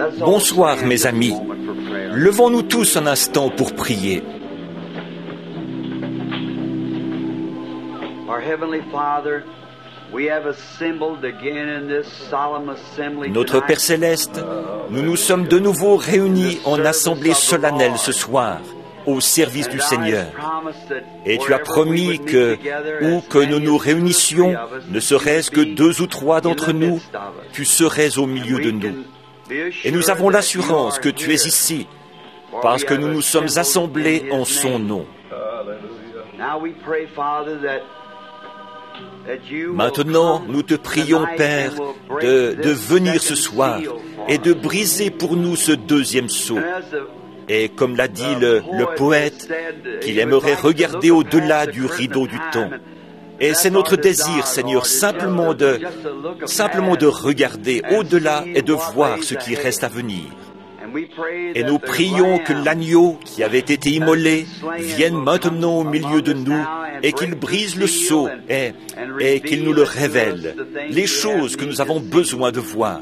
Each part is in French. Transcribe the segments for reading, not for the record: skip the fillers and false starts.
Bonsoir mes amis, levons-nous tous un instant pour prier. Notre Père Céleste, nous nous sommes de nouveau réunis en assemblée solennelle ce soir, au service du Seigneur. Et tu as promis que, où que nous nous réunissions, ne serait-ce que 2 ou 3 d'entre nous, tu serais au milieu de nous. Et nous avons l'assurance que tu es ici, parce que nous nous sommes assemblés en son nom. Maintenant, nous te prions, Père, de venir ce soir et de briser pour nous ce 2e sceau. Et comme l'a dit le poète, qu'il aimerait regarder au-delà du rideau du temps. Et c'est notre désir, Seigneur, simplement de regarder au-delà et de voir ce qui reste à venir. Et nous prions que l'agneau qui avait été immolé vienne maintenant au milieu de nous et qu'il brise le sceau et qu'il nous le révèle, les choses que nous avons besoin de voir.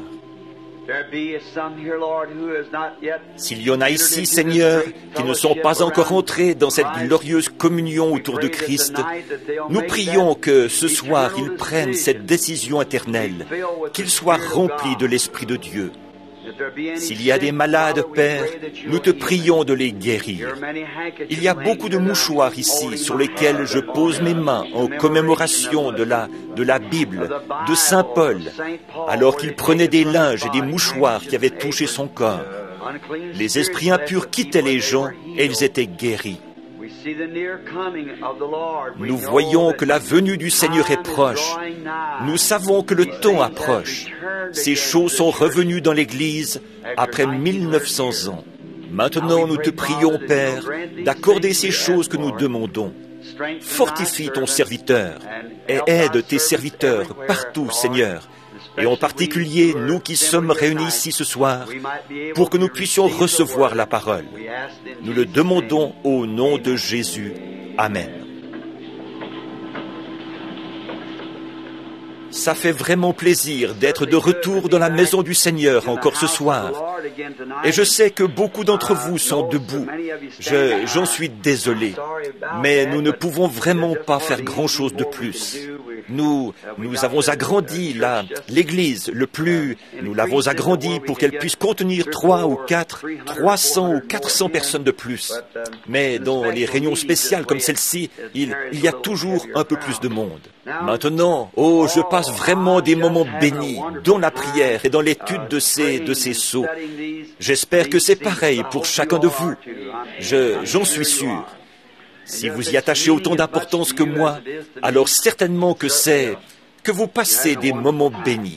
S'il y en a ici, Seigneur, qui ne sont pas encore entrés dans cette glorieuse communion autour de Christ, nous prions que ce soir ils prennent cette décision éternelle, qu'ils soient remplis de l'Esprit de Dieu. S'il y a des malades, Père, nous te prions de les guérir. Il y a beaucoup de mouchoirs ici sur lesquels je pose mes mains en commémoration de la Bible, de Saint Paul, alors qu'il prenait des linges et des mouchoirs qui avaient touché son corps. Les esprits impurs quittaient les gens et ils étaient guéris. Nous voyons que la venue du Seigneur est proche. Nous savons que le temps approche. Ces choses sont revenues dans l'Église après 1900 ans. Maintenant, nous te prions, Père, d'accorder ces choses que nous demandons. Fortifie ton serviteur et aide tes serviteurs partout, Seigneur, et en particulier nous qui sommes réunis ici ce soir, pour que nous puissions recevoir la parole. Nous le demandons au nom de Jésus. Amen. Ça fait vraiment plaisir d'être de retour dans la maison du Seigneur encore ce soir. Et je sais que beaucoup d'entre vous sont debout. J'en suis désolé. Mais nous ne pouvons vraiment pas faire grand-chose de plus. Nous avons agrandi l'Église nous l'avons agrandi pour qu'elle puisse contenir 300 ou 400 personnes de plus. Mais dans les réunions spéciales comme celle-ci, il y a toujours un peu plus de monde. Maintenant, je passe vraiment des moments bénis dans la prière et dans l'étude de ces sceaux. J'espère que c'est pareil pour chacun de vous. J'en suis sûr. Si vous y attachez autant d'importance que moi, alors certainement que vous passez des moments bénis.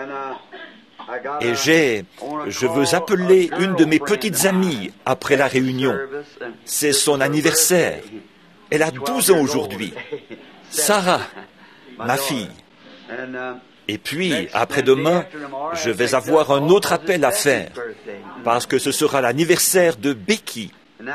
Et je veux appeler une de mes petites amies après la réunion. C'est son anniversaire. Elle a 12 ans aujourd'hui. Sarah, ma fille. Et puis, après-demain, je vais avoir un autre appel à faire, parce que ce sera l'anniversaire de Becky.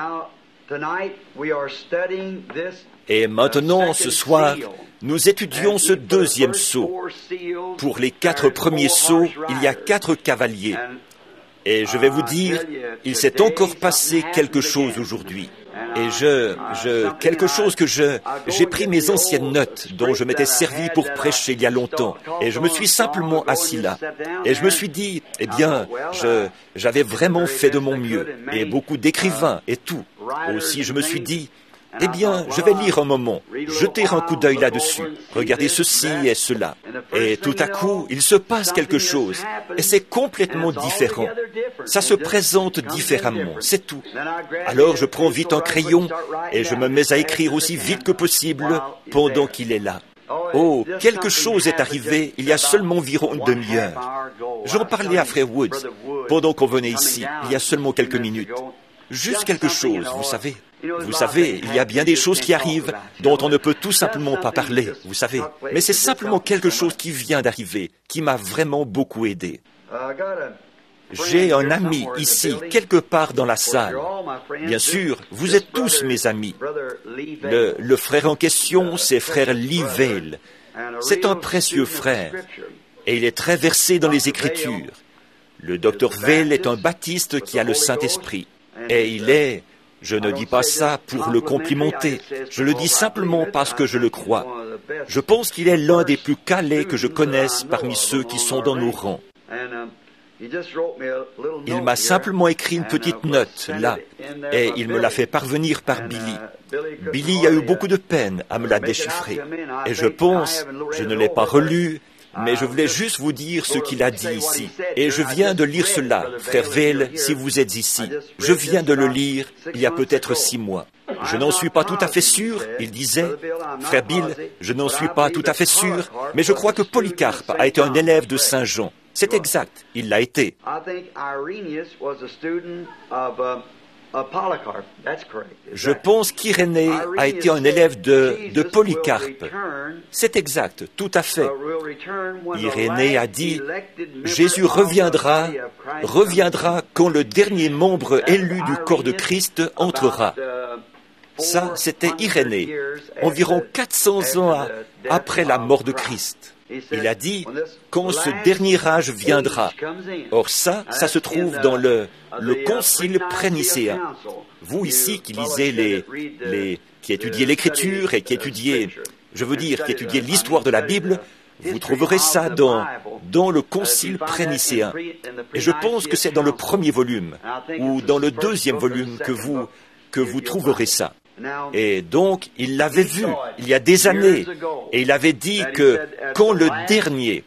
Et maintenant, ce soir, nous étudions ce 2e sceau. Pour les 4 premiers sceaux, il y a 4 cavaliers. Et je vais vous dire, il s'est encore passé quelque chose aujourd'hui. Et quelque chose que j'ai pris mes anciennes notes dont je m'étais servi pour prêcher il y a longtemps. Et je me suis simplement assis là. Et je me suis dit, eh bien, j'avais vraiment fait de mon mieux. Et beaucoup d'écrivains et tout. Aussi, je me suis dit, eh bien, je vais lire un moment, jeter un coup d'œil là-dessus, regarder ceci et cela. Et tout à coup, il se passe quelque chose, et c'est complètement différent. Ça se présente différemment, c'est tout. Alors je prends vite un crayon, et je me mets à écrire aussi vite que possible pendant qu'il est là. Oh, quelque chose est arrivé il y a seulement environ une demi-heure. J'en parlais à Frère Woods, pendant qu'on venait ici, il y a seulement quelques minutes. Juste quelque chose, vous savez. Vous savez, il y a bien des choses qui arrivent dont on ne peut tout simplement pas parler, vous savez. Mais c'est simplement quelque chose qui vient d'arriver, qui m'a vraiment beaucoup aidé. J'ai un ami ici, quelque part dans la salle. Bien sûr, vous êtes tous mes amis. Le frère en question, c'est frère Lee Vail. C'est un précieux frère, et il est très versé dans les Écritures. Le docteur Vail est un baptiste qui a le Saint-Esprit. Et il est, je ne dis pas ça pour le complimenter, je le dis simplement parce que je le crois. Je pense qu'il est l'un des plus calés que je connaisse parmi ceux qui sont dans nos rangs. Il m'a simplement écrit une petite note, là, et il me l'a fait parvenir par Billy. Billy a eu beaucoup de peine à me la déchiffrer. Et je pense, je ne l'ai pas relu, mais je voulais juste vous dire ce qu'il a dit ici. Et je viens de lire cela, frère Vail, si vous êtes ici. Je viens de le lire il y a peut-être 6 mois. Je n'en suis pas tout à fait sûr, il disait. Frère Bill, je n'en suis pas tout à fait sûr, mais je crois que Polycarpe a été un élève de Saint Jean. C'est exact, il l'a été. Je pense qu'Irénée a été un élève de Polycarpe. C'est exact, tout à fait. Irénée a dit, Jésus reviendra quand le dernier membre élu du corps de Christ entrera. Ça, c'était Irénée, environ 400 ans après la mort de Christ. Il a dit, quand ce dernier âge viendra. Or ça se trouve dans le concile prénicéen. Vous ici qui lisez qui étudiez l'écriture et qui étudiez l'histoire de la Bible, vous trouverez ça dans le concile prénicéen. Et je pense que c'est dans le premier volume, ou dans le deuxième volume que vous trouverez ça. Et donc, il l'avait vu il y a des années, et il avait dit que quand le dernier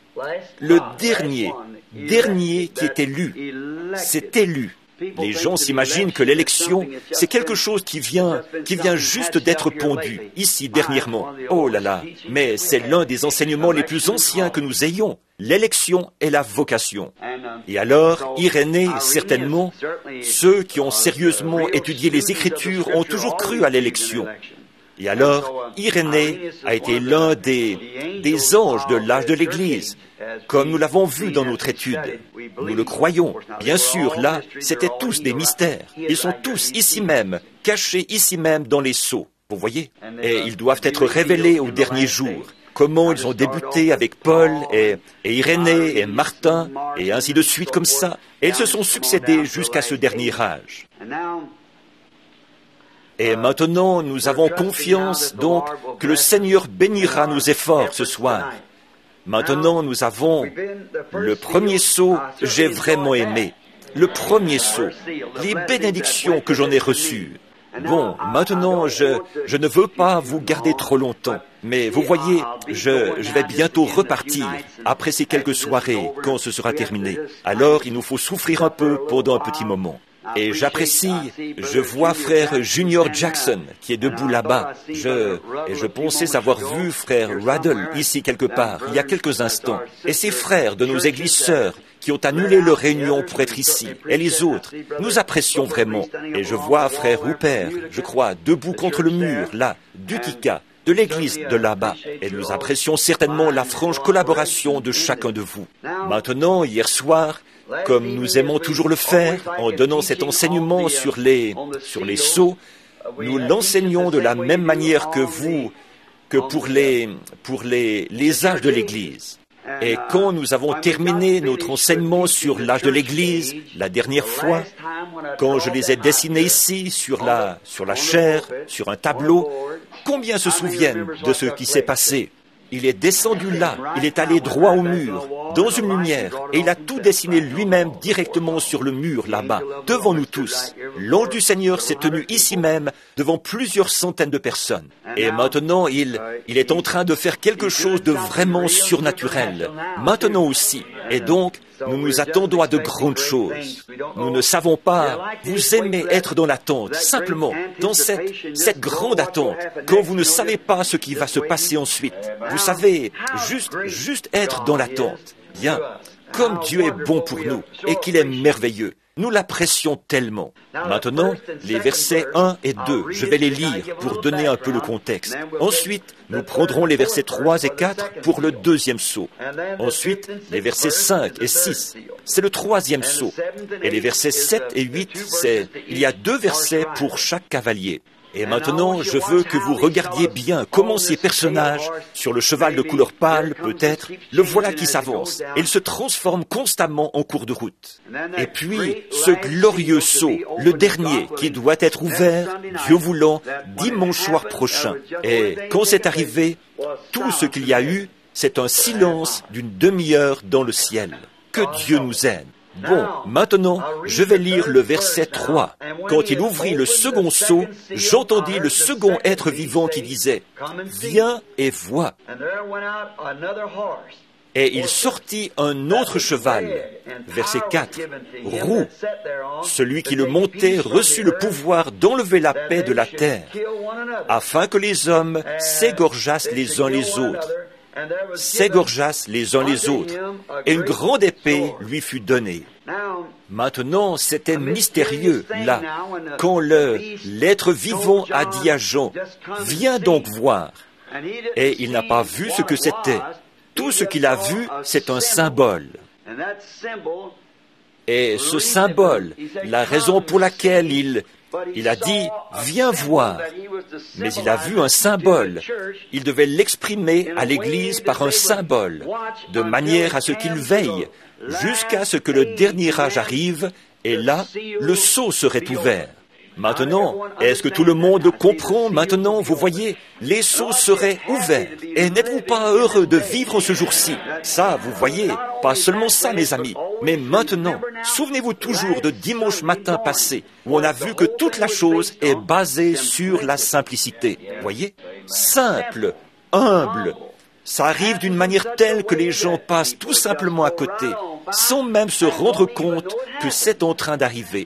qui est élu, c'est élu. Les gens s'imaginent que l'élection, c'est quelque chose qui vient juste d'être pondu, ici, dernièrement. Oh là là, mais c'est l'un des enseignements les plus anciens que nous ayons. L'élection est la vocation. Et alors, Irénée, certainement, ceux qui ont sérieusement étudié les Écritures ont toujours cru à l'élection. Et alors, Irénée a été l'un des anges de l'âge de l'Église, comme nous l'avons vu dans notre étude. Nous le croyons. Bien sûr, là, c'étaient tous des mystères. Ils sont tous ici même, cachés ici même dans les sceaux. Vous voyez? Et ils doivent être révélés au dernier jour. Comment ils ont débuté avec Paul et Irénée et Martin, et ainsi de suite comme ça. Et ils se sont succédés jusqu'à ce dernier âge. Et maintenant, nous avons confiance, donc, que le Seigneur bénira nos efforts ce soir. Maintenant, nous avons le premier sceau, j'ai vraiment aimé. Le premier sceau, les bénédictions que j'en ai reçues. Bon, maintenant, je ne veux pas vous garder trop longtemps, mais vous voyez, je vais bientôt repartir après ces quelques soirées, quand ce sera terminé. Alors, il nous faut souffrir un peu pendant un petit moment. Et j'apprécie, je vois frère Junior Jackson qui est debout là-bas. Je pensais avoir vu frère Raddle ici quelque part, il y a quelques instants. Et ces frères de nos églises sœurs qui ont annulé leur réunion pour être ici, et les autres, nous apprécions vraiment. Et je vois frère Rupert, je crois, debout contre le mur, là, d'Utica, de l'église de là-bas. Et nous apprécions certainement la franche collaboration de chacun de vous. Maintenant, hier soir, comme nous aimons toujours le faire, en donnant cet enseignement sur les sceaux, nous l'enseignons de la même manière que vous, que pour les âges de l'Église. Et quand nous avons terminé notre enseignement sur l'âge de l'Église, la dernière fois, quand je les ai dessinés ici, sur la chair, sur un tableau, combien se souviennent de ce qui s'est passé? Il est descendu là, il est allé droit au mur, dans une lumière, et il a tout dessiné lui-même directement sur le mur là-bas, devant nous tous. L'ange du Seigneur s'est tenu ici même, devant plusieurs centaines de personnes. Et maintenant, il est en train de faire quelque chose de vraiment surnaturel. Maintenant aussi. Et donc, nous nous attendons à de grandes choses. Nous ne savons pas, vous aimez être dans l'attente, simplement, dans cette grande attente, quand vous ne savez pas ce qui va se passer ensuite. Vous savez, juste être dans l'attente. Bien, comme Dieu est bon pour nous et qu'il est merveilleux. Nous l'apprécions tellement. Maintenant, les versets 1 et 2, je vais les lire pour donner un peu le contexte. Ensuite, nous prendrons les versets 3 et 4 pour le deuxième sceau. Ensuite, les versets 5 et 6, c'est le troisième sceau. Et les versets 7 et 8, il y a 2 versets pour chaque cavalier. Et maintenant, je veux que vous regardiez bien comment ces personnages, sur le cheval de couleur pâle peut-être, le voilà qui s'avance. Et il se transforme constamment en cours de route. Et puis, ce glorieux sceau, le dernier, qui doit être ouvert, Dieu voulant, dimanche soir prochain. Et quand c'est arrivé, tout ce qu'il y a eu, c'est un silence d'une demi-heure dans le ciel. Que Dieu nous aide. Bon, maintenant, je vais lire le verset 3. Quand il ouvrit le second sceau, j'entendis le second être vivant qui disait, « Viens et vois. » Et il sortit un autre cheval, verset 4, roux. Celui qui le montait reçut le pouvoir d'enlever la paix de la terre, afin que les hommes s'égorgeassent les uns les autres. S'égorgeassent les uns les autres, et une grande épée lui fut donnée. Maintenant, c'était mystérieux, là, quand l'être vivant a dit à Jean, « Viens donc voir. » Et il n'a pas vu ce que c'était. Tout ce qu'il a vu, c'est un symbole. Et ce symbole, la raison pour laquelle il a dit « Viens voir », mais il a vu un symbole. Il devait l'exprimer à l'Église par un symbole, de manière à ce qu'il veille, jusqu'à ce que le dernier âge arrive, et là, le sceau serait ouvert. Maintenant, est-ce que tout le monde comprend maintenant? Vous voyez, les sceaux seraient ouverts. Et n'êtes-vous pas heureux de vivre ce jour-ci? Ça, vous voyez, pas seulement ça, mes amis, mais maintenant, souvenez-vous toujours de dimanche matin passé, où on a vu que toute la chose est basée sur la simplicité. Voyez? Simple, humble. Ça arrive d'une manière telle que les gens passent tout simplement à côté, sans même se rendre compte que c'est en train d'arriver.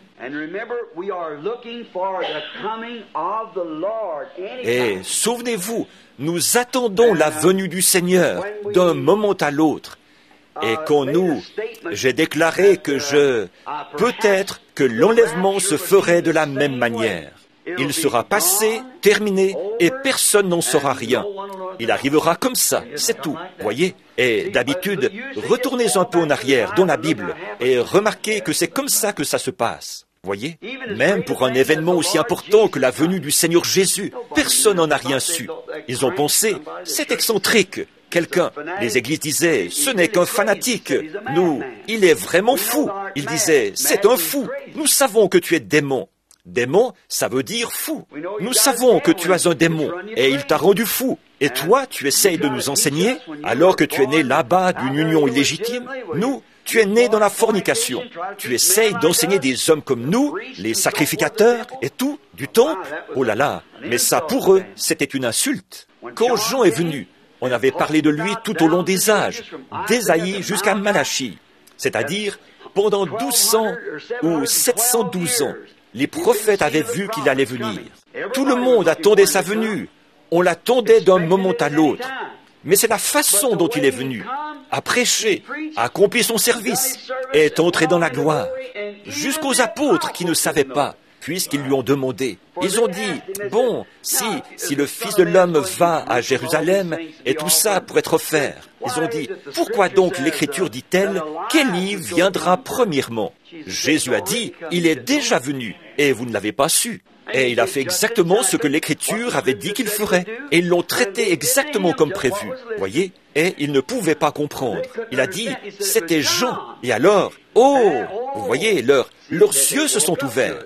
Et souvenez-vous, nous attendons la venue du Seigneur d'un moment à l'autre. Et quand j'ai déclaré que peut-être que l'enlèvement se ferait de la même manière. Il sera passé, terminé, et personne n'en saura rien. Il arrivera comme ça, c'est tout, voyez. Et d'habitude, retournez un peu en arrière dans la Bible et remarquez que c'est comme ça que ça se passe. Voyez, même pour un événement aussi important que la venue du Seigneur Jésus, personne n'en a rien su. Ils ont pensé, c'est excentrique. Quelqu'un, les églises disaient, ce n'est qu'un fanatique. Il est vraiment fou. Ils disaient, c'est un fou. Nous savons que tu es démon. Démon, ça veut dire fou. Nous savons que tu as un démon et il t'a rendu fou. Et toi, tu essayes de nous enseigner alors que tu es né là-bas d'une union illégitime. Tu es né dans la fornication. Tu essayes d'enseigner des hommes comme nous, les sacrificateurs et tout, du temple. Oh là là, mais ça pour eux, c'était une insulte. Quand Jean est venu, on avait parlé de lui tout au long des âges, d'Ésaïe jusqu'à Malachie. C'est-à-dire, pendant 1200 ou 712 ans, les prophètes avaient vu qu'il allait venir. Tout le monde attendait sa venue. On l'attendait d'un moment à l'autre. Mais c'est la façon dont il est venu, à prêcher, à accomplir son service, et est entré dans la gloire. Jusqu'aux apôtres qui ne savaient pas, puisqu'ils lui ont demandé. Ils ont dit, bon, si le Fils de l'homme va à Jérusalem, et tout ça pour être offert. Ils ont dit, pourquoi donc l'Écriture dit-elle qu'Élie viendra premièrement? Jésus a dit, il est déjà venu, et vous ne l'avez pas su. Et il a fait exactement ce que l'Écriture avait dit qu'il ferait. Et ils l'ont traité exactement comme prévu. Voyez? Et ils ne pouvaient pas comprendre. Il a dit, c'était Jean. Et alors, vous voyez, leurs yeux se sont ouverts.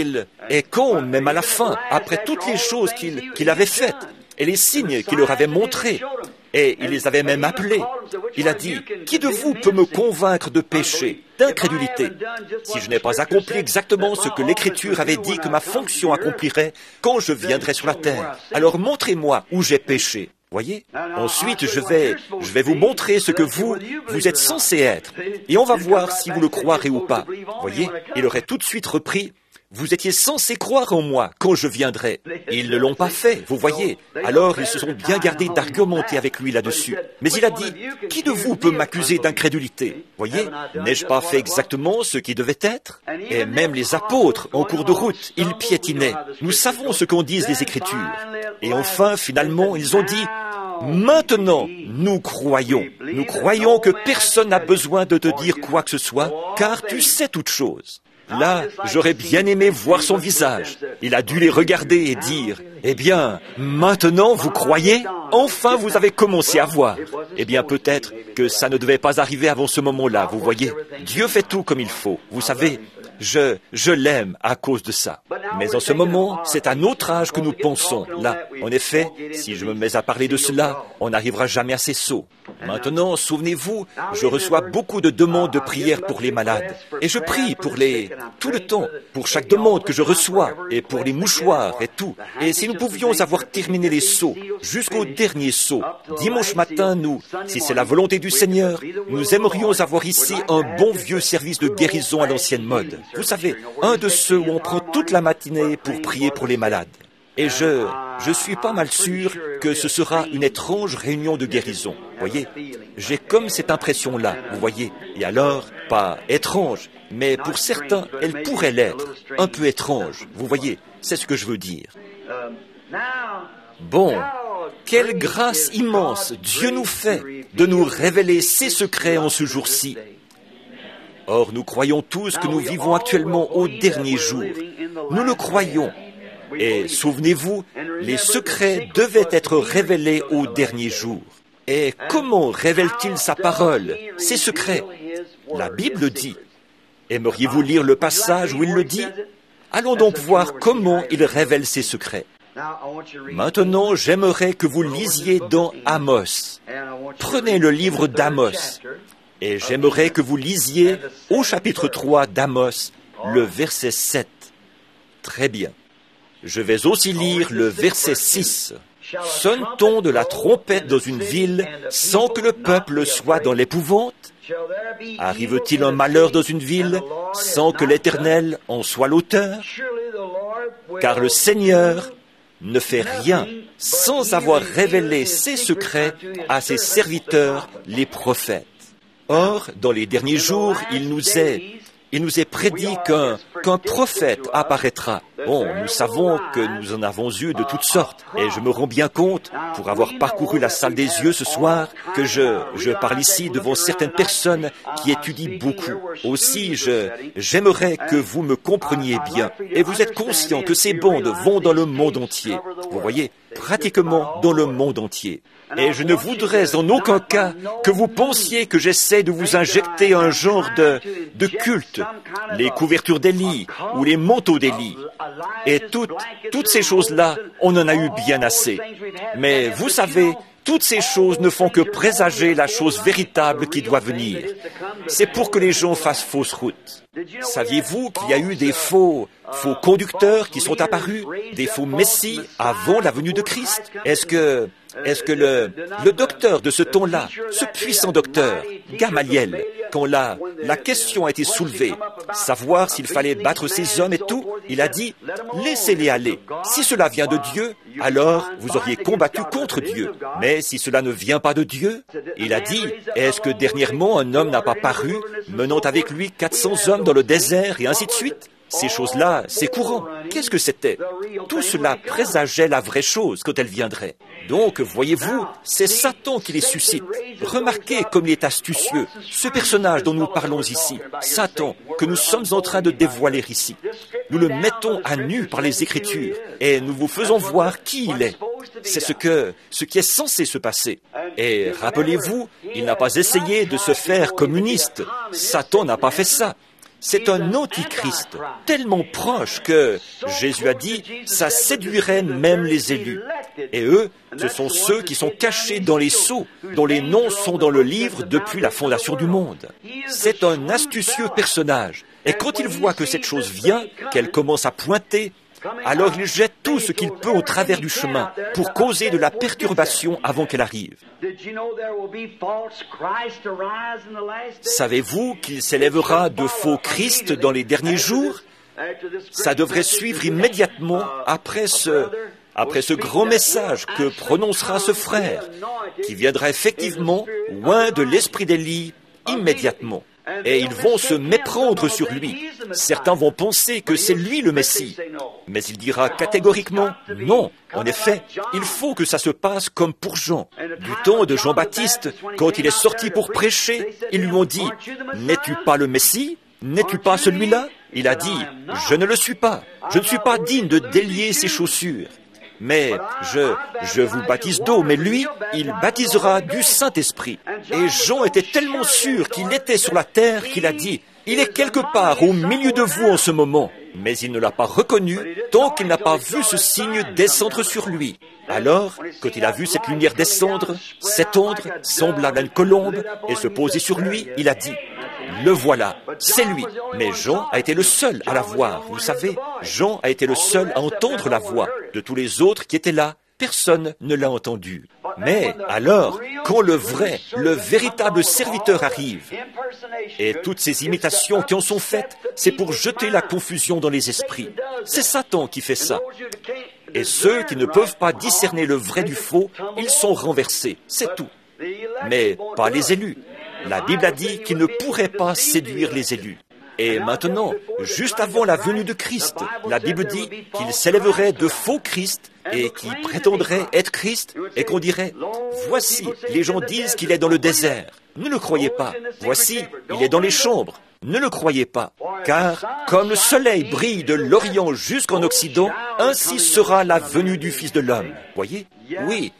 Et quand, même à la fin, après toutes les choses qu'il avait faites, et les signes qu'il leur avait montrés, et il les avait même appelés, il a dit, qui de vous peut me convaincre de péché, d'incrédulité, si je n'ai pas accompli exactement ce que l'Écriture avait dit que ma fonction accomplirait quand je viendrai sur la terre? Alors montrez-moi où j'ai péché. Voyez? Ensuite, je vais vous montrer ce que vous êtes censé être. Et on va voir si vous le croirez ou pas. Voyez? Il aurait tout de suite repris, vous étiez censé croire en moi quand je viendrai. Ils ne l'ont pas fait, vous voyez. Alors ils se sont bien gardés d'argumenter avec lui là-dessus. Mais il a dit, qui de vous peut m'accuser d'incrédulité? Voyez, n'ai-je pas fait exactement ce qui devait être? Et même les apôtres, en cours de route, ils piétinaient. Nous savons ce qu'en disent les Écritures. Et enfin, finalement, ils ont dit, maintenant, nous croyons. Nous croyons que personne n'a besoin de te dire quoi que ce soit, car tu sais toutes choses. Là, j'aurais bien aimé voir son visage. Il a dû les regarder et dire, « Eh bien, maintenant vous croyez? Enfin vous avez commencé à voir. » Eh bien, peut-être que ça ne devait pas arriver avant ce moment-là, vous voyez. Dieu fait tout comme il faut. Vous savez, je l'aime à cause de ça. Mais en ce moment, c'est à notre âge que nous pensons. Là, en effet, si je me mets à parler de cela, on n'arrivera jamais à ces sauts. Maintenant, souvenez-vous, je reçois beaucoup de demandes de prière pour les malades. Et je prie pour tout le temps, pour chaque demande que je reçois, et pour les mouchoirs et tout. Et si nous pouvions avoir terminé les sauts, jusqu'au dernier saut, dimanche matin, si c'est la volonté du Seigneur, nous aimerions avoir ici un bon vieux service de guérison à l'ancienne mode. Vous savez, un de ceux où on prend toute la matinée pour prier pour les malades. Et je suis pas mal sûr que ce sera une étrange réunion de guérison. Voyez, j'ai comme cette impression-là, vous voyez. Et alors, pas étrange, mais pour certains, elle pourrait l'être. Un peu étrange, vous voyez, c'est ce que je veux dire. Bon, quelle grâce immense Dieu nous fait de nous révéler ses secrets en ce jour-ci. Or, nous croyons tous que nous vivons actuellement au dernier jour. Nous le croyons. Et souvenez-vous, les secrets devaient être révélés au dernier jour. Et comment révèle-t-il sa parole, ses secrets? La Bible dit. Aimeriez-vous lire le passage où il le dit? Allons donc voir comment il révèle ses secrets. Maintenant, j'aimerais que vous lisiez dans Amos. Prenez le livre d'Amos. Et j'aimerais que vous lisiez au chapitre 3 d'Amos, le verset 7. Très bien. Je vais aussi lire le verset 6. Sonne-t-on de la trompette dans une ville sans que le peuple soit dans l'épouvante? Arrive-t-il un malheur dans une ville sans que l'Éternel en soit l'auteur? Car le Seigneur ne fait rien sans avoir révélé ses secrets à ses serviteurs, les prophètes. Or, dans les derniers jours, il nous est prédit qu'un prophète apparaîtra. Bon, nous savons que nous en avons eu de toutes sortes. Et je me rends bien compte, pour avoir parcouru la salle des yeux ce soir, que je parle ici devant certaines personnes qui étudient beaucoup. Aussi, j'aimerais que vous me compreniez bien. Et vous êtes conscient que ces bandes vont dans le monde entier. Vous voyez, pratiquement dans le monde entier. Et je ne voudrais en aucun cas que vous pensiez que j'essaie de vous injecter un genre de culte, les couvertures d'Élie ou les manteaux d'Élie. Et toutes ces choses-là, on en a eu bien assez. Mais vous savez, toutes ces choses ne font que présager la chose véritable qui doit venir. C'est pour que les gens fassent fausse route. Saviez-vous qu'il y a eu des faux conducteurs qui sont apparus, des faux messies avant la venue de Christ? Est-ce que le docteur de ce temps-là, ce puissant docteur, Gamaliel, quand la question a été soulevée, savoir s'il fallait battre ces hommes et tout, il a dit, laissez-les aller. Si cela vient de Dieu, alors vous auriez combattu contre Dieu. Mais si cela ne vient pas de Dieu, il a dit, est-ce que dernièrement un homme n'a pas paru, menant avec lui 400 hommes dans le désert et ainsi de suite? Ces choses-là, c'est courant. Qu'est-ce que c'était? Tout cela présageait la vraie chose quand elle viendrait. Donc, voyez-vous, c'est Satan qui les suscite. Remarquez comme il est astucieux. Ce personnage dont nous parlons ici, Satan, que nous sommes en train de dévoiler ici. Nous le mettons à nu par les Écritures et nous vous faisons voir qui il est. C'est ce qui est censé se passer. Et rappelez-vous, il n'a pas essayé de se faire communiste. Satan n'a pas fait ça. C'est un antichrist tellement proche que Jésus a dit, ça séduirait même les élus. Et eux, ce sont ceux qui sont cachés dans les sceaux, dont les noms sont dans le livre depuis la fondation du monde. C'est un astucieux personnage. Et quand il voit que cette chose vient, qu'elle commence à pointer, alors il jette tout ce qu'il peut au travers du chemin pour causer de la perturbation avant qu'elle arrive. Savez-vous qu'il s'élèvera de faux Christ dans les derniers jours? Ça devrait suivre immédiatement après ce grand message que prononcera ce frère, qui viendra effectivement loin de l'esprit d'Élie immédiatement. Et ils vont se méprendre sur lui. Certains vont penser que c'est lui le Messie. Mais il dira catégoriquement, non, en effet, il faut que ça se passe comme pour Jean. Du temps de Jean-Baptiste, quand il est sorti pour prêcher, ils lui ont dit, n'es-tu pas le Messie? N'es-tu pas celui-là? Il a dit, je ne le suis pas. Je ne suis pas digne de délier ses chaussures. Mais je vous baptise d'eau, mais lui, il baptisera du Saint-Esprit. Et Jean était tellement sûr qu'il était sur la terre qu'il a dit, il est quelque part au milieu de vous en ce moment. Mais il ne l'a pas reconnu tant qu'il n'a pas vu ce signe descendre sur lui. Alors, quand il a vu cette lumière descendre, s'étendre, semblable à une colombe, et se poser sur lui, il a dit, le voilà, c'est lui. Mais Jean a été le seul à la voir. Vous savez, Jean a été le seul à entendre la voix. De tous les autres qui étaient là, personne ne l'a entendu. Mais alors, quand le véritable serviteur arrive, et toutes ces imitations qui en sont faites, c'est pour jeter la confusion dans les esprits. C'est Satan qui fait ça. Et ceux qui ne peuvent pas discerner le vrai du faux, ils sont renversés. C'est tout. Mais pas les élus. La Bible a dit qu'ils ne pourraient pas séduire les élus. Et maintenant, juste avant la venue de Christ, la Bible dit qu'il s'élèverait de faux Christ et qui prétendrait être Christ et qu'on dirait, voici, les gens disent qu'il est dans le désert. Ne le croyez pas. Voici, il est dans les chambres. Ne le croyez pas. Car, comme le soleil brille de l'Orient jusqu'en Occident, ainsi sera la venue du Fils de l'homme. Voyez? Oui,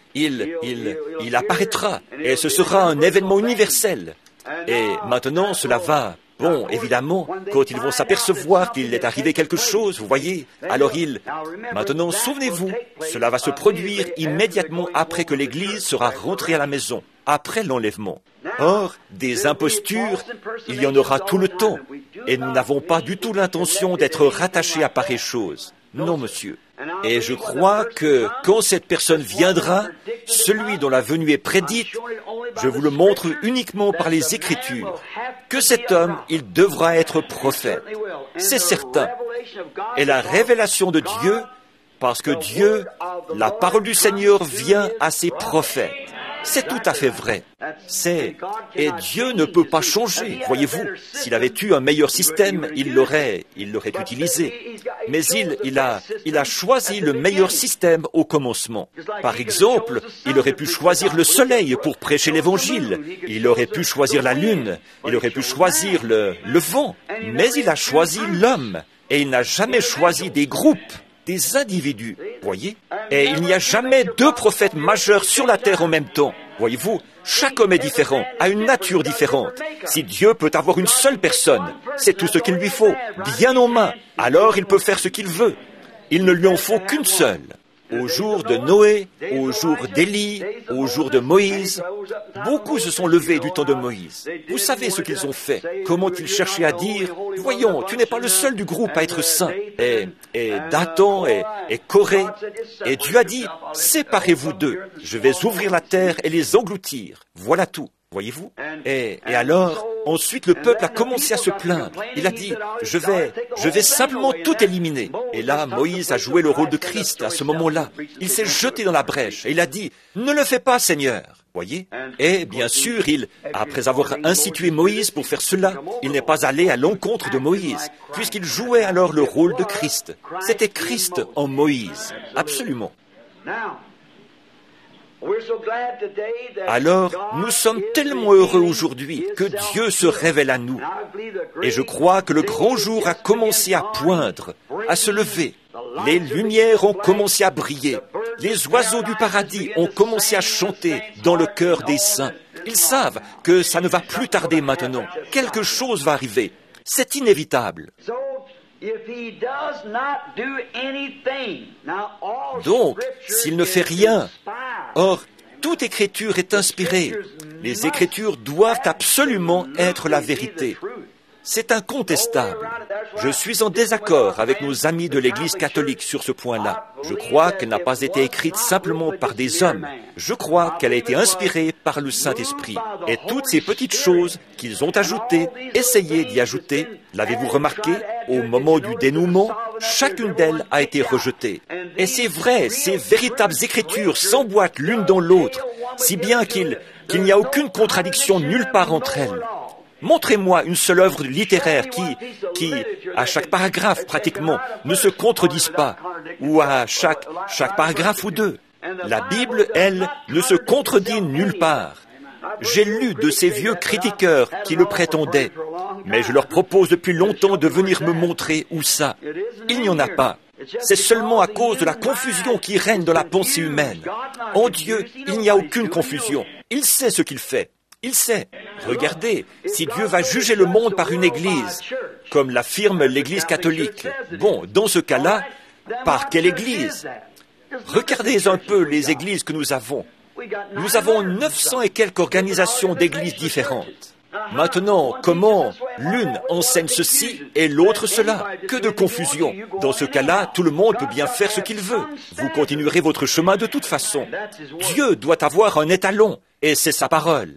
il apparaîtra et ce sera un événement universel. Et maintenant, cela va. Bon, évidemment, quand ils vont s'apercevoir qu'il est arrivé quelque chose, vous voyez, alors Maintenant, souvenez-vous, cela va se produire immédiatement après que l'Église sera rentrée à la maison, après l'enlèvement. Or, des impostures, il y en aura tout le temps, et nous n'avons pas du tout l'intention d'être rattachés à pareille chose. Non, monsieur. Et je crois que quand cette personne viendra, celui dont la venue est prédite, je vous le montre uniquement par les Écritures, que cet homme, il devra être prophète. C'est certain. Et la révélation de Dieu, parce que Dieu, la parole du Seigneur vient à ses prophètes. C'est tout à fait vrai. Et Dieu ne peut pas changer, voyez-vous. S'il avait eu un meilleur système, il l'aurait utilisé. Mais il a choisi le meilleur système au commencement. Par exemple, il aurait pu choisir le soleil pour prêcher l'Évangile. Il aurait pu choisir la lune. Il aurait pu choisir le vent. Mais il a choisi l'homme. Et il n'a jamais choisi des groupes, des individus, voyez? Et il n'y a jamais deux prophètes majeurs sur la terre en même temps. Voyez-vous, chaque homme est différent, a une nature différente. Si Dieu peut avoir une seule personne, c'est tout ce qu'il lui faut, bien en main, alors il peut faire ce qu'il veut. Il ne lui en faut qu'une seule. Au jour de Noé, au jour d'Élie, au jour de Moïse, beaucoup se sont levés du temps de Moïse. Vous savez ce qu'ils ont fait, comment ils cherchaient à dire, « Voyons, tu n'es pas le seul du groupe à être saint. » Et Dathan et Corée. Et Dieu a dit, « Séparez-vous d'eux, je vais ouvrir la terre et les engloutir. » Voilà tout. Voyez-vous? Et alors, ensuite le peuple a commencé à se plaindre. Il a dit, je vais simplement tout éliminer. Et là, Moïse a joué le rôle de Christ à ce moment-là. Il s'est jeté dans la brèche et il a dit, ne le fais pas, Seigneur. Voyez? Et bien sûr, après avoir institué Moïse pour faire cela, il n'est pas allé à l'encontre de Moïse, puisqu'il jouait alors le rôle de Christ. C'était Christ en Moïse. Absolument. Alors, nous sommes tellement heureux aujourd'hui que Dieu se révèle à nous. Et je crois que le grand jour a commencé à poindre, à se lever. Les lumières ont commencé à briller. Les oiseaux du paradis ont commencé à chanter dans le cœur des saints. Ils savent que ça ne va plus tarder maintenant. Quelque chose va arriver. C'est inévitable. Donc, s'il ne fait rien, or, toute écriture est inspirée. Les écritures doivent absolument être la vérité. C'est incontestable. Je suis en désaccord avec nos amis de l'Église catholique sur ce point-là. Je crois qu'elle n'a pas été écrite simplement par des hommes. Je crois qu'elle a été inspirée par le Saint-Esprit. Et toutes ces petites choses qu'ils ont ajoutées, essayé d'y ajouter, l'avez-vous remarqué, au moment du dénouement, chacune d'elles a été rejetée. Et c'est vrai, ces véritables écritures s'emboîtent l'une dans l'autre, si bien qu'il n'y a aucune contradiction nulle part entre elles. Montrez-moi une seule œuvre littéraire qui, à chaque paragraphe pratiquement, ne se contredise pas, ou à chaque paragraphe ou deux. La Bible, elle, ne se contredit nulle part. J'ai lu de ces vieux critiqueurs qui le prétendaient, mais je leur propose depuis longtemps de venir me montrer où ça. Il n'y en a pas. C'est seulement à cause de la confusion qui règne dans la pensée humaine. En Dieu, il n'y a aucune confusion. Il sait ce qu'il fait. Il sait. Regardez, si Dieu va juger le monde par une église, comme l'affirme l'Église catholique, bon, dans ce cas-là, par quelle église? Regardez un peu les églises que nous avons. Nous avons 900 et quelques organisations d'églises différentes. Maintenant, comment l'une enseigne ceci et l'autre cela? Que de confusion. Dans ce cas-là, tout le monde peut bien faire ce qu'il veut. Vous continuerez votre chemin de toute façon. Dieu doit avoir un étalon, et c'est sa parole.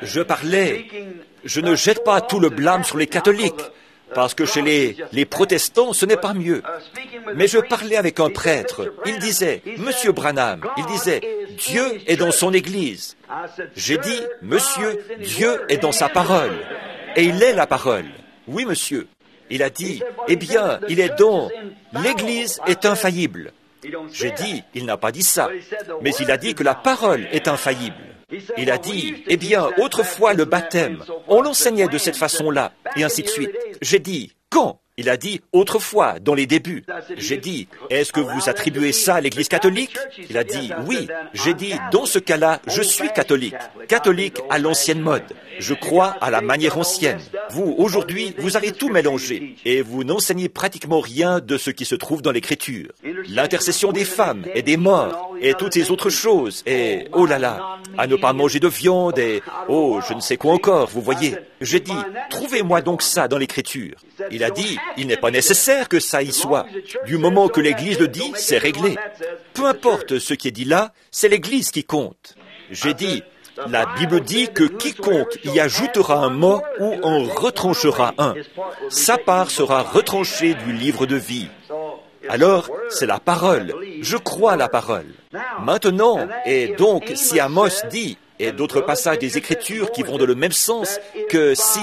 Je ne jette pas tout le blâme sur les catholiques, parce que chez les protestants, ce n'est pas mieux. Mais je parlais avec un prêtre. Il disait, « Monsieur Branham », il disait, « Dieu est dans son Église ». J'ai dit, « Monsieur, Dieu est dans sa parole. » Et il est la parole. « Oui, monsieur. » Il a dit, « Eh bien, il est dans... L'Église est infaillible. » J'ai dit, il n'a pas dit ça, mais il a dit que la parole est infaillible. Il a dit, eh bien, autrefois le baptême, on l'enseignait de cette façon-là, et ainsi de suite. J'ai dit, quand? Il a dit, autrefois, dans les débuts. J'ai dit, est-ce que vous attribuez ça à l'Église catholique? Il a dit, oui. J'ai dit, dans ce cas-là, je suis catholique. Catholique à l'ancienne mode. Je crois à la manière ancienne. Vous, aujourd'hui, vous avez tout mélangé, et vous n'enseignez pratiquement rien de ce qui se trouve dans l'Écriture. L'intercession des femmes et des morts, et toutes ces autres choses, et, oh là là, à ne pas manger de viande, et, oh, je ne sais quoi encore, vous voyez. J'ai dit, trouvez-moi donc ça dans l'Écriture. Il a dit, il n'est pas nécessaire que ça y soit. Du moment que l'Église le dit, c'est réglé. Peu importe ce qui est dit là, c'est l'Église qui compte. J'ai dit, la Bible dit que quiconque y ajoutera un mot ou en retranchera un, sa part sera retranchée du livre de vie. Alors, c'est la parole. Je crois à la parole. Maintenant, et donc, si Amos dit, et d'autres passages des Écritures qui vont dans le même sens, que si...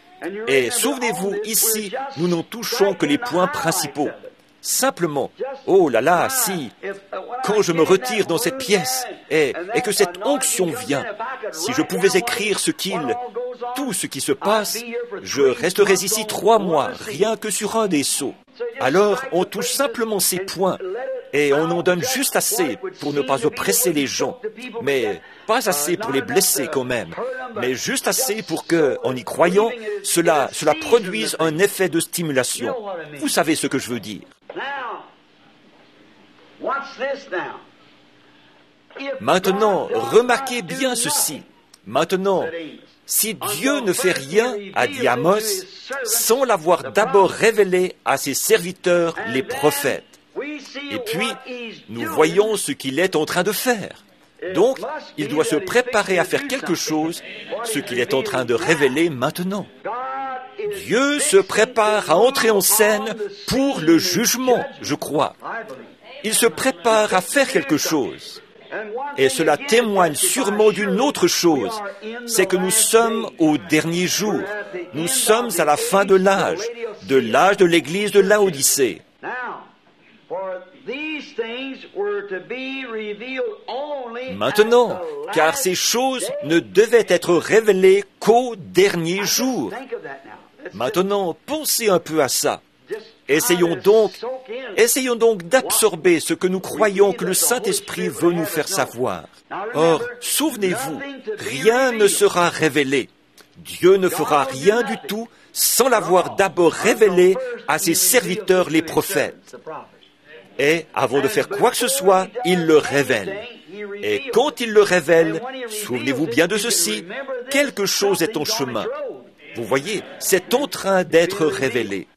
Et souvenez-vous, ici, nous n'en touchons que les points principaux. Simplement, oh là là, si, quand je me retire dans cette pièce, et que cette onction vient, si je pouvais écrire tout ce qui se passe, je resterais ici 3 mois, rien que sur un des sceaux. Alors, on touche simplement ces points, et on en donne juste assez pour ne pas oppresser les gens, mais pas assez pour les blesser quand même, mais juste assez pour que, en y croyant, cela produise un effet de stimulation. Vous savez ce que je veux dire. Maintenant, remarquez bien ceci. Maintenant, si Dieu ne fait rien, a dit Amos, sans l'avoir d'abord révélé à ses serviteurs, les prophètes. Et puis, nous voyons ce qu'il est en train de faire. Donc, il doit se préparer à faire quelque chose, ce qu'il est en train de révéler maintenant. Dieu se prépare à entrer en scène pour le jugement, je crois. Il se prépare à faire quelque chose. Et cela témoigne sûrement d'une autre chose, c'est que nous sommes au dernier jour. Nous sommes à la fin de l'âge de l'Église de Laodicée. Maintenant, car ces choses ne devaient être révélées qu'au dernier jour. Maintenant, pensez un peu à ça. Essayons donc d'absorber ce que nous croyons que le Saint-Esprit veut nous faire savoir. Or, souvenez-vous, rien ne sera révélé. Dieu ne fera rien du tout sans l'avoir d'abord révélé à ses serviteurs les prophètes. Et, avant de faire quoi que ce soit, il le révèle. Et quand il le révèle, souvenez-vous bien de ceci, quelque chose est en chemin. Vous voyez, c'est en train d'être révélé.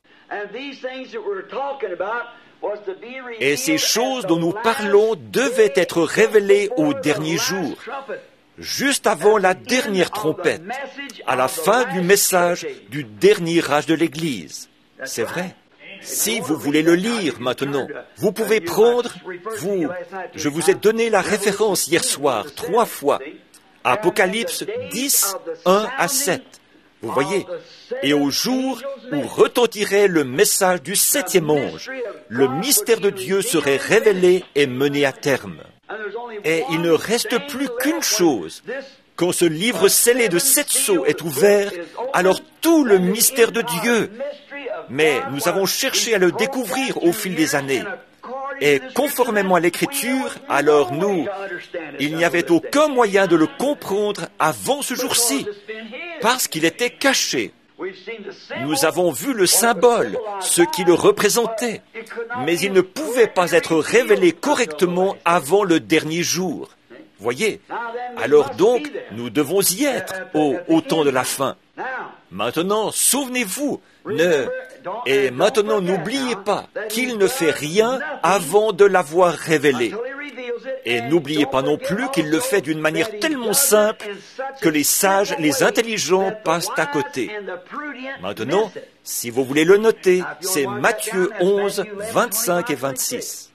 Et ces choses dont nous parlons devaient être révélées au dernier jour, juste avant la dernière trompette, à la fin du message du dernier âge de l'Église. C'est vrai. Si vous voulez le lire maintenant, vous pouvez prendre, je vous ai donné la référence hier soir 3 fois, Apocalypse 10, 1 à 7. Vous voyez, et au jour où retentirait le message du 7e ange, le mystère de Dieu serait révélé et mené à terme. Et il ne reste plus qu'une chose. Quand ce livre scellé de 7 sceaux est ouvert, alors tout le mystère de Dieu. Mais nous avons cherché à le découvrir au fil des années. Et conformément à l'Écriture, alors il n'y avait aucun moyen de le comprendre avant ce jour-ci, parce qu'il était caché. Nous avons vu le symbole, ce qui le représentait, mais il ne pouvait pas être révélé correctement avant le dernier jour. Voyez, alors donc, nous devons y être au temps de la fin. Maintenant, souvenez-vous, et maintenant n'oubliez pas qu'il ne fait rien avant de l'avoir révélé. Et n'oubliez pas non plus qu'il le fait d'une manière tellement simple que les sages, les intelligents passent à côté. Maintenant, si vous voulez le noter, c'est Matthieu 11, 25 et 26.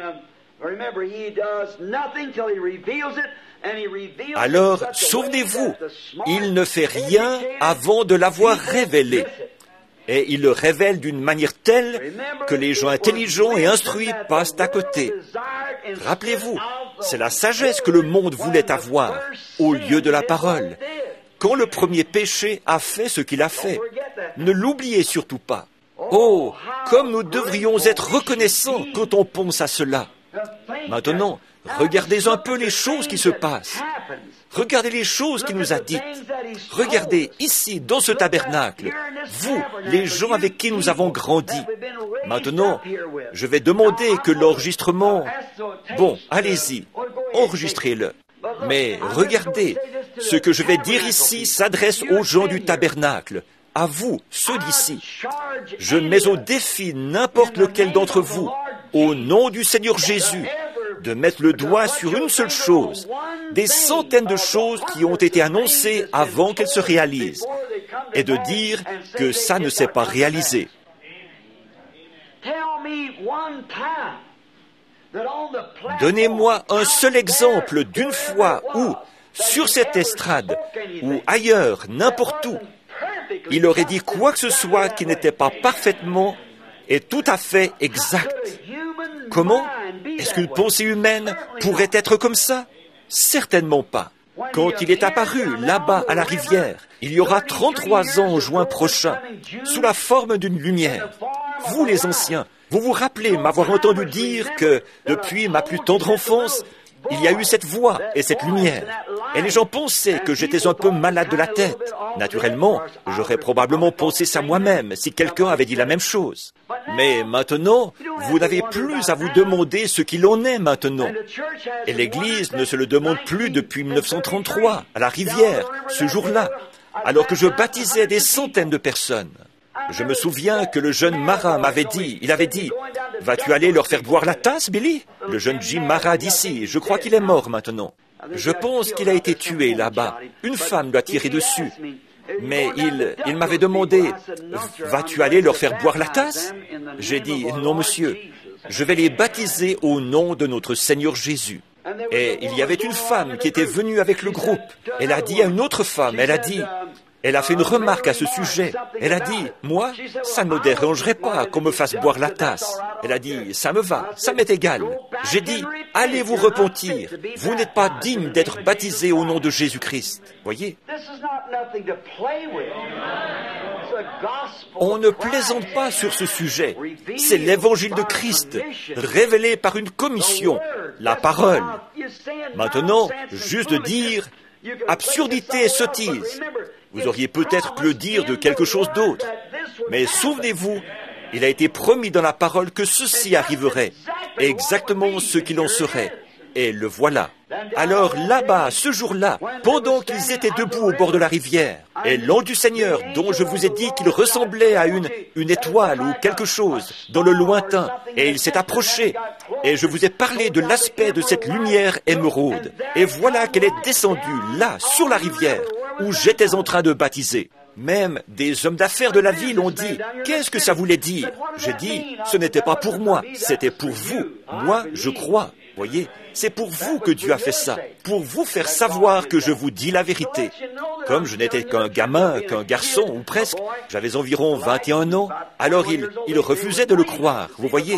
Alors, souvenez-vous, il ne fait rien avant de l'avoir révélé. Et il le révèle d'une manière telle que les gens intelligents et instruits passent à côté. Rappelez-vous, c'est la sagesse que le monde voulait avoir au lieu de la parole. Quand le premier péché a fait ce qu'il a fait, ne l'oubliez surtout pas. Oh, comme nous devrions être reconnaissants quand on pense à cela. Maintenant, regardez un peu les choses qui se passent. Regardez les choses qu'il nous a dites. Regardez ici, dans ce tabernacle, vous, les gens avec qui nous avons grandi. Maintenant, je vais demander que l'enregistrement... Bon, allez-y, enregistrez-le. Mais regardez, ce que je vais dire ici s'adresse aux gens du tabernacle, à vous, ceux d'ici. Je mets au défi n'importe lequel d'entre vous, au nom du Seigneur Jésus, de mettre le doigt sur une seule chose, des centaines de choses qui ont été annoncées avant qu'elles se réalisent, et de dire que ça ne s'est pas réalisé. Donnez-moi un seul exemple d'une fois où, sur cette estrade, ou ailleurs, n'importe où, il aurait dit quoi que ce soit qui n'était pas parfaitement et tout à fait exact. Comment est-ce qu'une pensée humaine pourrait être comme ça? Certainement pas. Quand il est apparu là-bas à la rivière, il y aura 33 ans en juin prochain, sous la forme d'une lumière. Vous les anciens, vous vous rappelez m'avoir entendu dire que, depuis ma plus tendre enfance, il y a eu cette voix et cette lumière. Et les gens pensaient que j'étais un peu malade de la tête. Naturellement, j'aurais probablement pensé ça moi-même si quelqu'un avait dit la même chose. Mais maintenant, vous n'avez plus à vous demander ce qu'il en est maintenant. Et l'Église ne se le demande plus depuis 1933, à la rivière, ce jour-là, alors que je baptisais des centaines de personnes. Je me souviens que le jeune Mara m'avait dit, il avait dit, « Vas-tu aller leur faire boire la tasse, Billy ?» Le jeune Jim Mara d'ici, je crois qu'il est mort maintenant. Je pense qu'il a été tué là-bas. Une femme l'a tiré dessus. Mais il m'avait demandé, « Vas-tu aller leur faire boire la tasse ?» J'ai dit, « Non, monsieur, je vais les baptiser au nom de notre Seigneur Jésus. » Et il y avait une femme qui était venue avec le groupe. Elle a dit à une autre femme, elle a fait une remarque à ce sujet. Elle a dit, moi, ça ne me dérangerait pas qu'on me fasse boire la tasse. Elle a dit, ça me va, ça m'est égal. J'ai dit, allez vous repentir. Vous n'êtes pas digne d'être baptisé au nom de Jésus-Christ. Voyez? On ne plaisante pas sur ce sujet. C'est l'évangile de Christ, révélé par une commission, la parole. Maintenant, juste de dire, absurdité et sottise. Vous auriez peut-être pu le dire de quelque chose d'autre. Mais souvenez-vous, il a été promis dans la parole que ceci arriverait, exactement ce qu'il en serait. Et le voilà. Alors là-bas, ce jour-là, pendant qu'ils étaient debout au bord de la rivière, et l'ange du Seigneur, dont je vous ai dit qu'il ressemblait à une étoile ou quelque chose, dans le lointain, et il s'est approché, et je vous ai parlé de l'aspect de cette lumière émeraude. Et voilà qu'elle est descendue là, sur la rivière, où j'étais en train de baptiser. Même des hommes d'affaires de la ville ont dit, qu'est-ce que ça voulait dire? J'ai dit, ce n'était pas pour moi, c'était pour vous. Moi, je crois. Voyez, c'est pour vous que Dieu a fait ça, pour vous faire savoir que je vous dis la vérité. Comme je n'étais qu'un gamin, qu'un garçon, ou presque, j'avais environ 21 ans, alors il refusait de le croire, vous voyez.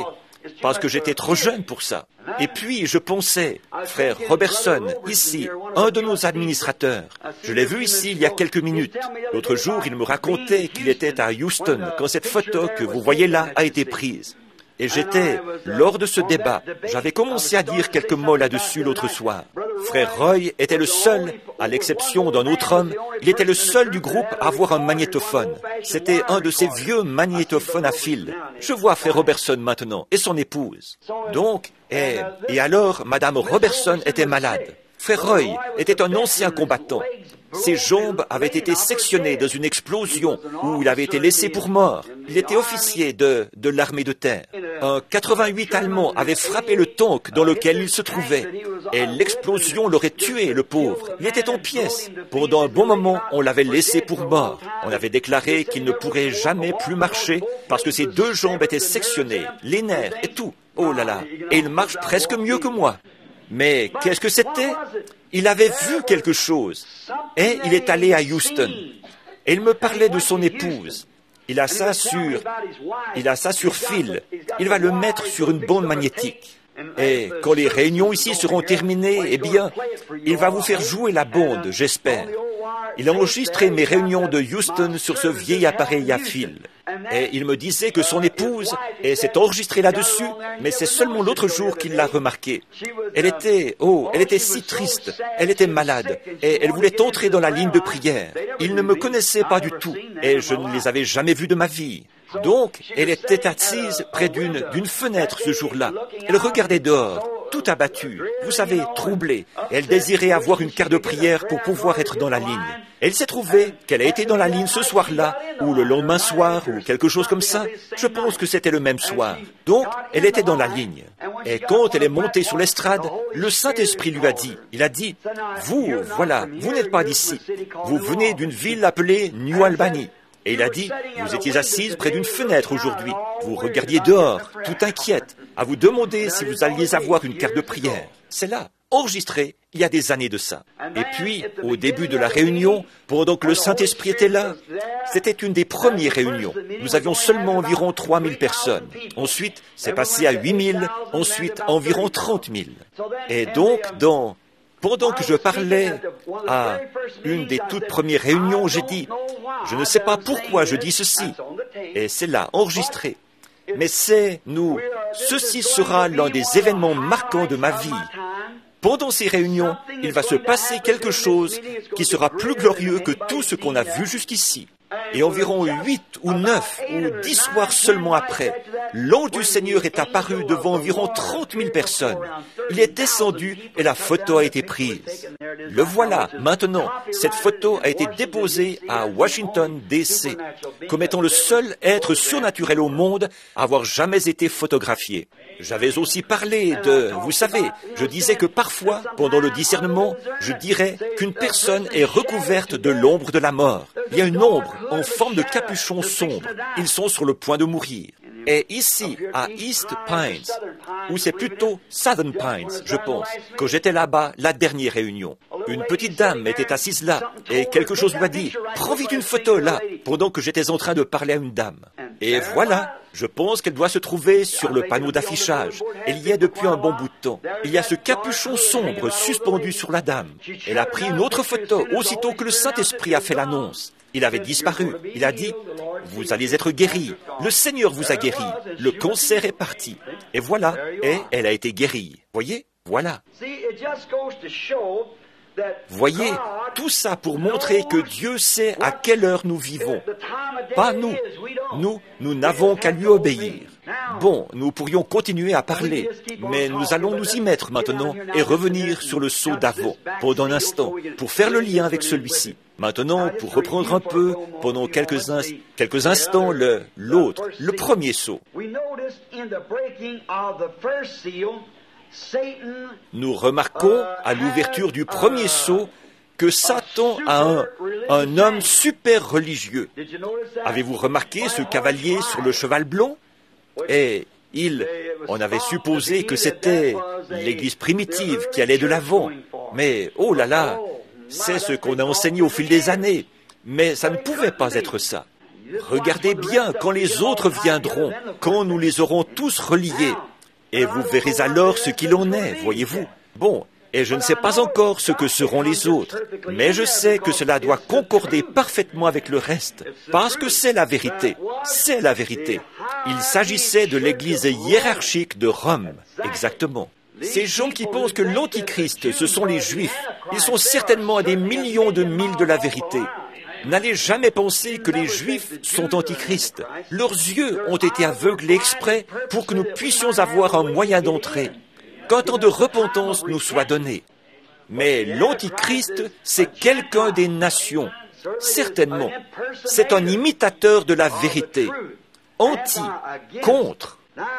parce que j'étais trop jeune pour ça. Et puis, je pensais, frère Robertson, ici, un de nos administrateurs, je l'ai vu ici il y a quelques minutes. L'autre jour, il me racontait qu'il était à Houston quand cette photo que vous voyez là a été prise. Et j'étais, lors de ce débat, j'avais commencé à dire quelques mots là-dessus l'autre soir. Frère Roy était le seul, à l'exception d'un autre homme, il était le seul du groupe à avoir un magnétophone. C'était un de ces vieux magnétophones à fil. Je vois frère Robertson maintenant, et son épouse. Donc, et alors, Madame Robertson était malade. Frère Roy était un ancien combattant. Ses jambes avaient été sectionnées dans une explosion où il avait été laissé pour mort. Il était officier de l'armée de terre. Un 88 allemand avait frappé le tank dans lequel il se trouvait. Et l'explosion l'aurait tué, le pauvre. Il était en pièces. Pendant un bon moment, on l'avait laissé pour mort. On avait déclaré qu'il ne pourrait jamais plus marcher parce que ses deux jambes étaient sectionnées, les nerfs et tout. Oh là là. Et il marche presque mieux que moi. Mais qu'est-ce que c'était? Il avait vu quelque chose. Et il est allé à Houston. Et il me parlait de son épouse. Il a ça sur fil. Il va le mettre sur une bande magnétique. Et quand les réunions ici seront terminées, eh bien, il va vous faire jouer la bande, j'espère. Il a enregistré mes réunions de Houston sur ce vieil appareil à fil. Et il me disait que son épouse s'est enregistrée là-dessus, mais c'est seulement l'autre jour qu'il l'a remarqué. Elle était si triste, elle était malade, et elle voulait entrer dans la ligne de prière. Il ne me connaissait pas du tout, et je ne les avais jamais vus de ma vie. Donc, elle était assise près d'une fenêtre ce jour-là. Elle regardait dehors, tout abattue, vous savez, troublée. Elle désirait avoir une carte de prière pour pouvoir être dans la ligne. Elle s'est trouvée qu'elle a été dans la ligne ce soir-là, ou le lendemain soir, ou quelque chose comme ça. Je pense que c'était le même soir. Donc, elle était dans la ligne. Et quand elle est montée sur l'estrade, le Saint-Esprit lui a dit, il a dit, vous n'êtes pas d'ici. Vous venez d'une ville appelée New Albany. Et il a dit, vous étiez assise près d'une fenêtre aujourd'hui. Vous regardiez dehors, tout inquiète, à vous demander si vous alliez avoir une carte de prière. C'est là, enregistré, il y a des années de ça. Et puis, au début de la réunion, pendant que le Saint-Esprit était là, c'était une des premières réunions. Nous avions seulement environ 3000 personnes. Ensuite, c'est passé à 8000, ensuite environ 30 000. Et donc, pendant que je parlais à une des toutes premières réunions, j'ai dit, je ne sais pas pourquoi je dis ceci, et c'est là, enregistré. Mais ceci sera l'un des événements marquants de ma vie. Pendant ces réunions, il va se passer quelque chose qui sera plus glorieux que tout ce qu'on a vu jusqu'ici. Et environ 8 ou 9 ou 10 soirs seulement après, l'ange du Seigneur est apparu devant environ 30 000 personnes. Il est descendu et la photo a été prise. Le voilà, maintenant, cette photo a été déposée à Washington, D.C., comme étant le seul être surnaturel au monde à avoir jamais été photographié. J'avais aussi parlé vous savez, je disais que parfois, pendant le discernement, je dirais qu'une personne est recouverte de l'ombre de la mort. Il y a une ombre en forme de capuchon sombre. Ils sont sur le point de mourir. Et ici, à East Pines, ou c'est plutôt Southern Pines, je pense, quand j'étais là-bas, la dernière réunion, une petite dame était assise là, et quelque chose lui a dit, « Prends vite une photo là », pendant que j'étais en train de parler à une dame. Et voilà, je pense qu'elle doit se trouver sur le panneau d'affichage. Elle y est depuis un bon bout de temps. Il y a ce capuchon sombre suspendu sur la dame. Elle a pris une autre photo aussitôt que le Saint-Esprit a fait l'annonce. Il avait disparu. Il a dit, « Vous allez être guéris. Le Seigneur vous a guéri. Le cancer est parti. » Et voilà, et elle a été guérie. Voyez, voilà. Voyez, tout ça pour montrer que Dieu sait à quelle heure nous vivons. Pas nous. Nous n'avons qu'à lui obéir. Bon, nous pourrions continuer à parler, mais nous allons nous y mettre maintenant et revenir sur le saut d'avant, pendant un instant, pour faire le lien avec celui-ci. Maintenant, pour reprendre un peu, pendant quelques instants, l'autre, le premier saut. Nous remarquons à l'ouverture du premier sceau que Satan a un homme super religieux. Avez-vous remarqué ce cavalier sur le cheval blanc? Et on avait supposé que c'était l'Église primitive qui allait de l'avant. Mais, oh là là, c'est ce qu'on a enseigné au fil des années. Mais ça ne pouvait pas être ça. Regardez bien, quand les autres viendront, quand nous les aurons tous reliés, Et vous verrez alors ce qu'il en est, voyez-vous. Bon, et je ne sais pas encore ce que seront les autres, mais je sais que cela doit concorder parfaitement avec le reste, parce que c'est la vérité. C'est la vérité. Il s'agissait de l'Église hiérarchique de Rome, exactement. Ces gens qui pensent que l'Antichrist, ce sont les Juifs, ils sont certainement à des millions de milles de la vérité. N'allez jamais penser que les Juifs sont antichrists. Leurs yeux ont été aveuglés exprès pour que nous puissions avoir un moyen d'entrer, qu'un temps de repentance nous soit donné. Mais l'Antichrist, c'est quelqu'un des nations, certainement. C'est un imitateur de la vérité. Anti, contre.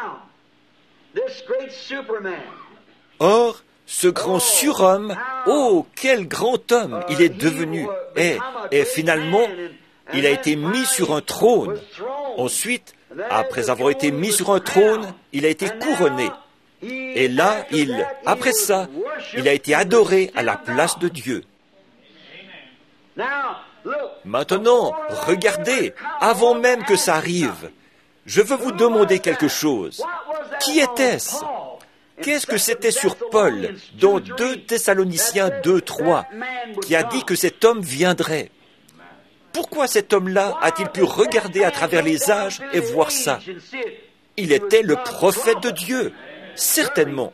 Or, ce grand surhomme, oh, quel grand homme il est devenu. Et finalement, il a été mis sur un trône. Ensuite, après avoir été mis sur un trône, il a été couronné. Et là, après ça, il a été adoré à la place de Dieu. Maintenant, regardez, avant même que ça arrive, je veux vous demander quelque chose. Qui était-ce? Qu'est-ce que c'était sur Paul, dans 2 Thessaloniciens 2:3, qui a dit que cet homme viendrait? Pourquoi cet homme-là a-t-il pu regarder à travers les âges et voir ça? Il était le prophète de Dieu, certainement.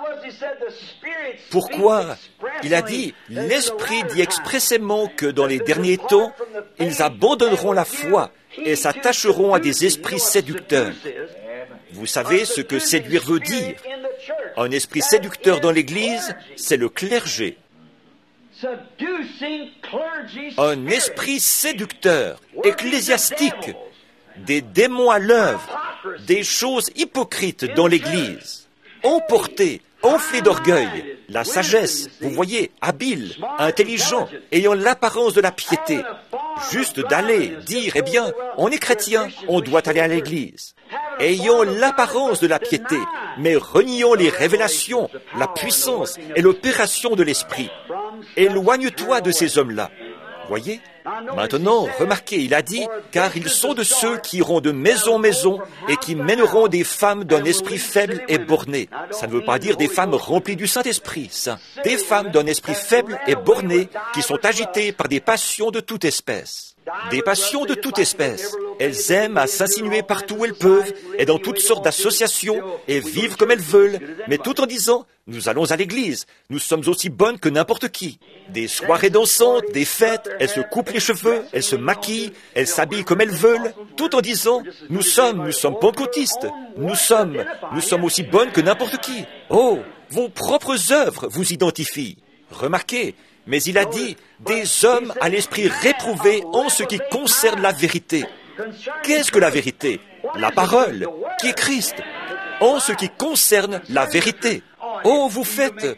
Pourquoi? Il a dit, l'Esprit dit expressément que dans les derniers temps, ils abandonneront la foi et s'attacheront à des esprits séducteurs. Vous savez ce que séduire veut dire? Un esprit séducteur dans l'Église, c'est le clergé. Un esprit séducteur, ecclésiastique, des démons à l'œuvre, des choses hypocrites dans l'Église, emportés, enflés d'orgueil, la sagesse, vous voyez, habile, intelligent, ayant l'apparence de la piété, juste d'aller dire, eh bien, on est chrétien, on doit aller à l'Église, ayant l'apparence de la piété, mais reniant les révélations, la puissance et l'opération de l'Esprit. Éloigne-toi de ces hommes-là. Voyez? Maintenant, remarquez, il a dit, car ils sont de ceux qui iront de maison en maison et qui mèneront des femmes d'un esprit faible et borné. Ça ne veut pas dire des femmes remplies du Saint-Esprit, ça. Des femmes d'un esprit faible et borné qui sont agitées par des passions de toute espèce. Des passions de toute espèce. Elles aiment à s'insinuer partout où elles peuvent et dans toutes sortes d'associations et vivre comme elles veulent, mais tout en disant, nous allons à l'église, nous sommes aussi bonnes que n'importe qui. Des soirées dansantes, des fêtes, elles se coupent les cheveux, elles se maquillent, elles s'habillent comme elles veulent, tout en disant, nous sommes pentecôtistes, nous sommes aussi bonnes que n'importe qui. Oh, vos propres œuvres vous identifient. Remarquez, mais il a dit, des hommes à l'esprit réprouvé en ce qui concerne la vérité. Qu'est-ce que la vérité? La parole, qui est Christ, en ce qui concerne la vérité. Oh, vous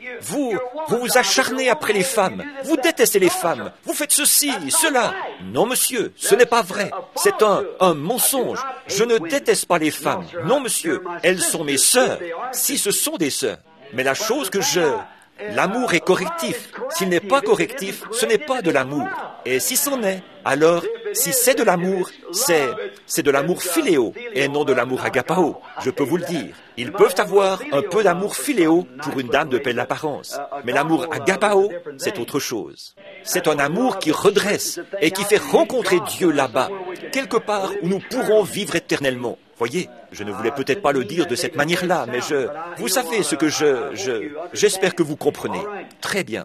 vous acharnez après les femmes, vous détestez les femmes, vous faites ceci, cela. Non, monsieur, ce n'est pas vrai. C'est un mensonge. Je ne déteste pas les femmes. Non, monsieur, elles sont mes sœurs, si ce sont des sœurs. Mais la chose que l'amour est correctif. S'il n'est pas correctif, ce n'est pas de l'amour. Et si c'en est, alors, si c'est de l'amour, c'est de l'amour philéo et non de l'amour agapao. Je peux vous le dire. Ils peuvent avoir un peu d'amour philéo pour une dame de belle apparence. Mais l'amour agapao, c'est autre chose. C'est un amour qui redresse et qui fait rencontrer Dieu là-bas, quelque part où nous pourrons vivre éternellement. Voyez, je ne voulais peut-être pas le dire de cette manière-là, mais vous savez ce que j'espère que vous comprenez. Très bien.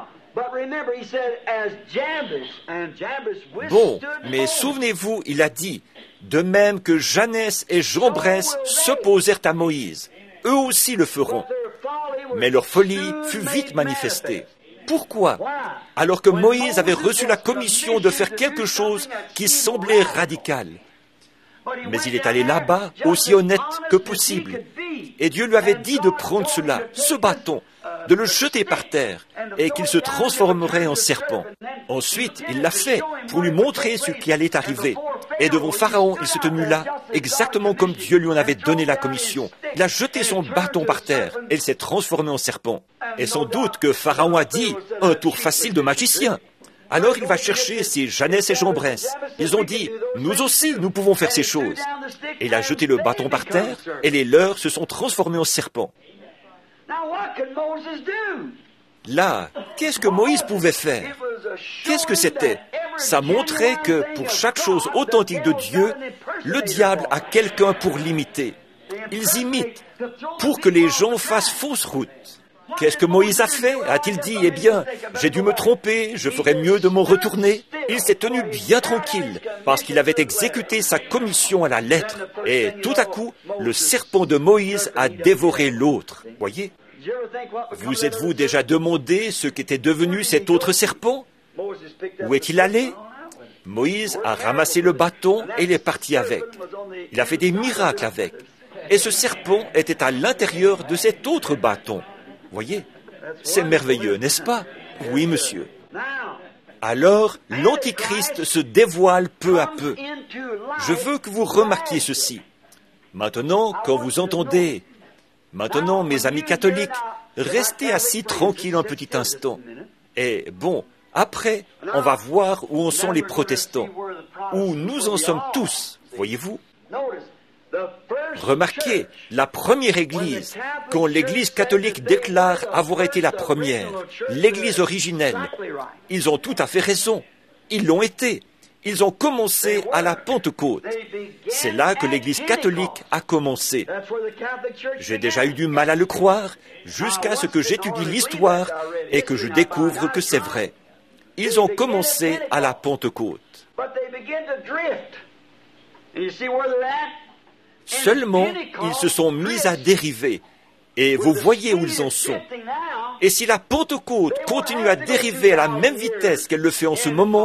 Bon, mais souvenez-vous, il a dit, de même que Jeannès et Jambres s'opposèrent à Moïse, eux aussi le feront. Mais leur folie fut vite manifestée. Pourquoi? Alors que Moïse avait reçu la commission de faire quelque chose qui semblait radical. Mais il est allé là-bas aussi honnête que possible. Et Dieu lui avait dit de prendre cela, ce bâton, de le jeter par terre, et qu'il se transformerait en serpent. Ensuite, il l'a fait pour lui montrer ce qui allait arriver. Et devant Pharaon, il se tenut là, exactement comme Dieu lui en avait donné la commission. Il a jeté son bâton par terre, et il s'est transformé en serpent. Et sans doute que Pharaon a dit, un tour facile de magicien. Alors il va chercher ces Jeannès et Jean Bresse. Ils ont dit, nous aussi, nous pouvons faire ces choses. Et il a jeté le bâton par terre, et les leurs se sont transformés en serpents. Là, qu'est-ce que Moïse pouvait faire? Qu'est-ce que c'était? Ça montrait que pour chaque chose authentique de Dieu, le diable a quelqu'un pour l'imiter. Ils imitent pour que les gens fassent fausse route. Qu'est-ce que Moïse a fait? A-t-il dit, eh bien, j'ai dû me tromper, je ferais mieux de m'en retourner? Il s'est tenu bien tranquille, parce qu'il avait exécuté sa commission à la lettre. Et tout à coup, le serpent de Moïse a dévoré l'autre. Voyez? Vous êtes-vous déjà demandé ce qu'était devenu cet autre serpent? Où est-il allé? Moïse a ramassé le bâton et il est parti avec. Il a fait des miracles avec. Et ce serpent était à l'intérieur de cet autre bâton. Voyez? C'est merveilleux, n'est-ce pas? Oui, monsieur. Alors, l'Antichrist se dévoile peu à peu. Je veux que vous remarquiez ceci. Maintenant, quand vous entendez... Maintenant, mes amis catholiques, restez assis tranquilles un petit instant. Et bon, après, on va voir où en sont les protestants, où nous en sommes tous, voyez-vous. Remarquez, la première Église, quand l'Église catholique déclare avoir été la première, l'Église originelle, ils ont tout à fait raison, ils l'ont été. Ils ont commencé à la Pentecôte. C'est là que l'Église catholique a commencé. J'ai déjà eu du mal à le croire, jusqu'à ce que j'étudie l'histoire et que je découvre que c'est vrai. Ils ont commencé à la Pentecôte. Seulement, ils se sont mis à dériver. Et vous voyez où ils en sont. Et si la Pentecôte continue à dériver à la même vitesse qu'elle le fait en ce moment,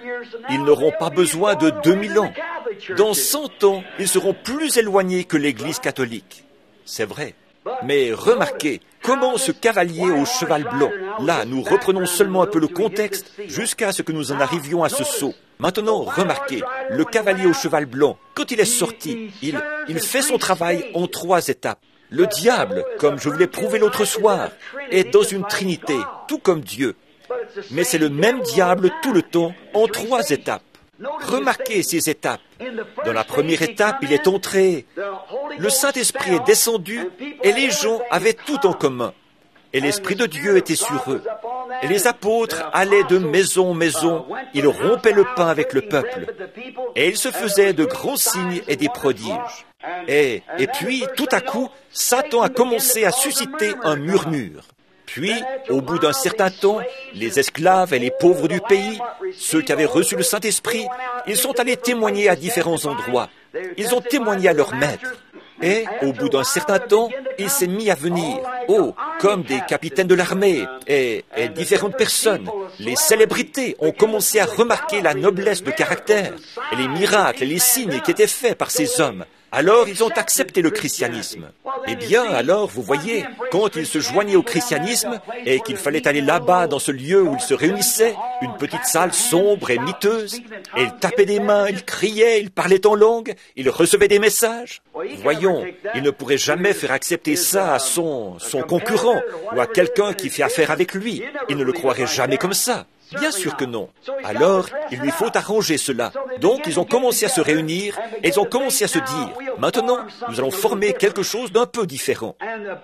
ils n'auront pas besoin de 2000 ans. Dans 100 ans, ils seront plus éloignés que l'Église catholique. C'est vrai. Mais remarquez, comment ce cavalier au cheval blanc, là, nous reprenons seulement un peu le contexte jusqu'à ce que nous en arrivions à ce saut. Maintenant, remarquez, le cavalier au cheval blanc, quand il est sorti, il fait son travail en 3 étapes. Le diable, comme je vous l'ai prouvé l'autre soir, est dans une trinité, tout comme Dieu. Mais c'est le même diable tout le temps, en 3 étapes. Remarquez ces étapes. Dans la première étape, il est entré. Le Saint-Esprit est descendu et les gens avaient tout en commun. Et l'Esprit de Dieu était sur eux. Et les apôtres allaient de maison en maison, ils rompaient le pain avec le peuple. Et ils se faisaient de grands signes et des prodiges. Et puis, tout à coup, Satan a commencé à susciter un murmure. Puis, au bout d'un certain temps, les esclaves et les pauvres du pays, ceux qui avaient reçu le Saint-Esprit, ils sont allés témoigner à différents endroits. Ils ont témoigné à leur maître. Et, au bout d'un certain temps, il s'est mis à venir, comme des capitaines de l'armée et différentes personnes. Les célébrités ont commencé à remarquer la noblesse de caractère et les miracles et les signes qui étaient faits par ces hommes. Alors, ils ont accepté le christianisme. Eh bien, alors, vous voyez, quand ils se joignaient au christianisme et qu'il fallait aller là-bas, dans ce lieu où ils se réunissaient, une petite salle sombre et miteuse, et ils tapaient des mains, ils criaient, ils parlaient en langue, ils recevaient des messages. Voyons, il ne pourrait jamais faire accepter ça à son concurrent ou à quelqu'un qui fait affaire avec lui. Il ne le croirait jamais comme ça. Bien sûr que non. Alors, il lui faut arranger cela. Donc, ils ont commencé à se réunir et ils ont commencé à se dire, maintenant, nous allons former quelque chose d'un peu différent.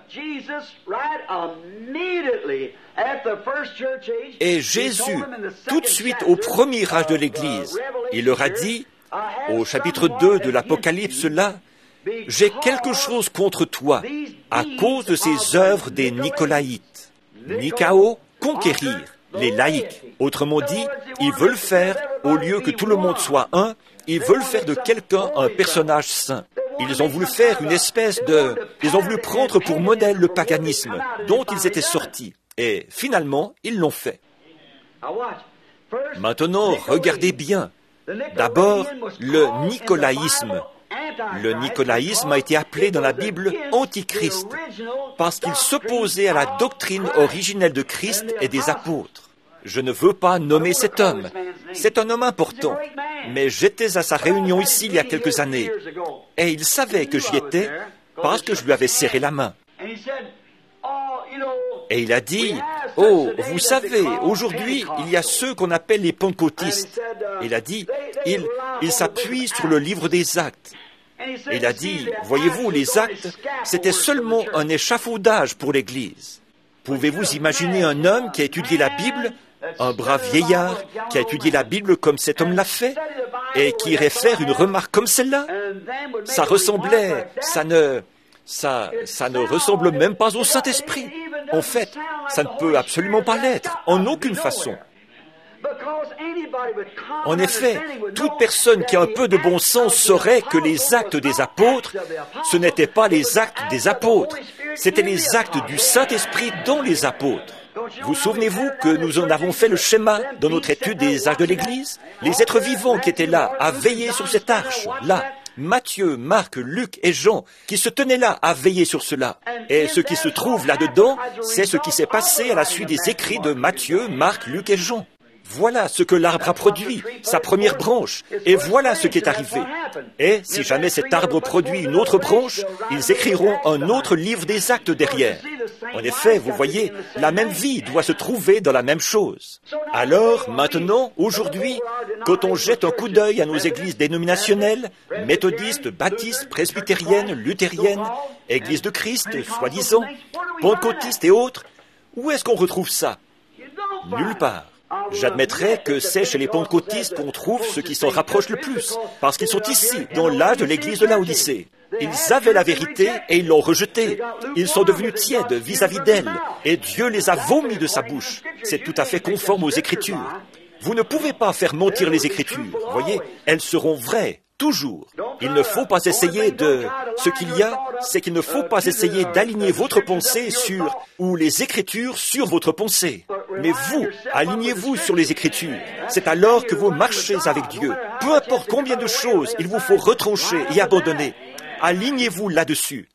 Et Jésus, tout de suite au premier âge de l'Église, il leur a dit, au chapitre 2 de l'Apocalypse là, « J'ai quelque chose contre toi, à cause de ces œuvres des Nicolaïtes. » Nikao, conquérir. Les laïcs. Autrement dit, ils veulent faire, au lieu que tout le monde soit un, ils veulent faire de quelqu'un un personnage saint. Ils ont voulu faire une espèce de... Ils ont voulu prendre pour modèle le paganisme dont ils étaient sortis. Et finalement, ils l'ont fait. Maintenant, regardez bien. D'abord, le nicolaïsme. Le nicolaïsme a été appelé dans la Bible Antichrist, parce qu'il s'opposait à la doctrine originelle de Christ et des apôtres. Je ne veux pas nommer cet homme. C'est un homme important. Mais j'étais à sa réunion ici il y a quelques années. Et il savait que j'y étais parce que je lui avais serré la main. Et il a dit, Oh, vous savez, aujourd'hui, il y a ceux qu'on appelle les pentecôtistes. Il a dit, il s'appuie sur le livre des Actes. Il a dit, voyez-vous, les actes, c'était seulement un échafaudage pour l'Église. Pouvez-vous imaginer un homme qui a étudié la Bible, un brave vieillard qui a étudié la Bible comme cet homme l'a fait, et qui irait faire une remarque comme celle-là? Ça ressemblait, ça ne ressemble même pas au Saint-Esprit. En fait, ça ne peut absolument pas l'être, en aucune façon. En effet, toute personne qui a un peu de bon sens saurait que les actes des apôtres, ce n'étaient pas les actes des apôtres, c'étaient les actes du Saint-Esprit dans les apôtres. Vous souvenez-vous que nous en avons fait le schéma dans notre étude des arches de l'Église? Les êtres vivants qui étaient là, à veiller sur cette arche, là, Matthieu, Marc, Luc et Jean, qui se tenaient là à veiller sur cela. Et ce qui se trouve là-dedans, c'est ce qui s'est passé à la suite des écrits de Matthieu, Marc, Luc et Jean. Voilà ce que l'arbre a produit, sa première branche, et voilà ce qui est arrivé. Et si jamais cet arbre produit une autre branche, ils écriront un autre livre des actes derrière. En effet, vous voyez, la même vie doit se trouver dans la même chose. Alors, maintenant, aujourd'hui, quand on jette un coup d'œil à nos églises dénominationnelles, méthodistes, baptistes, presbytériennes, luthériennes, églises de Christ, soi-disant, pentecôtistes et autres, où est-ce qu'on retrouve ça? Nulle part. J'admettrais que c'est chez les pentecôtistes qu'on trouve ce qui s'en rapproche le plus, parce qu'ils sont ici, dans l'âge de l'église de Laodicée. Ils avaient la vérité et ils l'ont rejetée. Ils sont devenus tièdes vis-à-vis d'elle, et Dieu les a vomis de sa bouche. C'est tout à fait conforme aux Écritures. Vous ne pouvez pas faire mentir les Écritures, voyez, elles seront vraies, toujours. Il ne faut pas essayer de... Ce qu'il y a, c'est qu'il ne faut pas essayer d'aligner votre pensée sur... ou les Écritures sur votre pensée. Mais vous, alignez-vous sur les Écritures. C'est alors que vous marchez avec Dieu. Peu importe combien de choses il vous faut retrancher et abandonner. Alignez-vous là-dessus.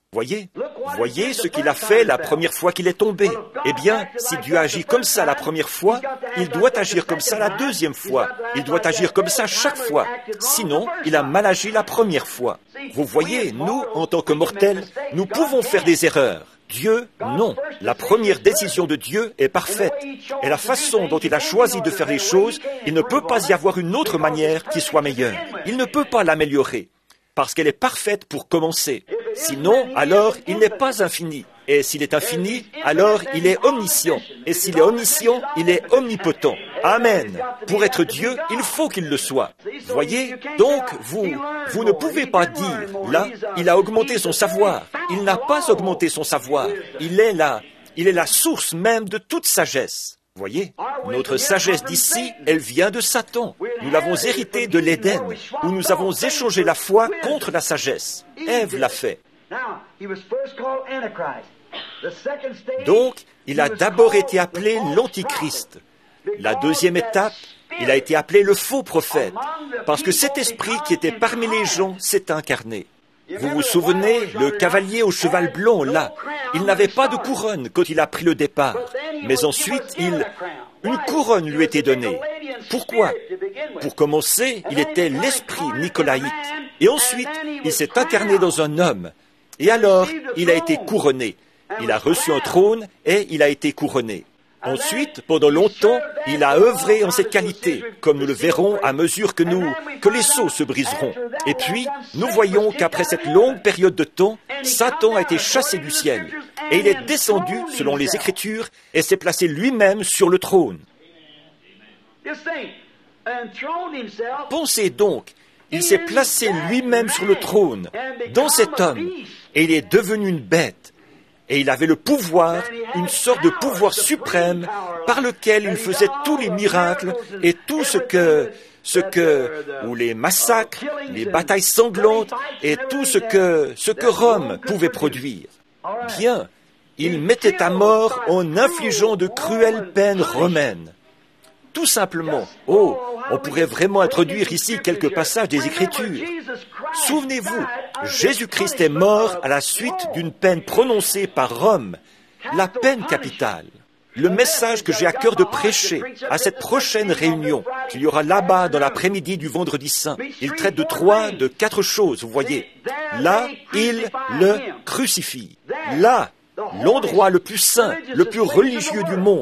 Voyez ce qu'il a fait la première fois qu'il est tombé. Eh bien, si Dieu agit comme ça la première fois, il doit agir comme ça la deuxième fois. Il doit agir comme ça chaque fois. Sinon, il a mal agi la première fois. Vous voyez, nous, en tant que mortels, nous pouvons faire des erreurs. Dieu, non. La première décision de Dieu est parfaite. Et la façon dont il a choisi de faire les choses, il ne peut pas y avoir une autre manière qui soit meilleure. Il ne peut pas l'améliorer. Parce qu'elle est parfaite pour commencer. Sinon, alors, il n'est pas infini. Et s'il est infini, alors il est omniscient. Et s'il est omniscient, il est omnipotent. Amen. Pour être Dieu, il faut qu'il le soit. Voyez, donc, vous ne pouvez pas dire, là, il a augmenté son savoir. Il n'a pas augmenté son savoir. Il est la source même de toute sagesse. Voyez, notre sagesse d'ici, elle vient de Satan. Nous l'avons héritée de l'Éden, où nous avons échangé la foi contre la sagesse. Ève l'a fait. Donc, il a d'abord été appelé l'Antichrist. La deuxième étape, il a été appelé le faux prophète, parce que cet esprit qui était parmi les gens s'est incarné. Vous vous souvenez, le cavalier au cheval blanc, là, il n'avait pas de couronne quand il a pris le départ. Mais ensuite, une couronne lui était donnée. Pourquoi? Pour commencer, il était l'esprit nicolaïte. Et ensuite, il s'est incarné dans un homme. Et alors, il a été couronné. Il a reçu un trône et il a été couronné. Ensuite, pendant longtemps, il a œuvré en cette qualité, comme nous le verrons à mesure que les sceaux se briseront. Et puis, nous voyons qu'après cette longue période de temps, Satan a été chassé du ciel. Et il est descendu, selon les Écritures, et s'est placé lui-même sur le trône. Pensez donc, il s'est placé lui-même sur le trône, dans cet homme, et il est devenu une bête. Et il avait le pouvoir, une sorte de pouvoir suprême, par lequel il faisait tous les miracles et tout ou les massacres, les batailles sanglantes et tout ce que Rome pouvait produire. Bien, il mettait à mort en infligeant de cruelles peines romaines. Tout simplement. Oh, on pourrait vraiment introduire ici quelques passages des Écritures. Souvenez-vous, Jésus-Christ est mort à la suite d'une peine prononcée par Rome, la peine capitale. Le message que j'ai à cœur de prêcher à cette prochaine réunion, qu'il y aura là-bas dans l'après-midi du Vendredi Saint, il traite de 4 choses, vous voyez. Là, il le crucifie. Là, l'endroit le plus saint, le plus religieux du monde.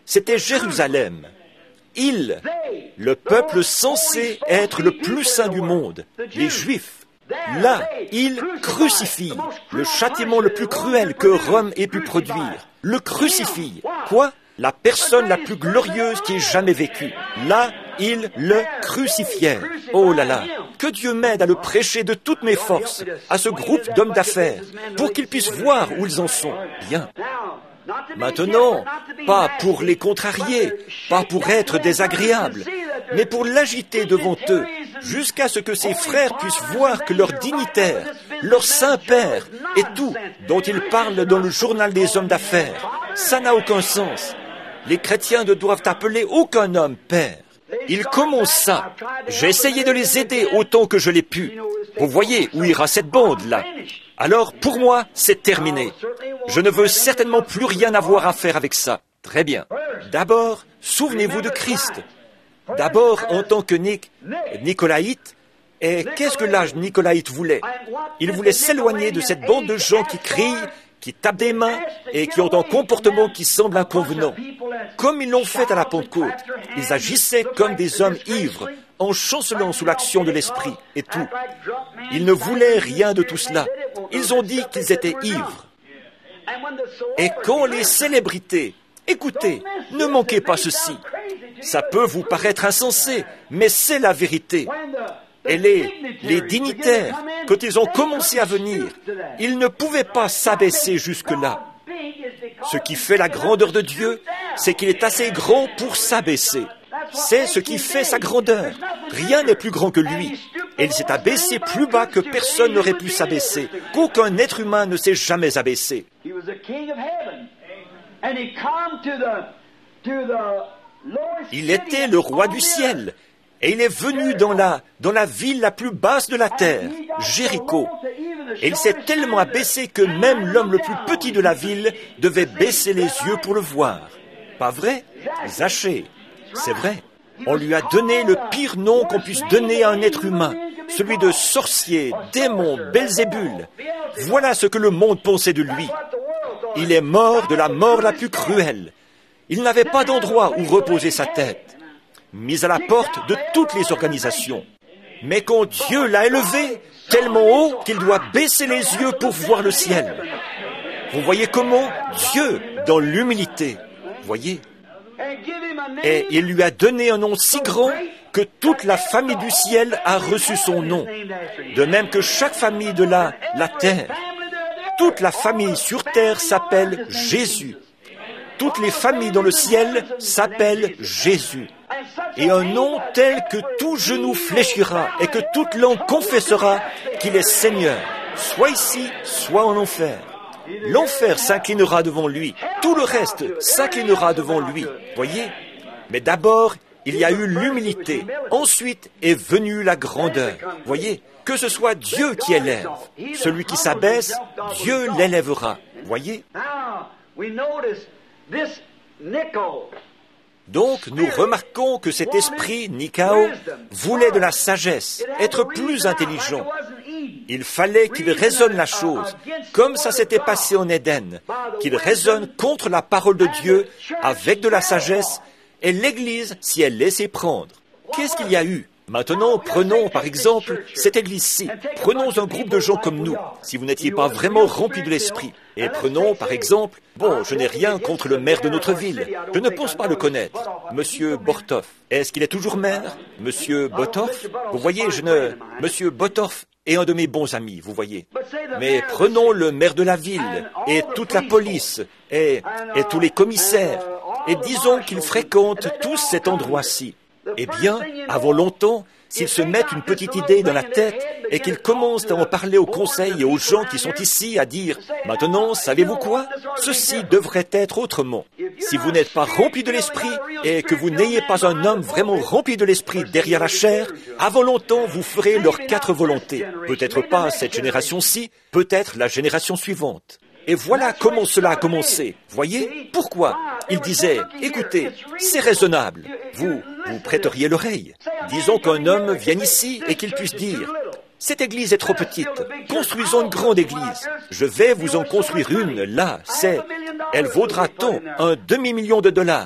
c'était Jérusalem. Ils, le peuple censé être le plus saint du monde, les Juifs, là, ils crucifient le châtiment le plus cruel que Rome ait pu produire. Le crucifient. Quoi? La personne la plus glorieuse qui ait jamais vécu. Là, ils le crucifièrent. Oh là là, que Dieu m'aide à le prêcher de toutes mes forces à ce groupe d'hommes d'affaires pour qu'ils puissent voir où ils en sont. Bien. Maintenant, pas pour les contrarier, pas pour être désagréables, mais pour l'agiter devant eux, jusqu'à ce que ses frères puissent voir que leur dignitaire, leur Saint-Père et tout dont ils parlent dans le journal des hommes d'affaires, ça n'a aucun sens. Les chrétiens ne doivent appeler aucun homme père. Ils commencent ça. J'ai essayé de les aider autant que je l'ai pu. Vous voyez où ira cette bande-là. Alors, pour moi, c'est terminé. Je ne veux certainement plus rien avoir à faire avec ça. Très bien. D'abord, souvenez-vous de Christ. D'abord, en tant que Nicolaïte, et qu'est-ce que l'âge Nicolaïte voulait? Il voulait s'éloigner de cette bande de gens qui crient, qui tapent des mains et qui ont un comportement qui semble inconvenant. Comme ils l'ont fait à la Pentecôte, ils agissaient comme des hommes ivres, en chancelant sous l'action de l'Esprit et tout. Ils ne voulaient rien de tout cela. Ils ont dit qu'ils étaient ivres. Et quand les célébrités, écoutez, ne manquez pas ceci. Ça peut vous paraître insensé, mais c'est la vérité. Et les dignitaires, quand ils ont commencé à venir, ils ne pouvaient pas s'abaisser jusque-là. Ce qui fait la grandeur de Dieu, c'est qu'il est assez grand pour s'abaisser. C'est ce qui fait sa grandeur. Rien n'est plus grand que lui. Et il s'est abaissé plus bas que personne n'aurait pu s'abaisser, qu'aucun être humain ne s'est jamais abaissé. Il était le roi du ciel. Et il est venu dans la ville la plus basse de la terre, Jéricho. Et il s'est tellement abaissé que même l'homme le plus petit de la ville devait baisser les yeux pour le voir. Pas vrai? Zachée. C'est vrai. On lui a donné le pire nom qu'on puisse donner à un être humain, celui de sorcier, démon, Belzébul. Voilà ce que le monde pensait de lui. Il est mort de la mort la plus cruelle. Il n'avait pas d'endroit où reposer sa tête. Mis à la porte de toutes les organisations. Mais quand Dieu l'a élevé tellement haut qu'il doit baisser les yeux pour voir le ciel. Vous voyez comment Dieu, dans l'humilité, voyez, et il lui a donné un nom si grand que toute la famille du ciel a reçu son nom. De même que chaque famille de la terre. Toute la famille sur terre s'appelle Jésus. Toutes les familles dans le ciel s'appellent Jésus. Et un nom tel que tout genou fléchira et que toute langue confessera qu'il est Seigneur, soit ici, soit en enfer. L'enfer s'inclinera devant lui, tout le reste s'inclinera devant lui, voyez? Mais d'abord, il y a eu l'humilité, ensuite est venue la grandeur, voyez? Que ce soit Dieu qui élève, celui qui s'abaisse, Dieu l'élèvera, voyez? Donc, nous remarquons que cet esprit, Nikao, voulait de la sagesse, être plus intelligent. Il fallait qu'il raisonne la chose, comme ça s'était passé en Éden, qu'il raisonne contre la parole de Dieu avec de la sagesse, et l'Église s'y est laissée prendre. Qu'est-ce qu'il y a eu? Maintenant, prenons par exemple cette église-ci. Prenons un groupe de gens comme nous, si vous n'étiez pas vraiment remplis de l'esprit. Et prenons par exemple, bon, je n'ai rien contre le maire de notre ville. Je ne pense pas le connaître. Monsieur Bortoff. Est-ce qu'il est toujours maire? Monsieur Botorff? Vous voyez, Monsieur Botorff est un de mes bons amis, vous voyez. Mais prenons le maire de la ville, et toute la police, et tous les commissaires, et disons qu'ils fréquentent tous cet endroit-ci. Eh bien, avant longtemps, s'ils se mettent une petite idée dans la tête et qu'ils commencent à en parler au conseil et aux gens qui sont ici à dire « Maintenant, savez-vous quoi? Ceci devrait être autrement. » Si vous n'êtes pas rempli de l'esprit et que vous n'ayez pas un homme vraiment rempli de l'esprit derrière la chair, avant longtemps, vous ferez leurs 4 volontés. Peut-être pas cette génération-ci, peut-être la génération suivante. Et voilà comment cela a commencé. Voyez? Pourquoi? Il disait, écoutez, c'est raisonnable. Vous prêteriez l'oreille. Disons qu'un homme vienne ici et qu'il puisse dire, cette église est trop petite. Construisons une grande église. Je vais vous en construire une, là, elle vaudra tant, $1 demi-million.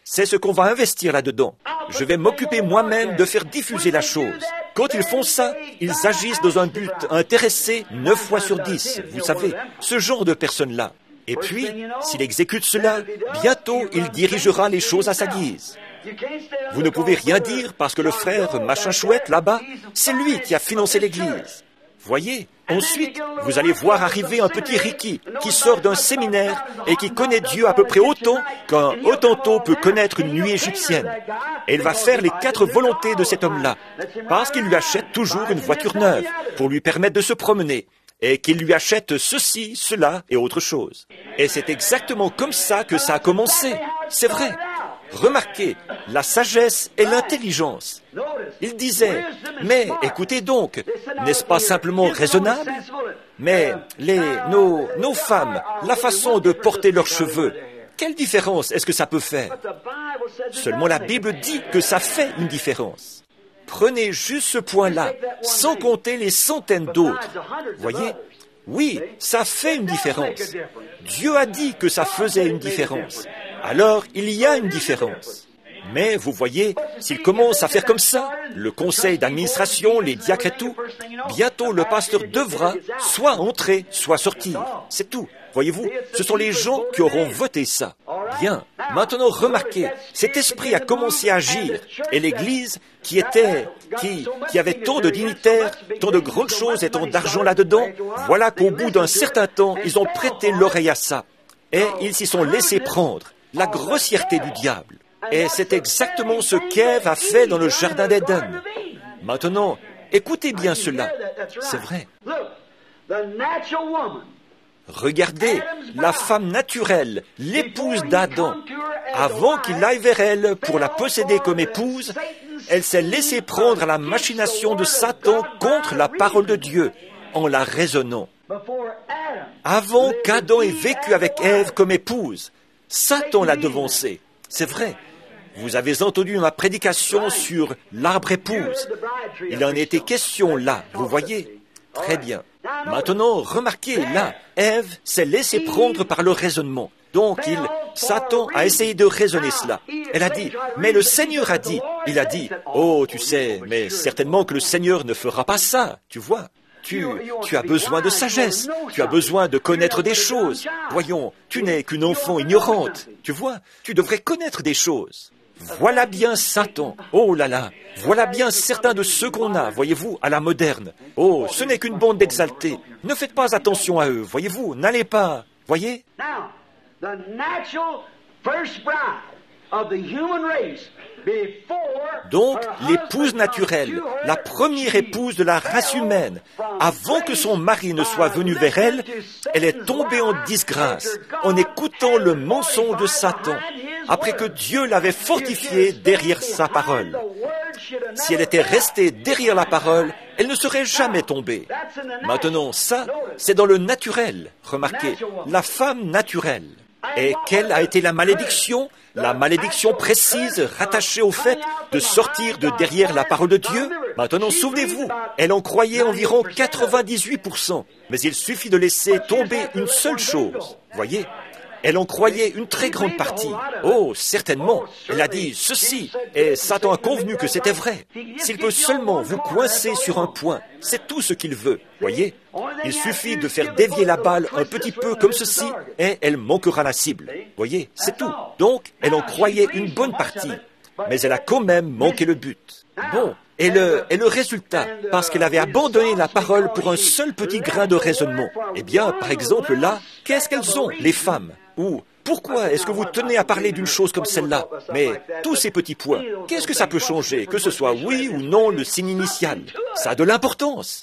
C'est ce qu'on va investir là-dedans. Je vais m'occuper moi-même de faire diffuser la chose. Quand ils font ça, ils agissent dans un but intéressé 9 fois sur 10. Vous savez, ce genre de personnes-là. Et puis, s'il exécute cela, bientôt il dirigera les choses à sa guise. Vous ne pouvez rien dire parce que le frère machin chouette là-bas, c'est lui qui a financé l'église. Voyez, ensuite, vous allez voir arriver un petit Ricky qui sort d'un séminaire et qui connaît Dieu à peu près autant qu'un Hottentot peut connaître une nuit égyptienne. Et il va faire les 4 volontés de cet homme-là, parce qu'il lui achète toujours une voiture neuve pour lui permettre de se promener, et qu'il lui achète ceci, cela et autre chose. Et c'est exactement comme ça que ça a commencé. C'est vrai. Remarquez, la sagesse et l'intelligence. Il disait, mais écoutez donc, n'est-ce pas simplement raisonnable? Mais nos femmes, la façon de porter leurs cheveux, quelle différence est-ce que ça peut faire? Seulement la Bible dit que ça fait une différence. Prenez juste ce point-là, sans compter les centaines d'autres. Voyez? Oui, ça fait une différence. Dieu a dit que ça faisait une différence. Alors, il y a une différence. Mais, vous voyez, s'il commence à faire comme ça, le conseil d'administration, les diacres et tout, bientôt le pasteur devra soit entrer, soit sortir. C'est tout. Voyez-vous, ce sont les gens qui auront voté ça. Bien. Maintenant, remarquez, cet esprit a commencé à agir, et l'Église, qui avait tant de dignitaires, tant de grandes choses et tant d'argent là-dedans, voilà qu'au bout d'un certain temps, ils ont prêté l'oreille à ça. Et ils s'y sont laissés prendre. La grossièreté du diable. Et c'est exactement ce qu'Ève a fait dans le jardin d'Éden. Maintenant, écoutez bien cela. C'est vrai. Regardez, la femme naturelle, l'épouse d'Adam, avant qu'il aille vers elle pour la posséder comme épouse, elle s'est laissée prendre à la machination de Satan contre la parole de Dieu, en la raisonnant. Avant qu'Adam ait vécu avec Ève comme épouse, Satan l'a devancé. C'est vrai. Vous avez entendu ma prédication sur l'arbre épouse. Il en était question là, vous voyez? Très bien. Maintenant, remarquez, là, Ève s'est laissée prendre par le raisonnement. Donc, Satan a essayé de raisonner cela. Elle a dit, mais le Seigneur a dit. Il a dit, oh, tu sais, mais certainement que le Seigneur ne fera pas ça, tu vois. Tu as besoin de sagesse, tu as besoin de connaître des choses. Voyons, tu n'es qu'une enfant ignorante, tu vois, tu devrais connaître des choses. Voilà bien Satan, oh là là, voilà bien certains de ceux qu'on a, voyez-vous, à la moderne. Oh, ce n'est qu'une bande d'exaltés, ne faites pas attention à eux, voyez-vous, n'allez pas, voyez. Donc, l'épouse naturelle, la première épouse de la race humaine, avant que son mari ne soit venu vers elle, elle est tombée en disgrâce en écoutant le mensonge de Satan, après que Dieu l'avait fortifiée derrière sa parole. Si elle était restée derrière la parole, elle ne serait jamais tombée. Maintenant, ça, c'est dans le naturel. Remarquez, la femme naturelle. Et quelle a été la malédiction? La malédiction précise rattachée au fait de sortir de derrière la parole de Dieu? Maintenant, souvenez-vous, elle en croyait environ 98%. Mais il suffit de laisser tomber une seule chose. Voyez? Elle en croyait une très grande partie. Oh, certainement. Elle a dit ceci, et Satan a convenu que c'était vrai. S'il peut seulement vous coincer sur un point, c'est tout ce qu'il veut. Voyez? Il suffit de faire dévier la balle un petit peu comme ceci, et elle manquera la cible. Voyez? C'est tout. Donc, elle en croyait une bonne partie. Mais elle a quand même manqué le but. Bon. Et le résultat, parce qu'elle avait abandonné la parole pour un seul petit grain de raisonnement. Eh bien, par exemple, là, qu'est-ce qu'elles ont, les femmes? Ou, pourquoi est-ce que vous tenez à parler d'une chose comme celle-là? Mais, tous ces petits points, qu'est-ce que ça peut changer? Que ce soit oui ou non le signe initial. Ça a de l'importance.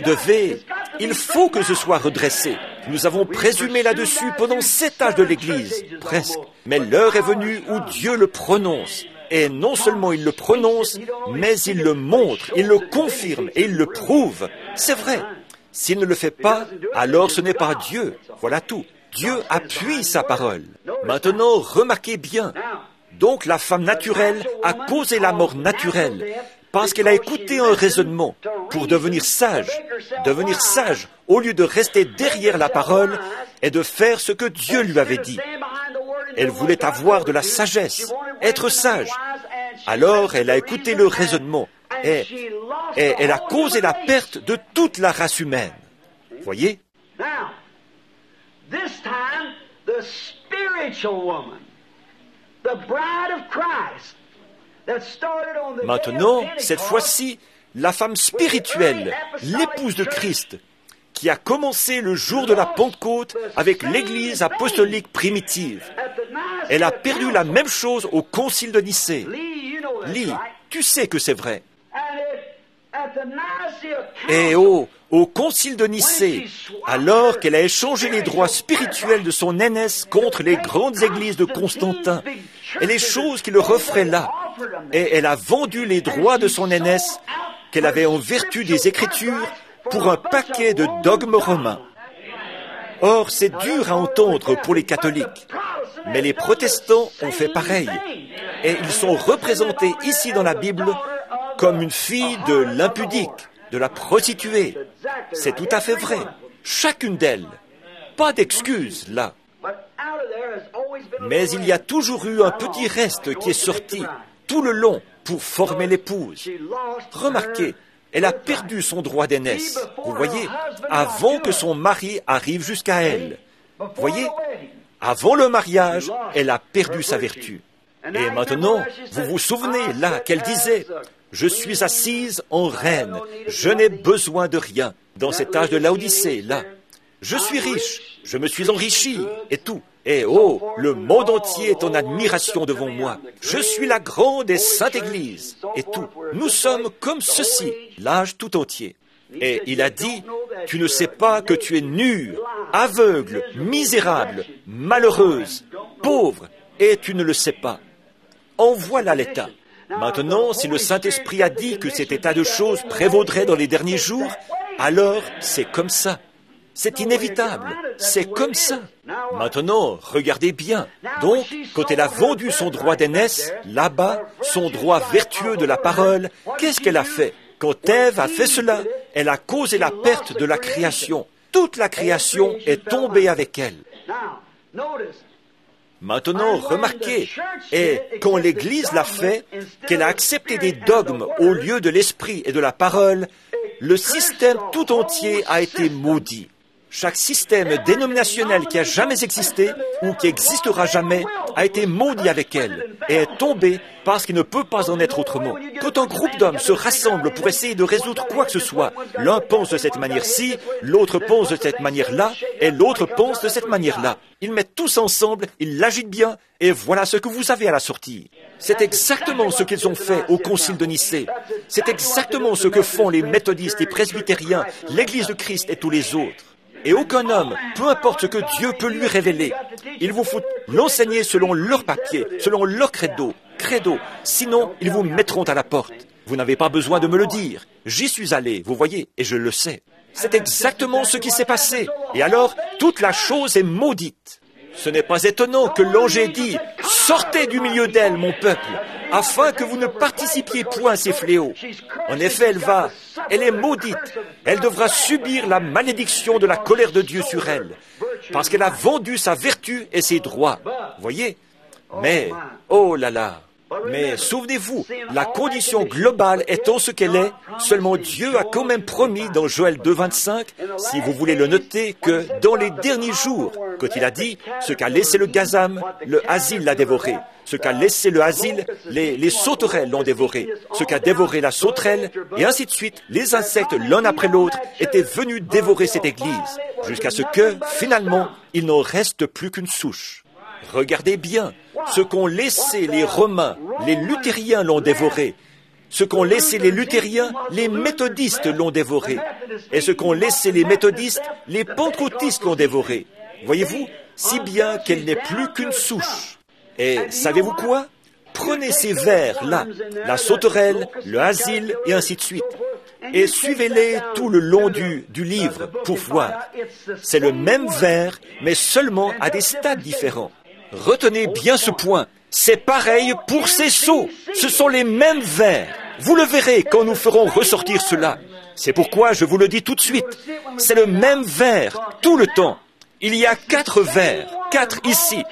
Il faut que ce soit redressé. Nous avons présumé là-dessus pendant 7 âges de l'Église, presque. Mais l'heure est venue où Dieu le prononce. Et non seulement il le prononce, mais il le montre, il le confirme et il le prouve. C'est vrai. S'il ne le fait pas, alors ce n'est pas Dieu. Voilà tout. Dieu appuie sa parole. Maintenant, remarquez bien. Donc la femme naturelle a causé la mort naturelle parce qu'elle a écouté un raisonnement pour devenir sage au lieu de rester derrière la parole et de faire ce que Dieu lui avait dit. Elle voulait avoir de la sagesse, être sage. Alors elle a écouté le raisonnement et elle a causé la perte de toute la race humaine. Voyez? Maintenant, cette fois-ci, la femme spirituelle, l'épouse de Christ, qui a commencé le jour de la Pentecôte avec l'Église apostolique primitive. Elle a perdu la même chose au Concile de Nicée. Lee, tu sais que c'est vrai. Et au Concile de Nicée, alors qu'elle a échangé les droits spirituels de son aînesse contre les grandes églises de Constantin et les choses qui leur offraient là, et elle a vendu les droits de son aînesse qu'elle avait en vertu des Écritures pour un paquet de dogmes romains. Or, c'est dur à entendre pour les catholiques, mais les protestants ont fait pareil, et ils sont représentés ici dans la Bible comme une fille de l'impudique, de la prostituée. C'est tout à fait vrai, chacune d'elles. Pas d'excuse là. Mais il y a toujours eu un petit reste qui est sorti tout le long pour former l'épouse. Remarquez, elle a perdu son droit d'aînesse, vous voyez, avant que son mari arrive jusqu'à elle. Voyez, avant le mariage, elle a perdu sa vertu. Et maintenant, vous vous souvenez là qu'elle disait « Je suis assise en reine, je n'ai besoin de rien » dans cet âge de Laodicée, là. « Je suis riche, je me suis enrichi et tout. Et oh, le monde entier est en admiration devant moi. Je suis la grande et sainte Église et tout. Nous sommes comme ceci, l'âge tout entier. » Et il a dit, tu ne sais pas que tu es nue, aveugle, misérable, malheureuse, pauvre, et tu ne le sais pas. En voilà l'état. Maintenant, si le Saint-Esprit a dit que cet état de choses prévaudrait dans les derniers jours, alors c'est comme ça. C'est inévitable. C'est comme ça. Maintenant, regardez bien. Donc, quand elle a vendu son droit d'aînesse, là-bas, son droit vertueux de la parole, qu'est-ce qu'elle a fait? Quand Ève a fait cela, elle a causé la perte de la création. Toute la création est tombée avec elle. Maintenant, remarquez, et quand l'Église l'a fait, qu'elle a accepté des dogmes au lieu de l'esprit et de la parole, le système tout entier a été maudit. Chaque système dénominationnel qui a jamais existé ou qui existera jamais a été maudit avec elle et est tombé parce qu'il ne peut pas en être autrement. Quand un groupe d'hommes se rassemble pour essayer de résoudre quoi que ce soit, l'un pense de cette manière-ci, l'autre pense de cette manière-là et l'autre pense de cette manière-là. Ils mettent tous ensemble, ils l'agitent bien et voilà ce que vous avez à la sortie. C'est exactement ce qu'ils ont fait au Concile de Nicée. C'est exactement ce que font les méthodistes, les presbytériens, l'Église de Christ et tous les autres. Et aucun homme, peu importe ce que Dieu peut lui révéler, il vous faut l'enseigner selon leur papier, selon leur credo, sinon ils vous mettront à la porte. Vous n'avez pas besoin de me le dire. J'y suis allé, vous voyez, et je le sais. C'est exactement ce qui s'est passé. Et alors, toute la chose est maudite. Ce n'est pas étonnant que l'ange ait dit « Sortez du milieu d'elle, mon peuple, afin que vous ne participiez point à ces fléaux. » En effet, elle est maudite. Elle devra subir la malédiction de la colère de Dieu sur elle, parce qu'elle a vendu sa vertu et ses droits. Voyez? Mais, oh là là! Mais souvenez-vous, la condition globale étant ce qu'elle est, seulement Dieu a quand même promis dans Joël 2,25, si vous voulez le noter, que dans les derniers jours, quand il a dit, ce qu'a laissé le gazam, le asile l'a dévoré. Ce qu'a laissé le asile, les sauterelles l'ont dévoré. Ce qu'a dévoré la sauterelle, et ainsi de suite, les insectes l'un après l'autre étaient venus dévorer cette église, jusqu'à ce que, finalement, il n'en reste plus qu'une souche. Regardez bien, ce qu'ont laissé les Romains, les luthériens l'ont dévoré. Ce qu'ont laissé les luthériens, les méthodistes l'ont dévoré. Et ce qu'ont laissé les méthodistes, les pentecôtistes l'ont dévoré. Voyez-vous, si bien qu'elle n'est plus qu'une souche. Et savez-vous quoi? Prenez ces vers-là, la sauterelle, le asile, et ainsi de suite, et suivez-les tout le long du livre pour voir. C'est le même vers, mais seulement à des stades différents. Retenez bien ce point. C'est pareil pour ces sceaux. Ce sont les mêmes vers. Vous le verrez quand nous ferons ressortir cela. C'est pourquoi je vous le dis tout de suite. C'est le même vers, tout le temps. Il y a 4 vers, 4 ici.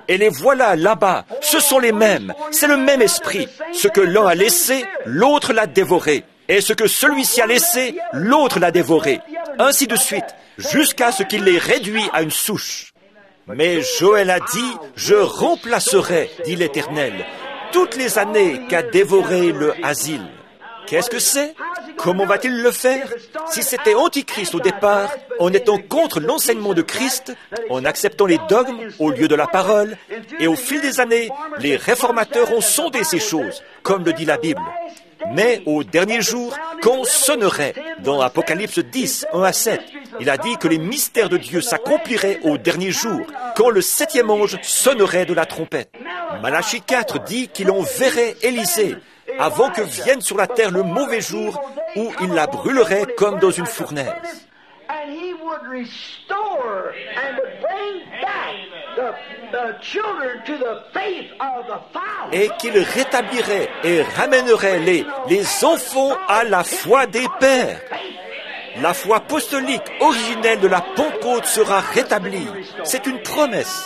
Et les voilà là-bas. Ce sont les mêmes. C'est le même esprit. Ce que l'un a laissé, l'autre l'a dévoré. Et ce que celui-ci a laissé, l'autre l'a dévoré. Ainsi de suite, jusqu'à ce qu'il les réduit à une souche. Mais Joël a dit, « Je remplacerai, dit l'Éternel, toutes les années qu'a dévoré le asile. » Qu'est-ce que c'est? Comment va-t-il le faire? Si c'était antichrist au départ, en étant contre l'enseignement de Christ, en acceptant les dogmes au lieu de la parole, et au fil des années, les réformateurs ont sondé ces choses, comme le dit la Bible. Mais au dernier jour, quand sonnerait, dans Apocalypse 10, 1 à 7, il a dit que les mystères de Dieu s'accompliraient au dernier jour, quand le 7e ange sonnerait de la trompette. Malachie 4 dit qu'il enverrait Élisée, avant que vienne sur la terre le mauvais jour, où il la brûlerait comme dans une fournaise. Et qu'il rétablirait et ramènerait les enfants à la foi des pères. La foi apostolique originelle de la Pentecôte sera rétablie. C'est une promesse.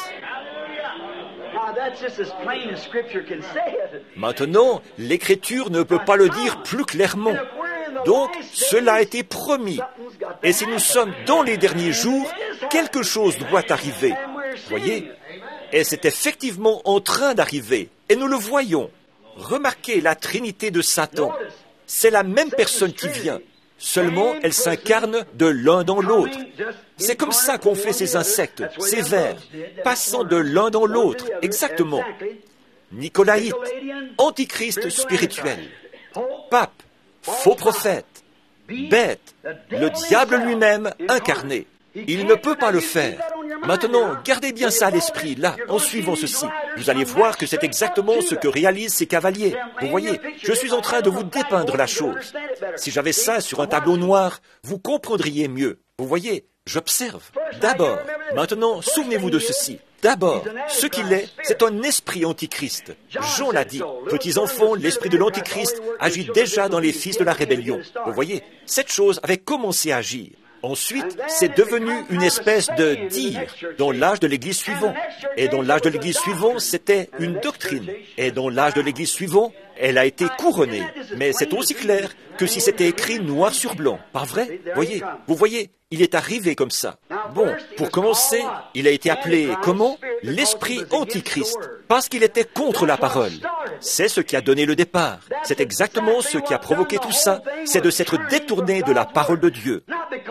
Maintenant, l'Écriture ne peut pas le dire plus clairement. Donc, cela a été promis. Et si nous sommes dans les derniers jours, quelque chose doit arriver. Voyez? Et c'est effectivement en train d'arriver. Et nous le voyons. Remarquez la trinité de Satan. C'est la même personne qui vient. Seulement, elle s'incarne de l'un dans l'autre. C'est comme ça qu'on fait ces insectes, ces vers, passant de l'un dans l'autre, exactement. Nicolaïte, antichrist spirituel, pape, faux prophète, bête, le diable lui-même incarné. Il ne peut pas le faire. Maintenant, gardez bien ça à l'esprit, là, en suivant ceci. Vous allez voir que c'est exactement ce que réalisent ces cavaliers. Vous voyez, je suis en train de vous dépeindre la chose. Si j'avais ça sur un tableau noir, vous comprendriez mieux. Vous voyez, j'observe. D'abord, maintenant, souvenez-vous de ceci. D'abord, ce qu'il est, c'est un esprit antichrist. Jean l'a dit. Petits enfants, l'esprit de l'antichrist agit déjà dans les fils de la rébellion. Vous voyez, cette chose avait commencé à agir. Ensuite, c'est devenu une espèce de dire dans l'âge de l'Église suivant. Et dans l'âge de l'Église suivant, c'était une doctrine. Et dans l'âge de l'Église suivant, elle a été couronnée. Mais c'est aussi clair que si c'était écrit noir sur blanc. Pas vrai? Vous voyez, il est arrivé comme ça. Bon, pour commencer, il a été appelé comment? L'esprit antichrist. Parce qu'il était contre la parole. C'est ce qui a donné le départ. C'est exactement ce qui a provoqué tout ça. C'est de s'être détourné de la parole de Dieu.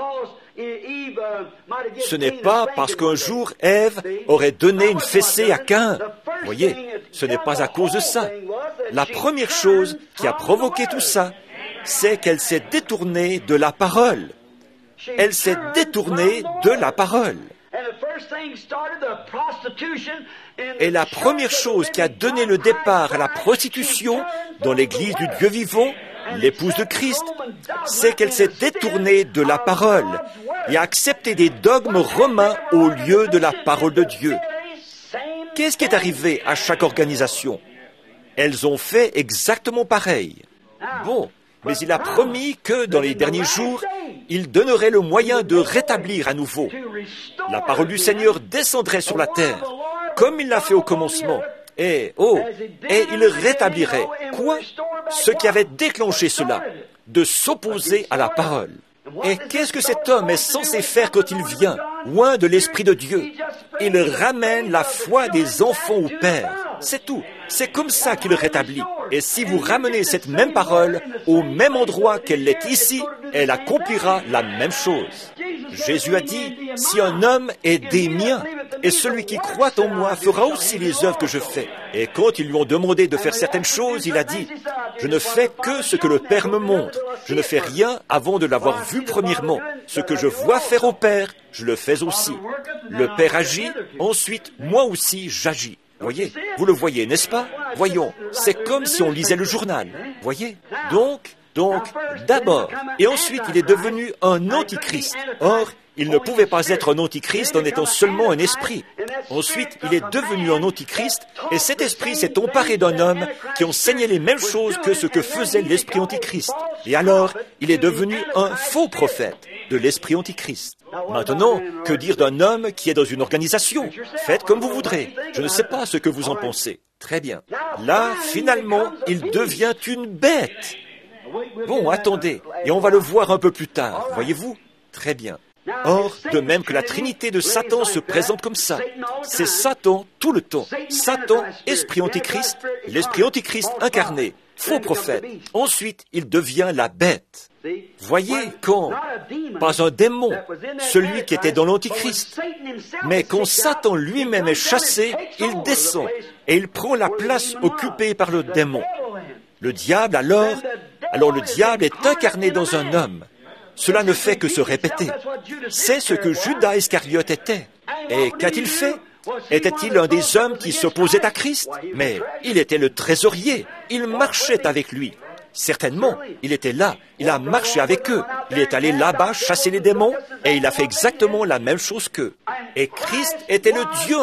Ce n'est pas parce qu'un jour Ève aurait donné une fessée à Caïn. Voyez, ce n'est pas à cause de ça. La première chose qui a provoqué tout ça, c'est qu'elle s'est détournée de la parole. Elle s'est détournée de la parole. Et la première chose qui a donné le départ à la prostitution dans l'Église du Dieu vivant, l'épouse de Christ, c'est qu'elle s'est détournée de la parole et a accepté des dogmes romains au lieu de la parole de Dieu. Qu'est-ce qui est arrivé à chaque organisation? Elles ont fait exactement pareil. Bon, mais il a promis que dans les derniers jours, il donnerait le moyen de rétablir à nouveau. La parole du Seigneur descendrait sur la terre, comme il l'a fait au commencement. Et il rétablirait, quoi? Ce qui avait déclenché cela, de s'opposer à la parole. Et qu'est-ce que cet homme est censé faire quand il vient, loin de l'Esprit de Dieu? Il ramène la foi des enfants au Père. C'est tout. C'est comme ça qu'il rétablit. Et si vous ramenez cette même parole au même endroit qu'elle l'est ici, elle accomplira la même chose. Jésus a dit, « Si un homme est des miens, et celui qui croit en moi fera aussi les œuvres que je fais. » Et quand ils lui ont demandé de faire certaines choses, il a dit, « Je ne fais que ce que le Père me montre. Je ne fais rien avant de l'avoir vu premièrement. Ce que je vois faire au Père, je le fais aussi. Le Père agit, ensuite moi aussi j'agis. » Voyez, vous le voyez, n'est-ce pas? Voyons, c'est comme si on lisait le journal. Voyez? Donc, d'abord, et ensuite il est devenu un antichrist. Or, il ne pouvait pas être un antichrist en étant seulement un esprit. Ensuite, il est devenu un antichrist, et cet esprit s'est emparé d'un homme qui enseignait les mêmes choses que ce que faisait l'esprit antichrist. Et alors, il est devenu un faux prophète. de l'esprit antichrist. Maintenant, que dire d'un homme qui est dans une organisation? Faites comme vous voudrez. Je ne sais pas ce que vous en pensez. Très bien. Là, finalement, il devient une bête. Bon, attendez, et on va le voir un peu plus tard, voyez-vous? Très bien. Or, de même que la trinité de Satan se présente comme ça, c'est Satan tout le temps. Satan, esprit antichrist, l'esprit antichrist incarné, faux prophète. Ensuite, il devient la bête. Voyez quand, pas un démon, celui qui était dans l'antichrist, mais quand Satan lui-même est chassé, il descend et il prend la place occupée par le démon. Le diable alors le diable est incarné dans un homme. Cela ne fait que se répéter. C'est ce que Judas Iscariote était. Et qu'a-t-il fait? Était-il un des hommes qui s'opposaient à Christ? Mais il était le trésorier. Il marchait avec lui. Certainement, il était là. Il a marché avec eux. Il est allé là-bas chasser les démons et il a fait exactement la même chose qu'eux. Et Christ était le Dieu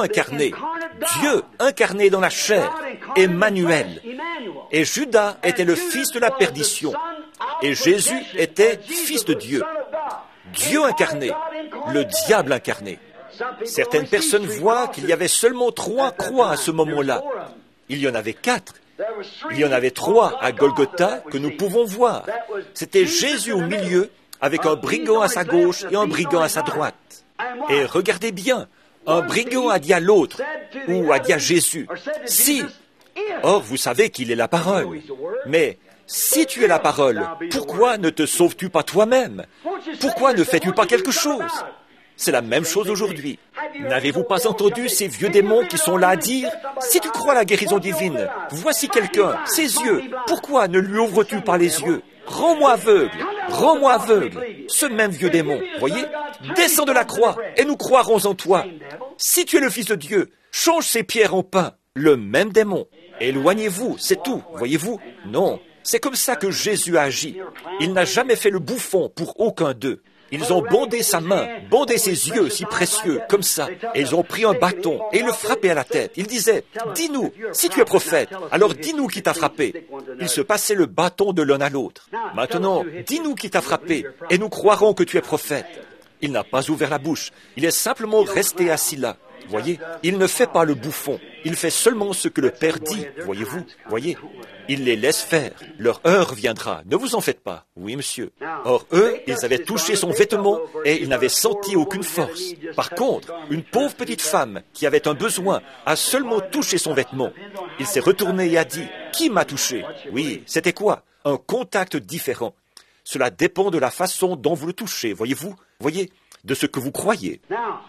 incarné dans la chair, Emmanuel. Et Judas était le fils de la perdition. Et Jésus était fils de Dieu. Dieu incarné, le diable incarné. Certaines personnes voient qu'il y avait seulement 3 croix à ce moment-là. Il y en avait 4. Il y en avait 3 à Golgotha que nous pouvons voir. C'était Jésus au milieu, avec un brigand à sa gauche et un brigand à sa droite. Et regardez bien, un brigand a dit à l'autre, ou a dit à Jésus, « Si !» Or, vous savez qu'il est la parole. Mais si tu es la parole, pourquoi ne te sauves-tu pas toi-même? Pourquoi ne fais-tu pas quelque chose? C'est la même chose aujourd'hui. N'avez-vous pas entendu ces vieux démons qui sont là à dire, « Si tu crois à la guérison divine, voici quelqu'un, ses yeux, pourquoi ne lui ouvres-tu pas les yeux? Rends-moi aveugle, rends-moi aveugle. » Ce même vieux démon, voyez, descends de la croix et nous croirons en toi. Si tu es le Fils de Dieu, change ces pierres en pain. Le même démon. Éloignez-vous, c'est tout, voyez-vous? Non, c'est comme ça que Jésus a agi. Il n'a jamais fait le bouffon pour aucun d'eux. Ils ont bondé sa main, bondé ses yeux si précieux, comme ça, et ils ont pris un bâton et le frappaient à la tête. Ils disaient, « Dis-nous, si tu es prophète, alors dis-nous qui t'a frappé. » Ils se passaient le bâton de l'un à l'autre. Maintenant, dis-nous qui t'a frappé, et nous croirons que tu es prophète. Il n'a pas ouvert la bouche, il est simplement resté assis là. Voyez, il ne fait pas le bouffon, il fait seulement ce que le Père dit, voyez-vous, voyez. Il les laisse faire, leur heure viendra, ne vous en faites pas, oui monsieur. Or eux, ils avaient touché son vêtement et ils n'avaient senti aucune force. Par contre, une pauvre petite femme qui avait un besoin a seulement touché son vêtement. Il s'est retourné et a dit, « Qui m'a touché ?» Oui, c'était quoi? Un contact différent. Cela dépend de la façon dont vous le touchez, voyez-vous, voyez, de ce que vous croyez.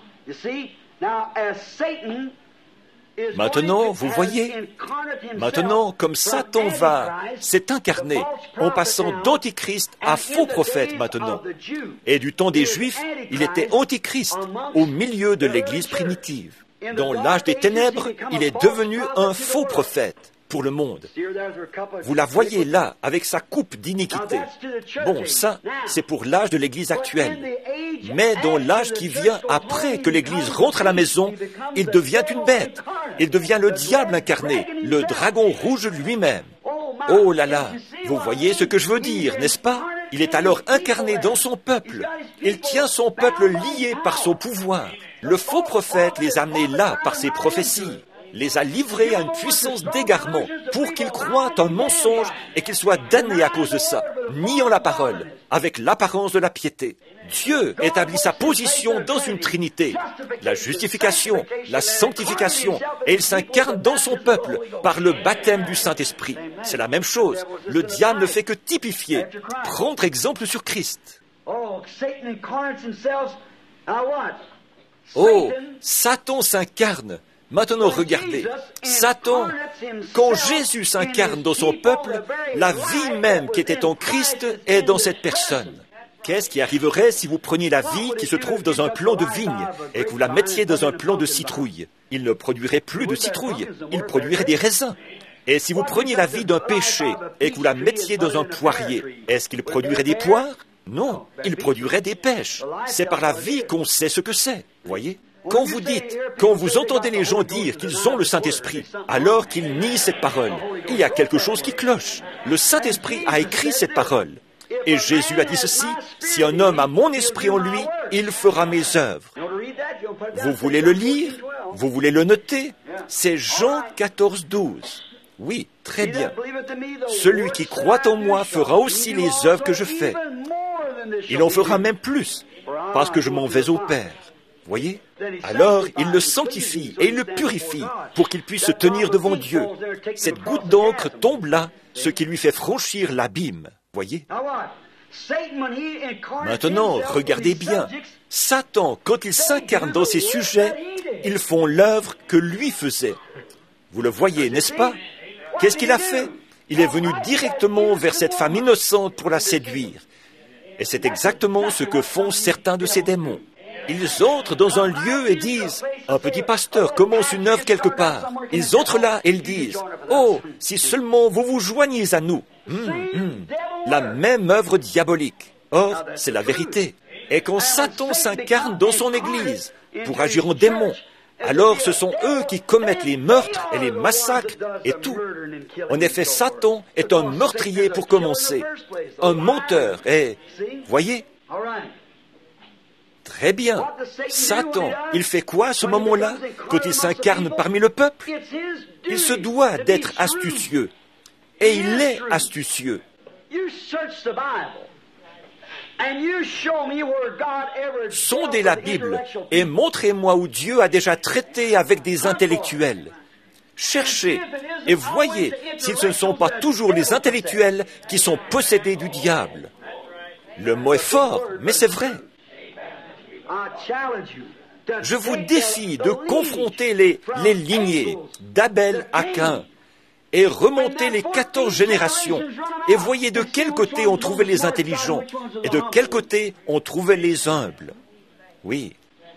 Maintenant, vous voyez, maintenant, comme Satan s'est incarné en passant d'antichrist à faux prophète maintenant. Et du temps des Juifs, il était antichrist au milieu de l'Église primitive. Dans l'âge des ténèbres, il est devenu un faux prophète pour le monde. Vous la voyez là, avec sa coupe d'iniquité. Bon, ça, c'est pour l'âge de l'Église actuelle. Mais dans l'âge qui vient après que l'Église rentre à la maison, il devient une bête. Il devient le diable incarné, le dragon rouge lui-même. Oh là là, vous voyez ce que je veux dire, n'est-ce pas? Il est alors incarné dans son peuple. Il tient son peuple lié par son pouvoir. Le faux prophète les a amenés là par ses prophéties, les a livrés à une puissance d'égarement pour qu'ils croient un mensonge et qu'ils soient damnés à cause de ça, niant la parole, avec l'apparence de la piété. Dieu établit sa position dans une trinité, la justification, la sanctification, et il s'incarne dans son peuple par le baptême du Saint-Esprit. C'est la même chose. Le diable ne fait que typifier, prendre exemple sur Christ. Oh, Satan s'incarne. Maintenant, regardez, Satan, quand Jésus s'incarne dans son peuple, la vie même qui était en Christ est dans cette personne. Qu'est-ce qui arriverait si vous preniez la vie qui se trouve dans un plant de vigne et que vous la mettiez dans un plant de citrouille? Il ne produirait plus de citrouille, il produirait des raisins. Et si vous preniez la vie d'un péché et que vous la mettiez dans un poirier, est-ce qu'il produirait des poires? Non, il produirait des pêches. C'est par la vie qu'on sait ce que c'est, voyez? Quand vous entendez les gens dire qu'ils ont le Saint-Esprit, alors qu'ils nient cette parole, il y a quelque chose qui cloche. Le Saint-Esprit a écrit cette parole. Et Jésus a dit ceci, si un homme a mon esprit en lui, il fera mes œuvres. Vous voulez le lire? Vous voulez le noter? C'est Jean 14, 12. Oui, très bien. Celui qui croit en moi fera aussi les œuvres que je fais. Il en fera même plus, parce que je m'en vais au Père. Voyez? Alors, il le sanctifie et il le purifie pour qu'il puisse se tenir devant Dieu. Cette goutte d'encre tombe là, ce qui lui fait franchir l'abîme. Voyez? Maintenant, regardez bien. Satan, quand il s'incarne dans ses sujets, ils font l'œuvre que lui faisait. Vous le voyez, n'est-ce pas? Qu'est-ce qu'il a fait? Il est venu directement vers cette femme innocente pour la séduire. Et c'est exactement ce que font certains de ces démons. Ils entrent dans un lieu et disent, un petit pasteur commence une œuvre quelque part. Ils entrent là et ils disent, oh, si seulement vous vous joigniez à nous. La même œuvre diabolique. Or, c'est la vérité. Et quand Satan s'incarne dans son Église pour agir en démon, alors ce sont eux qui commettent les meurtres et les massacres et tout. En effet, Satan est un meurtrier pour commencer, un menteur. Et, voyez? Très bien. Satan, il fait quoi à ce moment-là, quand il s'incarne parmi le peuple? Il se doit d'être astucieux. Et il est astucieux. Sondez la Bible et montrez-moi où Dieu a déjà traité avec des intellectuels. Cherchez et voyez si ce ne sont pas toujours les intellectuels qui sont possédés du diable. Le mot est fort, mais c'est vrai. Je vous défie de confronter les lignées d'Abel à Caïn et remonter les 14 générations et voyez de quel côté on trouvait les intelligents et de quel côté on trouvait les humbles. Oui.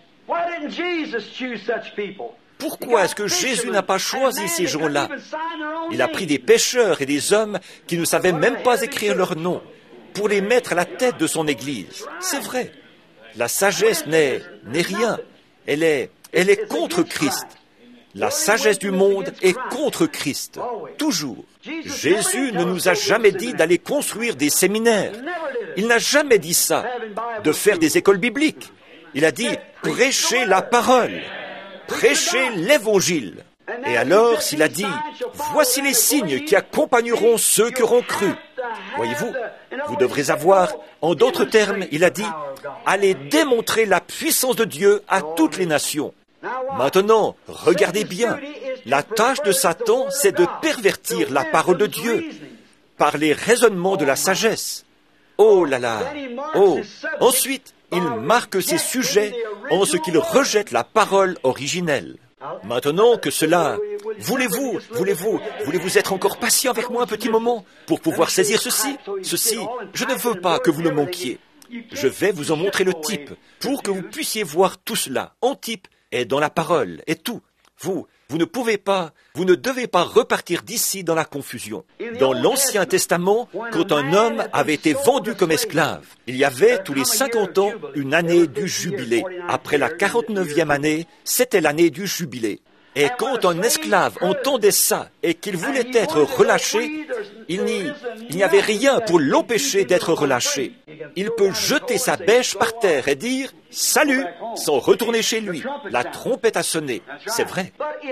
Pourquoi est-ce que Jésus n'a pas choisi ces gens-là? Il a pris des pécheurs et des hommes qui ne savaient même pas écrire leur nom pour les mettre à la tête de son Église. C'est vrai. La sagesse n'est rien. Elle est contre Christ. La sagesse du monde est contre Christ. Toujours. Jésus ne nous a jamais dit d'aller construire des séminaires. Il n'a jamais dit ça, de faire des écoles bibliques. Il a dit, prêchez la parole, prêchez l'Évangile. Et alors, s'il a dit, voici les signes qui accompagneront ceux qui auront cru. Voyez-vous, vous devrez avoir, en d'autres termes, il a dit, allez démontrer la puissance de Dieu à toutes les nations. Maintenant, regardez bien, la tâche de Satan, c'est de pervertir la parole de Dieu par les raisonnements de la sagesse. Oh là là! Oh! Ensuite, il marque ses sujets en ce qu'il rejette la parole originelle. Maintenant que cela... Voulez-vous être encore patient avec moi un petit moment pour pouvoir saisir ceci, je ne veux pas que vous le manquiez. Je vais vous en montrer le type pour que vous puissiez voir tout cela en type et dans la parole et tout. Vous ne pouvez pas, vous ne devez pas repartir d'ici dans la confusion. Dans l'Ancien Testament, quand un homme avait été vendu comme esclave, il y avait tous les 50 ans une année du jubilé. Après la 49e année, c'était l'année du jubilé. Et quand un esclave entendait ça et qu'il voulait être relâché, il n'y avait rien pour l'empêcher d'être relâché. Il peut jeter sa bêche par terre et dire « Salut !» sans retourner chez lui. La trompette a sonné. C'est vrai.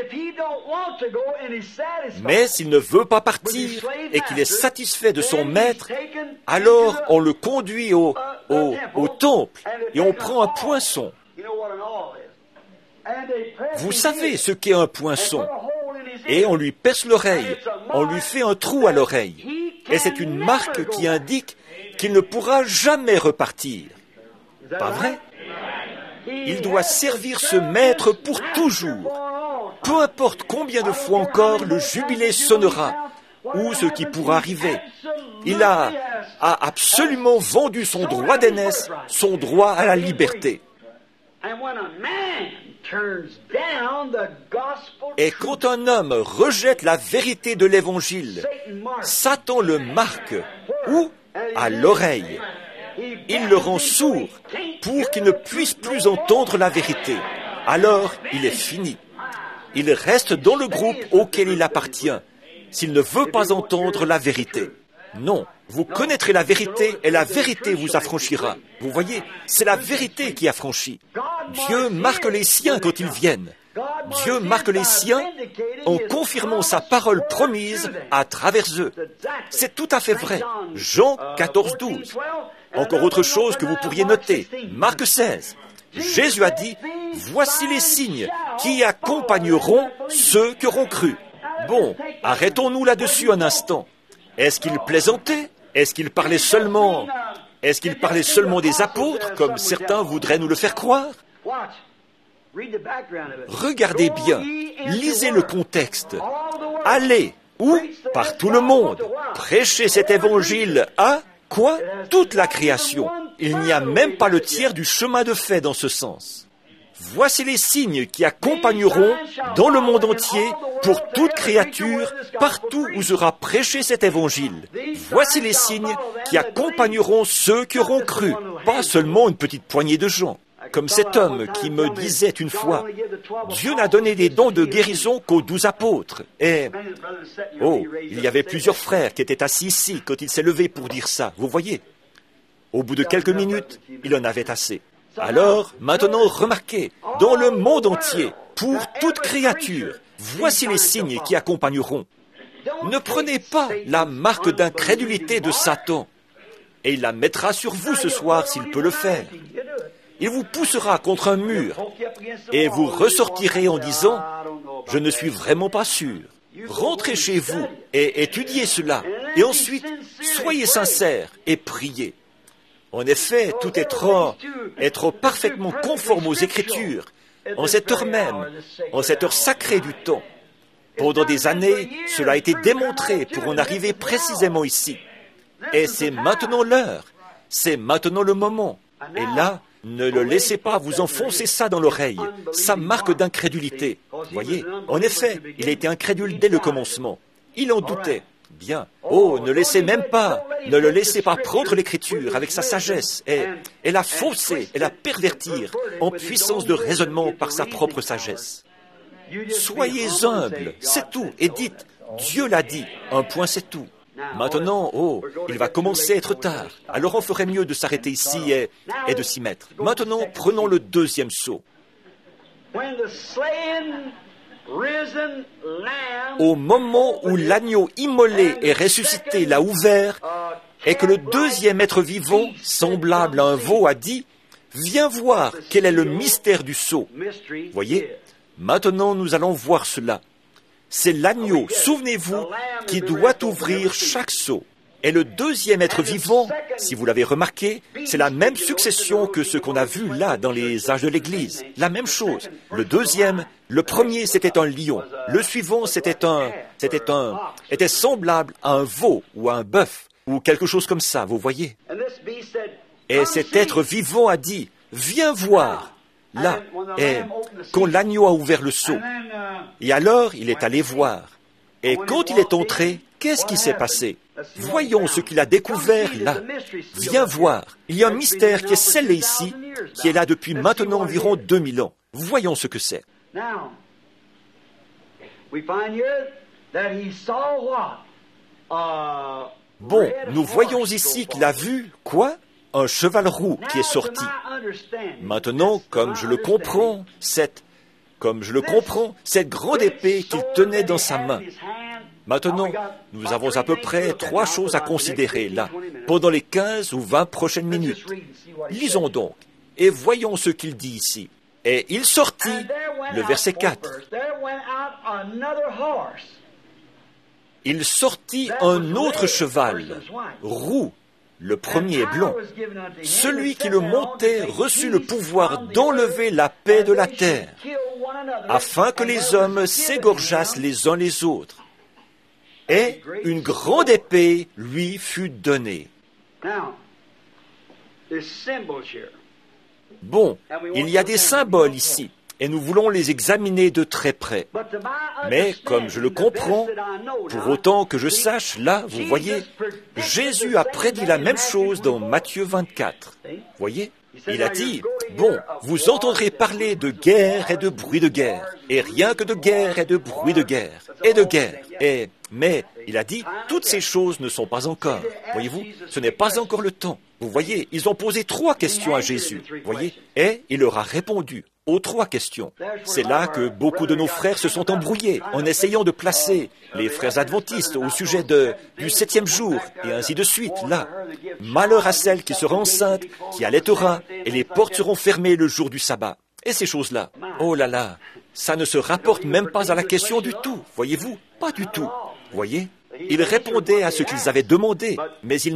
Mais s'il ne veut pas partir et qu'il est satisfait de son maître, alors on le conduit au temple et on prend un poinçon. Vous savez ce qu'est un poinçon. Et on lui perce l'oreille, on lui fait un trou à l'oreille. Et c'est une marque qui indique qu'il ne pourra jamais repartir. Pas vrai? Il doit servir ce maître pour toujours. Peu importe combien de fois encore le jubilé sonnera, ou ce qui pourra arriver. Il a absolument vendu son droit d'aînesse, son droit à la liberté. Et quand un homme rejette la vérité de l'Évangile, Satan le marque, où? À l'oreille. Il le rend sourd pour qu'il ne puisse plus entendre la vérité. Alors, il est fini. Il reste dans le groupe auquel il appartient, s'il ne veut pas entendre la vérité. Non, vous connaîtrez la vérité et la vérité vous affranchira. Vous voyez, c'est la vérité qui affranchit. Dieu marque les siens quand ils viennent. Dieu marque les siens en confirmant sa parole promise à travers eux. C'est tout à fait vrai. Jean 14, 12. Encore autre chose que vous pourriez noter. Marc 16. Jésus a dit, « Voici les signes qui accompagneront ceux qui auront cru. » Bon, arrêtons-nous là-dessus un instant. Est-ce qu'il plaisantait? Est-ce qu'il parlait seulement des apôtres, comme certains voudraient nous le faire croire? Regardez bien, lisez le contexte. Allez, où? Par tout le monde. Prêchez cet évangile à, quoi? Toute la création. Il n'y a même pas le tiers du chemin de fait dans ce sens. Voici les signes qui accompagneront dans le monde entier pour toute créature, partout où sera prêché cet évangile. Voici les signes qui accompagneront ceux qui auront cru, pas seulement une petite poignée de gens. Comme cet homme qui me disait une fois, Dieu n'a donné des dons de guérison qu'aux 12 apôtres. Et, il y avait plusieurs frères qui étaient assis ici quand il s'est levé pour dire ça, vous voyez. Au bout de quelques minutes, il en avait assez. Alors, maintenant, remarquez, dans le monde entier, pour toute créature, voici les signes qui accompagneront. Ne prenez pas la marque d'incrédulité de Satan, et il la mettra sur vous ce soir s'il peut le faire. Il vous poussera contre un mur, et vous ressortirez en disant, « Je ne suis vraiment pas sûr. » Rentrez chez vous et étudiez cela, et ensuite, soyez sincères et priez. En effet, tout être parfaitement conforme aux Écritures, en cette heure même, en cette heure sacrée du temps. Pendant des années, cela a été démontré pour en arriver précisément ici. Et c'est maintenant l'heure, c'est maintenant le moment. Et là, ne le laissez pas vous enfoncer ça dans l'oreille, sa marque d'incrédulité. Voyez, en effet, il a été incrédule dès le commencement. Il en doutait. Bien. Oh, ne le laissez pas prendre l'Écriture avec sa sagesse et la fausser et la pervertir en puissance de raisonnement par sa propre sagesse. Soyez humbles, c'est tout, et dites, Dieu l'a dit, un point c'est tout. Maintenant, il va commencer à être tard, alors on ferait mieux de s'arrêter ici et de s'y mettre. Maintenant, prenons le deuxième saut. Au moment où l'agneau immolé et ressuscité l'a ouvert, et que le deuxième être vivant, semblable à un veau, a dit, « Viens voir quel est le mystère du sceau. » Voyez, maintenant nous allons voir cela. C'est l'agneau, souvenez-vous, qui doit ouvrir chaque sceau. Et le deuxième être vivant, si vous l'avez remarqué, c'est la même succession que ce qu'on a vu là dans les âges de l'Église. La même chose. Le deuxième, le premier c'était un lion. Le suivant était semblable à un veau ou à un bœuf ou quelque chose comme ça, vous voyez. Et cet être vivant a dit, viens voir. Là, et quand l'agneau a ouvert le sceau. Et alors il est allé voir. Et quand il est entré, qu'est-ce qui s'est passé? Voyons ce qu'il a découvert là. Viens voir. Il y a un mystère qui est scellé ici, qui est là depuis maintenant environ 2000 ans. Voyons ce que c'est. Bon, nous voyons ici qu'il a vu, quoi? Un cheval roux qui est sorti. Maintenant, comme je le comprends, cette grande épée qu'il tenait dans sa main. Maintenant, nous avons à peu près 3 choses à considérer là, pendant les 15 ou 20 prochaines minutes. Lisons donc, et voyons ce qu'il dit ici. Et il sortit, le verset 4. Il sortit un autre cheval, roux. Le premier est blanc. Celui qui le montait reçut le pouvoir d'enlever la paix de la terre, afin que les hommes s'égorgeassent les uns les autres. Et une grande épée lui fut donnée. Bon, il y a des symboles ici, et nous voulons les examiner de très près. Mais, comme je le comprends, pour autant que je sache, là, vous voyez, Jésus a prédit la même chose dans Matthieu 24. Voyez, Il a dit, bon, vous entendrez parler de guerre et de bruit de guerre, et rien que de guerre et de bruit de guerre, et de guerre, mais, il a dit, toutes ces choses ne sont pas encore. Voyez-vous, ce n'est pas encore le temps. Vous voyez, ils ont posé 3 questions à Jésus, voyez, et il leur a répondu aux 3 questions. C'est là que beaucoup de nos frères se sont embrouillés en essayant de placer les frères adventistes au sujet du 7e jour, et ainsi de suite, là. Malheur à celle qui sera enceinte, qui allaitera, et les portes seront fermées le jour du sabbat. Et ces choses-là, oh là là, ça ne se rapporte même pas à la question du tout, voyez-vous, pas du tout, voyez. Il répondait à ce qu'ils avaient demandé, mais il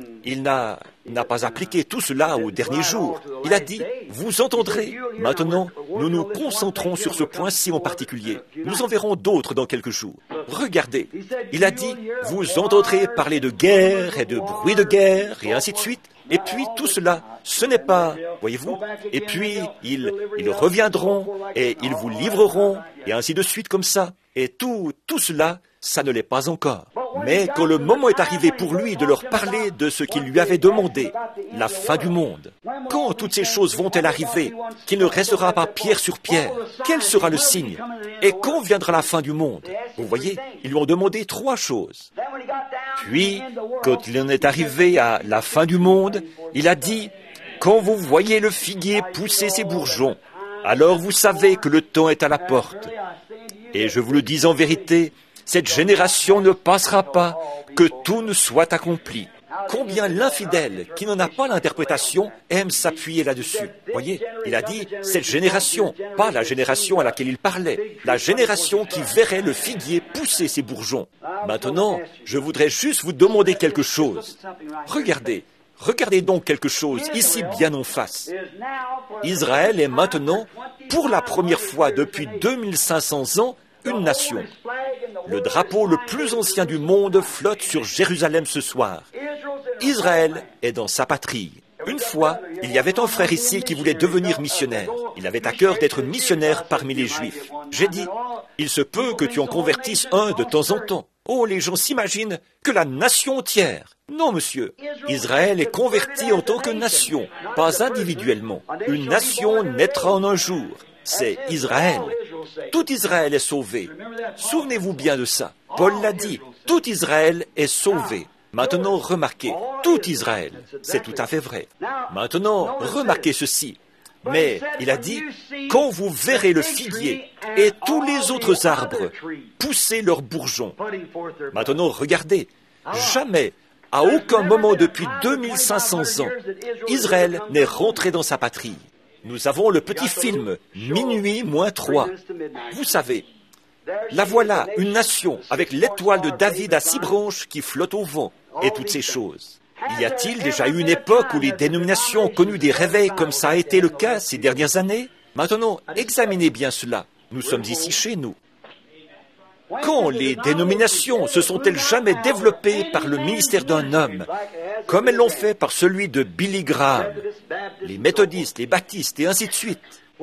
n'a pas appliqué tout cela au dernier jour. Il a dit, vous entendrez. Maintenant, nous nous concentrons sur ce point-ci en particulier. Nous en verrons d'autres dans quelques jours. Regardez, il a dit, vous entendrez parler de guerre et de bruit de guerre et ainsi de suite. Et puis tout cela, ce n'est pas, voyez-vous, et puis ils reviendront et ils vous livreront et ainsi de suite comme ça. Et tout cela, ça ne l'est pas encore. Mais quand le moment est arrivé pour lui de leur parler de ce qu'il lui avait demandé, la fin du monde, quand toutes ces choses vont-elles arriver, qu'il ne restera pas pierre sur pierre, quel sera le signe? Et quand viendra la fin du monde? Vous voyez, ils lui ont demandé 3 choses. Puis, quand il en est arrivé à la fin du monde, il a dit, quand vous voyez le figuier pousser ses bourgeons, alors vous savez que le temps est à la porte. Et je vous le dis en vérité, cette génération ne passera pas que tout ne soit accompli. Combien l'infidèle, qui n'en a pas l'interprétation, aime s'appuyer là-dessus. Voyez, il a dit, cette génération, pas la génération à laquelle il parlait, la génération qui verrait le figuier pousser ses bourgeons. Maintenant, je voudrais juste vous demander quelque chose. Regardez donc quelque chose, ici bien en face. Israël est maintenant, pour la première fois depuis 2500 ans, une nation. Le drapeau le plus ancien du monde flotte sur Jérusalem ce soir. Israël est dans sa patrie. Une fois, il y avait un frère ici qui voulait devenir missionnaire. Il avait à cœur d'être missionnaire parmi les Juifs. J'ai dit, il se peut que tu en convertisses un de temps en temps. Oh, les gens s'imaginent que la nation entière. Non, monsieur. Israël est converti en tant que nation, pas individuellement. Une nation naîtra en un jour. C'est Israël. Tout Israël est sauvé. Souvenez-vous bien de ça. Paul l'a dit. Tout Israël est sauvé. Maintenant, remarquez. Tout Israël. C'est tout à fait vrai. Maintenant, remarquez ceci. Mais il a dit, quand vous verrez le figuier et tous les autres arbres pousser leurs bourgeons. Maintenant, regardez. Jamais, à aucun moment depuis 2500 ans, Israël n'est rentré dans sa patrie. Nous avons le petit film « Minuit moins 3 ». Vous savez, la voilà, une nation avec l'étoile de David à 6 branches qui flotte au vent et toutes ces choses. Y a-t-il déjà eu une époque où les dénominations ont connu des réveils comme ça a été le cas ces dernières années? Maintenant, examinez bien cela. Nous sommes ici chez nous. Quand les dénominations se sont-elles jamais développées par le ministère d'un homme, comme elles l'ont fait par celui de Billy Graham, les méthodistes, les baptistes et ainsi de suite?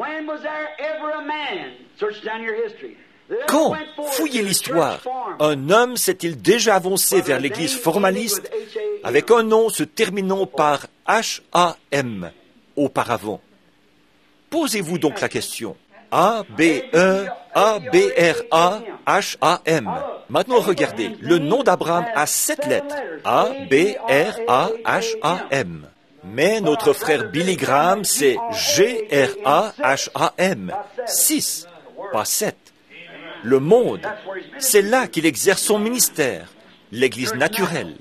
Quand, fouillez l'histoire, un homme s'est-il déjà avancé vers l'Église formaliste avec un nom se terminant par H-A-M auparavant? Posez-vous donc la question. A-B-E, A-B-R-A, H-A-M. Maintenant, regardez, le nom d'Abraham a 7 lettres. A-B-R-A-H-A-M. Mais notre frère Billy Graham, c'est G-R-A-H-A-M. 6, pas 7. Le monde, c'est là qu'il exerce son ministère, l'Église naturelle.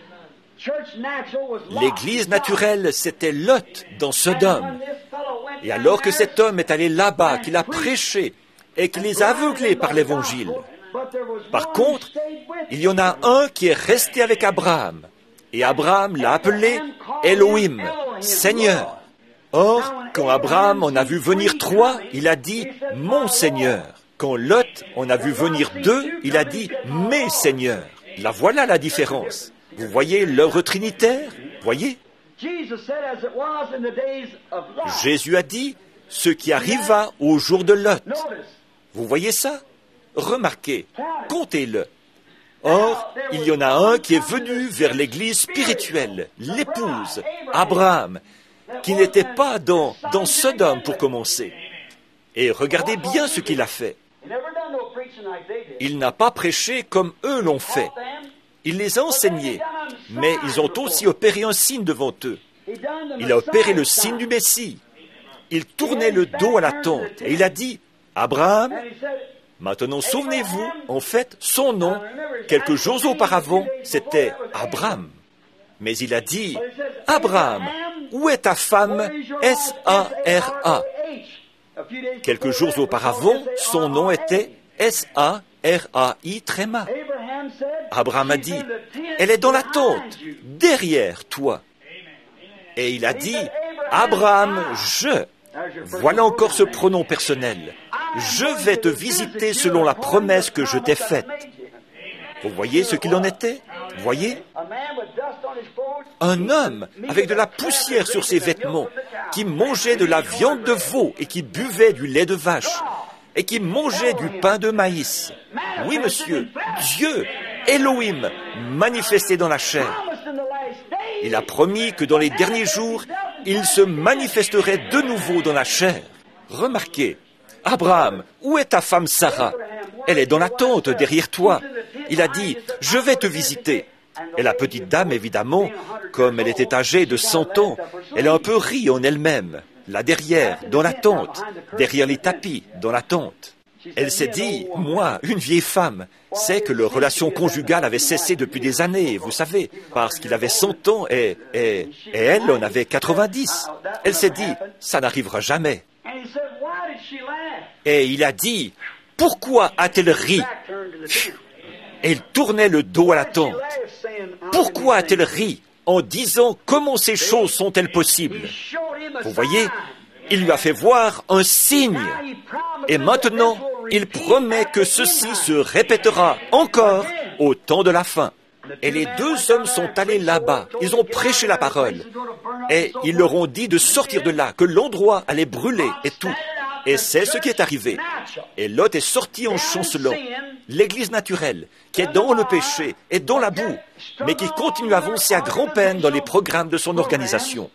L'Église naturelle, c'était Lot dans Sodome. Et alors que cet homme est allé là-bas, qu'il a prêché et qu'il les a aveuglés par l'Évangile. Par contre, il y en a un qui est resté avec Abraham. Et Abraham l'a appelé Elohim, Seigneur. Or, quand Abraham en a vu venir 3, il a dit « Mon Seigneur ». Quand Lot en a vu venir 2, il a dit « Mes seigneurs ». Là voilà la différence. Vous voyez l'œuvre trinitaire? Voyez? Jésus a dit ce qui arriva au jour de Lot. Vous voyez ça? Remarquez, comptez-le. Or, il y en a un qui est venu vers l'Église spirituelle, l'épouse, Abraham, qui n'était pas dans Sodome pour commencer. Et regardez bien ce qu'il a fait. Il n'a pas prêché comme eux l'ont fait. Il les a enseignés, mais ils ont aussi opéré un signe devant eux. Il a opéré le signe du Messie. Il tournait le dos à la tente et il a dit, « Abraham, maintenant souvenez-vous, en fait, son nom, quelques jours auparavant, c'était Abraham. Mais il a dit, « Abraham, où est ta femme S-A-R-A » Quelques jours auparavant, son nom était S-A-R-A-I tréma. Abraham a dit, « Elle est dans la tente, derrière toi. » Et il a dit, « Abraham, je. » Voilà encore ce pronom personnel. Je vais te visiter selon la promesse que je t'ai faite. Vous voyez ce qu'il en était? Vous voyez? Un homme avec de la poussière sur ses vêtements, qui mangeait de la viande de veau et qui buvait du lait de vache, et qui mangeait du pain de maïs. Oui, monsieur, Dieu, Elohim, manifesté dans la chair. Il a promis que dans les derniers jours, il se manifesterait de nouveau dans la chair. Remarquez, Abraham, où est ta femme Sarah? Elle est dans la tente derrière toi. Il a dit, je vais te visiter. Et la petite dame, évidemment, comme elle était âgée de 100 ans, elle a un peu ri en elle-même, là derrière, dans la tente, derrière les tapis, dans la tente. Elle s'est dit, moi, une vieille femme, c'est que leur relation conjugale avait cessé depuis des années, vous savez, parce qu'il avait 100 ans et elle en avait 90. Elle s'est dit, ça n'arrivera jamais. Et il a dit, pourquoi a-t-elle ri? Et il tournait le dos à la tente. Pourquoi a-t-elle ri en disant comment ces choses sont-elles possibles? Vous voyez, il lui a fait voir un signe. Et maintenant, il promet que ceci se répétera encore au temps de la fin. Et les deux hommes sont allés là-bas. Ils ont prêché la parole. Et ils leur ont dit de sortir de là, que l'endroit allait brûler et tout. Et c'est ce qui est arrivé. Et Lot est sorti en chancelant. L'Église naturelle, qui est dans le péché et dans la boue, mais qui continue à avancer à grand-peine dans les programmes de son organisation.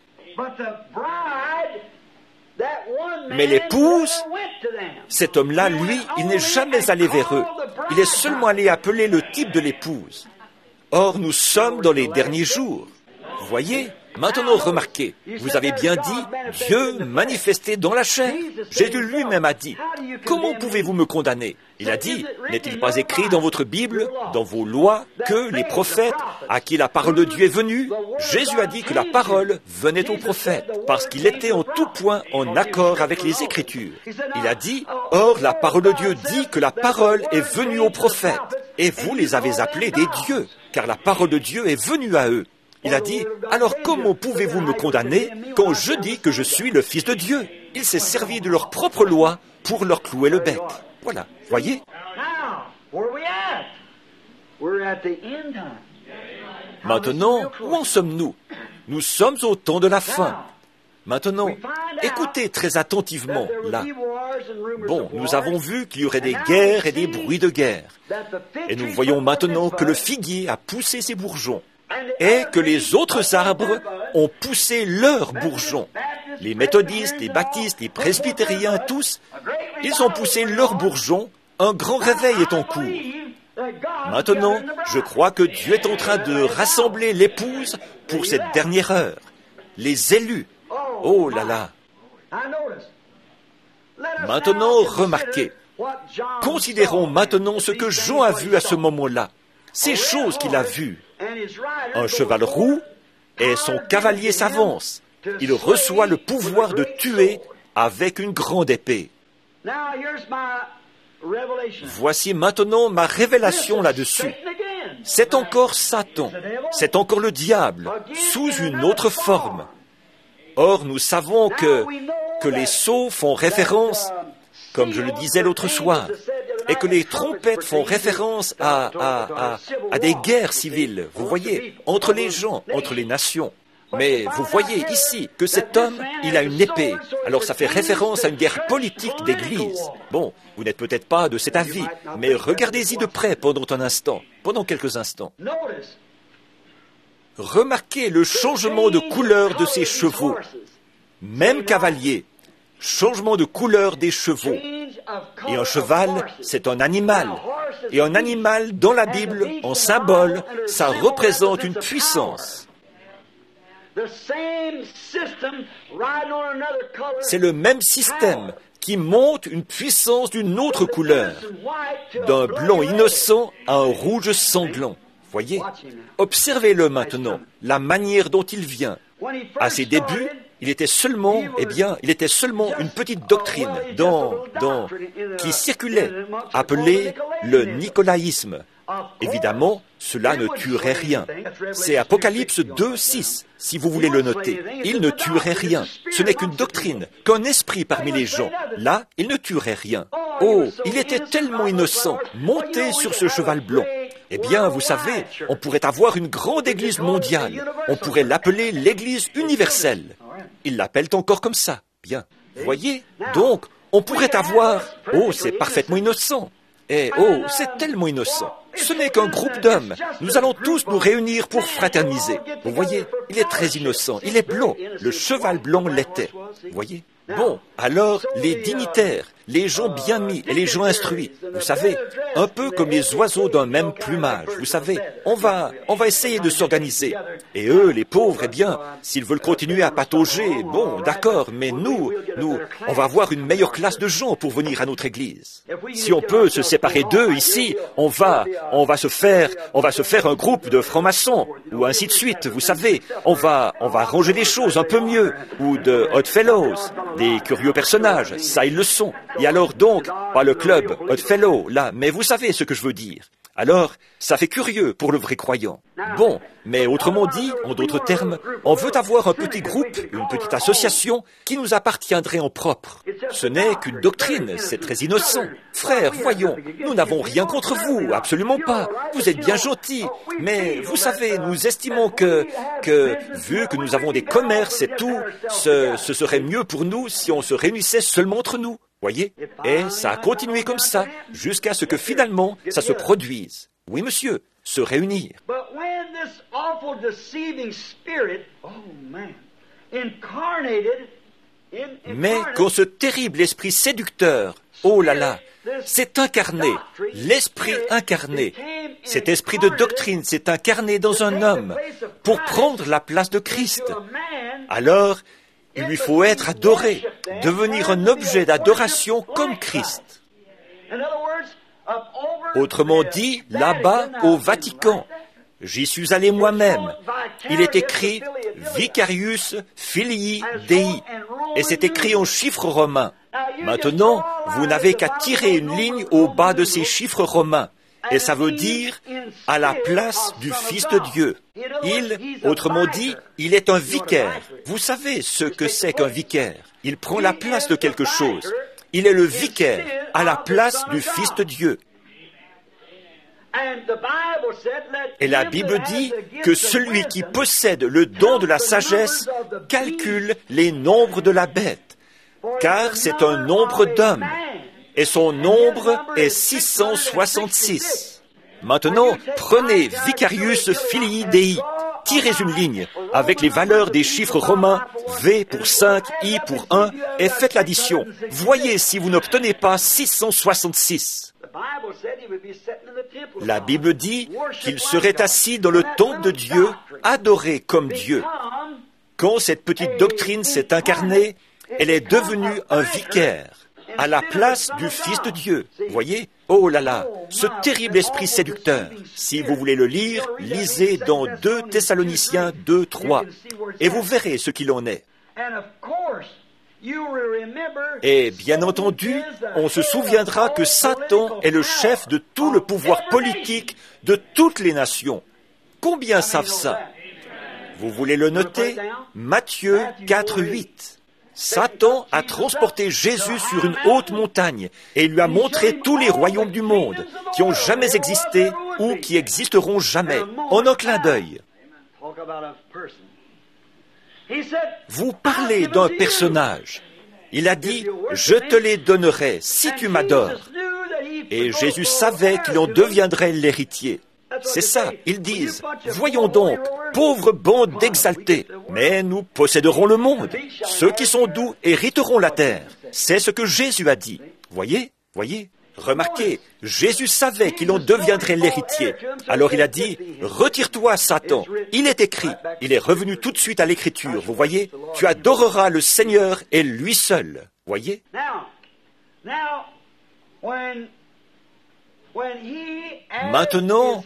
Mais l'épouse, cet homme-là, lui, il n'est jamais allé vers eux. Il est seulement allé appeler le type de l'épouse. Or, nous sommes dans les derniers jours. Vous voyez? Maintenant, remarquez, vous avez bien dit, Dieu manifesté dans la chair. Jésus lui-même a dit, comment pouvez-vous me condamner? Il a dit, n'est-il pas écrit dans votre Bible, dans vos lois, que les prophètes à qui la parole de Dieu est venue? Jésus a dit que la parole venait aux prophètes, parce qu'il était en tout point en accord avec les Écritures. Il a dit, or la parole de Dieu dit que la parole est venue aux prophètes, et vous les avez appelés des dieux, car la parole de Dieu est venue à eux. Il a dit, alors comment pouvez-vous me condamner quand je dis que je suis le Fils de Dieu? Il s'est servi de leur propre loi pour leur clouer le bec. Voilà, voyez? Maintenant, où en sommes-nous? Nous sommes au temps de la fin. Maintenant, écoutez très attentivement, là. Bon, nous avons vu qu'il y aurait des guerres et des bruits de guerre. Et nous voyons maintenant que le figuier a poussé ses bourgeons. Et que les autres arbres ont poussé leurs bourgeons. Les méthodistes, les baptistes, les presbytériens, tous, ils ont poussé leurs bourgeons. Un grand réveil est en cours. Maintenant, je crois que Dieu est en train de rassembler l'épouse pour cette dernière heure. Les élus. Oh là là. Maintenant, remarquez. Considérons maintenant ce que Jean a vu à ce moment-là. Ces choses qu'il a vues. Un cheval roux et son cavalier s'avance. Il reçoit le pouvoir de tuer avec une grande épée. Voici maintenant ma révélation là-dessus. C'est encore Satan, c'est encore le diable, sous une autre forme. Or, nous savons que les sceaux font référence, comme je le disais l'autre soir, et que les trompettes font référence à des guerres civiles, vous voyez, entre les gens, entre les nations. Mais vous voyez ici que cet homme, il a une épée. Alors ça fait référence à une guerre politique d'Église. Bon, vous n'êtes peut-être pas de cet avis, mais regardez-y de près pendant un instant, pendant quelques instants. Remarquez le changement de couleur de ces chevaux. même cavalier, changement de couleur des chevaux. Et un cheval, c'est un animal. Et un animal, dans la Bible, en symbole, ça représente une puissance. C'est le même système qui monte une puissance d'une autre couleur, d'un blanc innocent à un rouge sanglant. Voyez, observez-le maintenant, la manière dont il vient. À ses débuts, il était seulement une petite doctrine qui circulait, appelée le nicolaïsme. Évidemment, cela ne tuerait rien. C'est Apocalypse 2:6, si vous voulez le noter. Il ne tuerait rien. Ce n'est qu'une doctrine, qu'un esprit parmi les gens. Là, il ne tuerait rien. Oh, il était tellement innocent, monté sur ce cheval blanc. Eh bien, vous savez, on pourrait avoir une grande église mondiale. On pourrait l'appeler l'église universelle. Ils l'appellent encore comme ça. Bien. Voyez? Donc, on pourrait avoir... Oh, c'est parfaitement innocent. Eh, oh, c'est tellement innocent. Ce n'est qu'un groupe d'hommes. Nous allons tous nous réunir pour fraterniser. Vous voyez, il est très innocent. Il est blanc. Le cheval blanc l'était. Vous voyez? Bon, alors, les dignitaires, les gens bien mis et les gens instruits, vous savez, un peu comme les oiseaux d'un même plumage, vous savez, on va essayer de s'organiser. Et eux, les pauvres, eh bien, s'ils veulent continuer à patauger, bon, d'accord, mais nous, on va avoir une meilleure classe de gens pour venir à notre église. Si on peut se séparer d'eux ici, on va se faire un groupe de francs-maçons, ou ainsi de suite, vous savez, on va arranger les choses un peu mieux, ou de Odd Fellows, des curieux personnages, ça ils le sont. Et alors donc, pas le club Odd Fellow, là, mais vous savez ce que je veux dire. Alors, ça fait curieux pour le vrai croyant. Bon, mais autrement dit, en d'autres termes, on veut avoir un petit groupe, une petite association qui nous appartiendrait en propre. Ce n'est qu'une doctrine, c'est très innocent. Frères, voyons, nous n'avons rien contre vous, absolument pas. Vous êtes bien gentils, mais vous savez, nous estimons que vu que nous avons des commerces et tout, ce serait mieux pour nous si on se réunissait seulement entre nous. Voyez? Et ça a continué comme ça, jusqu'à ce que finalement, ça se produise. Oui, monsieur, se réunir. Mais quand ce terrible esprit séducteur, oh là là, s'est incarné, l'esprit incarné, cet esprit de doctrine s'est incarné dans un homme pour prendre la place de Christ, alors il lui faut être adoré, devenir un objet d'adoration comme Christ. Autrement dit, là-bas, au Vatican, j'y suis allé moi-même. Il est écrit Vicarius Filii Dei, et c'est écrit en chiffres romains. Maintenant, vous n'avez qu'à tirer une ligne au bas de ces chiffres romains. Et ça veut dire à la place du Fils de Dieu. Autrement dit, il est un vicaire. Vous savez ce que c'est qu'un vicaire. Il prend la place de quelque chose. Il est le vicaire à la place du Fils de Dieu. Et la Bible dit que celui qui possède le don de la sagesse calcule les nombres de la bête, car c'est un nombre d'hommes. Et son nombre est 666. Maintenant, prenez Vicarius Filii Dei, tirez une ligne avec les valeurs des chiffres romains, V pour 5, I pour 1, et faites l'addition. Voyez si vous n'obtenez pas 666. La Bible dit qu'il serait assis dans le temple de Dieu, adoré comme Dieu. Quand cette petite doctrine s'est incarnée, elle est devenue un vicaire à la place du Fils de Dieu. Voyez? Oh là là, ce terrible esprit séducteur. Si vous voulez le lire, lisez dans 2 Thessaloniciens 2:3, et vous verrez ce qu'il en est. Et bien entendu, on se souviendra que Satan est le chef de tout le pouvoir politique de toutes les nations. Combien savent ça? Vous voulez le noter? Matthieu 4:8. Satan a transporté Jésus sur une haute montagne et il lui a montré tous les royaumes du monde qui ont jamais existé ou qui existeront jamais, en un clin d'œil. Vous parlez d'un personnage. Il a dit, « Je te les donnerai si tu m'adores. » Et Jésus savait qu'il en deviendrait l'héritier. C'est ça, ils disent, voyons donc, pauvre bande d'exaltés, mais nous posséderons le monde. Ceux qui sont doux hériteront la terre. C'est ce que Jésus a dit. Voyez, remarquez, Jésus savait qu'il en deviendrait l'héritier. Alors il a dit, retire-toi, Satan. Il est écrit. Il est revenu tout de suite à l'écriture. Vous voyez, tu adoreras le Seigneur et lui seul. Voyez? Maintenant,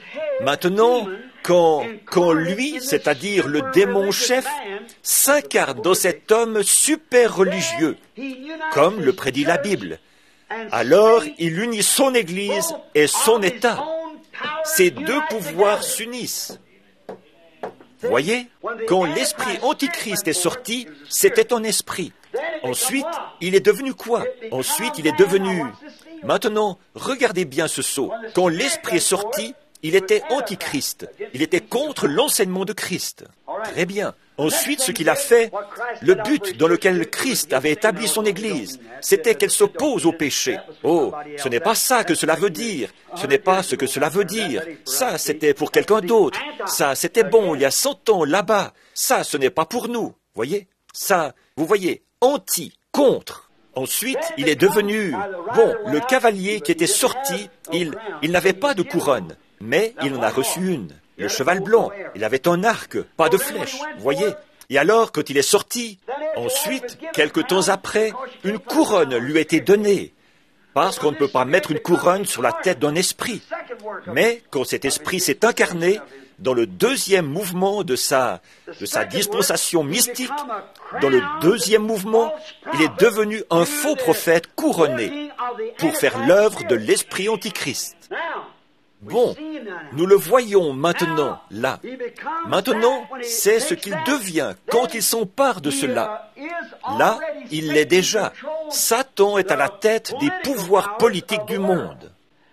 quand lui, c'est-à-dire le démon-chef, s'incarne dans cet homme super religieux, comme le prédit la Bible, alors il unit son Église et son État. Ces deux pouvoirs s'unissent. Voyez, quand l'esprit antichrist est sorti, c'était un esprit. Ensuite, il est devenu quoi? Ensuite, il est devenu... Maintenant, regardez bien ce saut. Quand l'esprit est sorti, il était antichrist. Il était contre l'enseignement de Christ. Très bien. Ensuite, ce qu'il a fait, le but dans lequel Christ avait établi son Église, c'était qu'elle s'oppose au péché. Oh, ce n'est pas ça que cela veut dire. Ce n'est pas ce que cela veut dire. Ça, c'était pour quelqu'un d'autre. Ça, c'était bon, il y a 100 ans, là-bas. Ça, ce n'est pas pour nous. Voyez? Ça, vous voyez, anti, contre. Ensuite, il est devenu... Bon, le cavalier qui était sorti, il n'avait pas de couronne, mais il en a reçu une. Le cheval blanc, il avait un arc, pas de flèche, voyez. Et alors, quand il est sorti, ensuite, quelque temps après, une couronne lui a été donnée. Parce qu'on ne peut pas mettre une couronne sur la tête d'un esprit. Mais quand cet esprit s'est incarné, dans le deuxième mouvement de sa dispensation mystique, dans le deuxième mouvement, il est devenu un faux prophète couronné pour faire l'œuvre de l'esprit antichrist. Bon, nous le voyons maintenant, là. Maintenant, c'est ce qu'il devient quand il s'empare de cela. Là, il l'est déjà. Satan est à la tête des pouvoirs politiques du monde.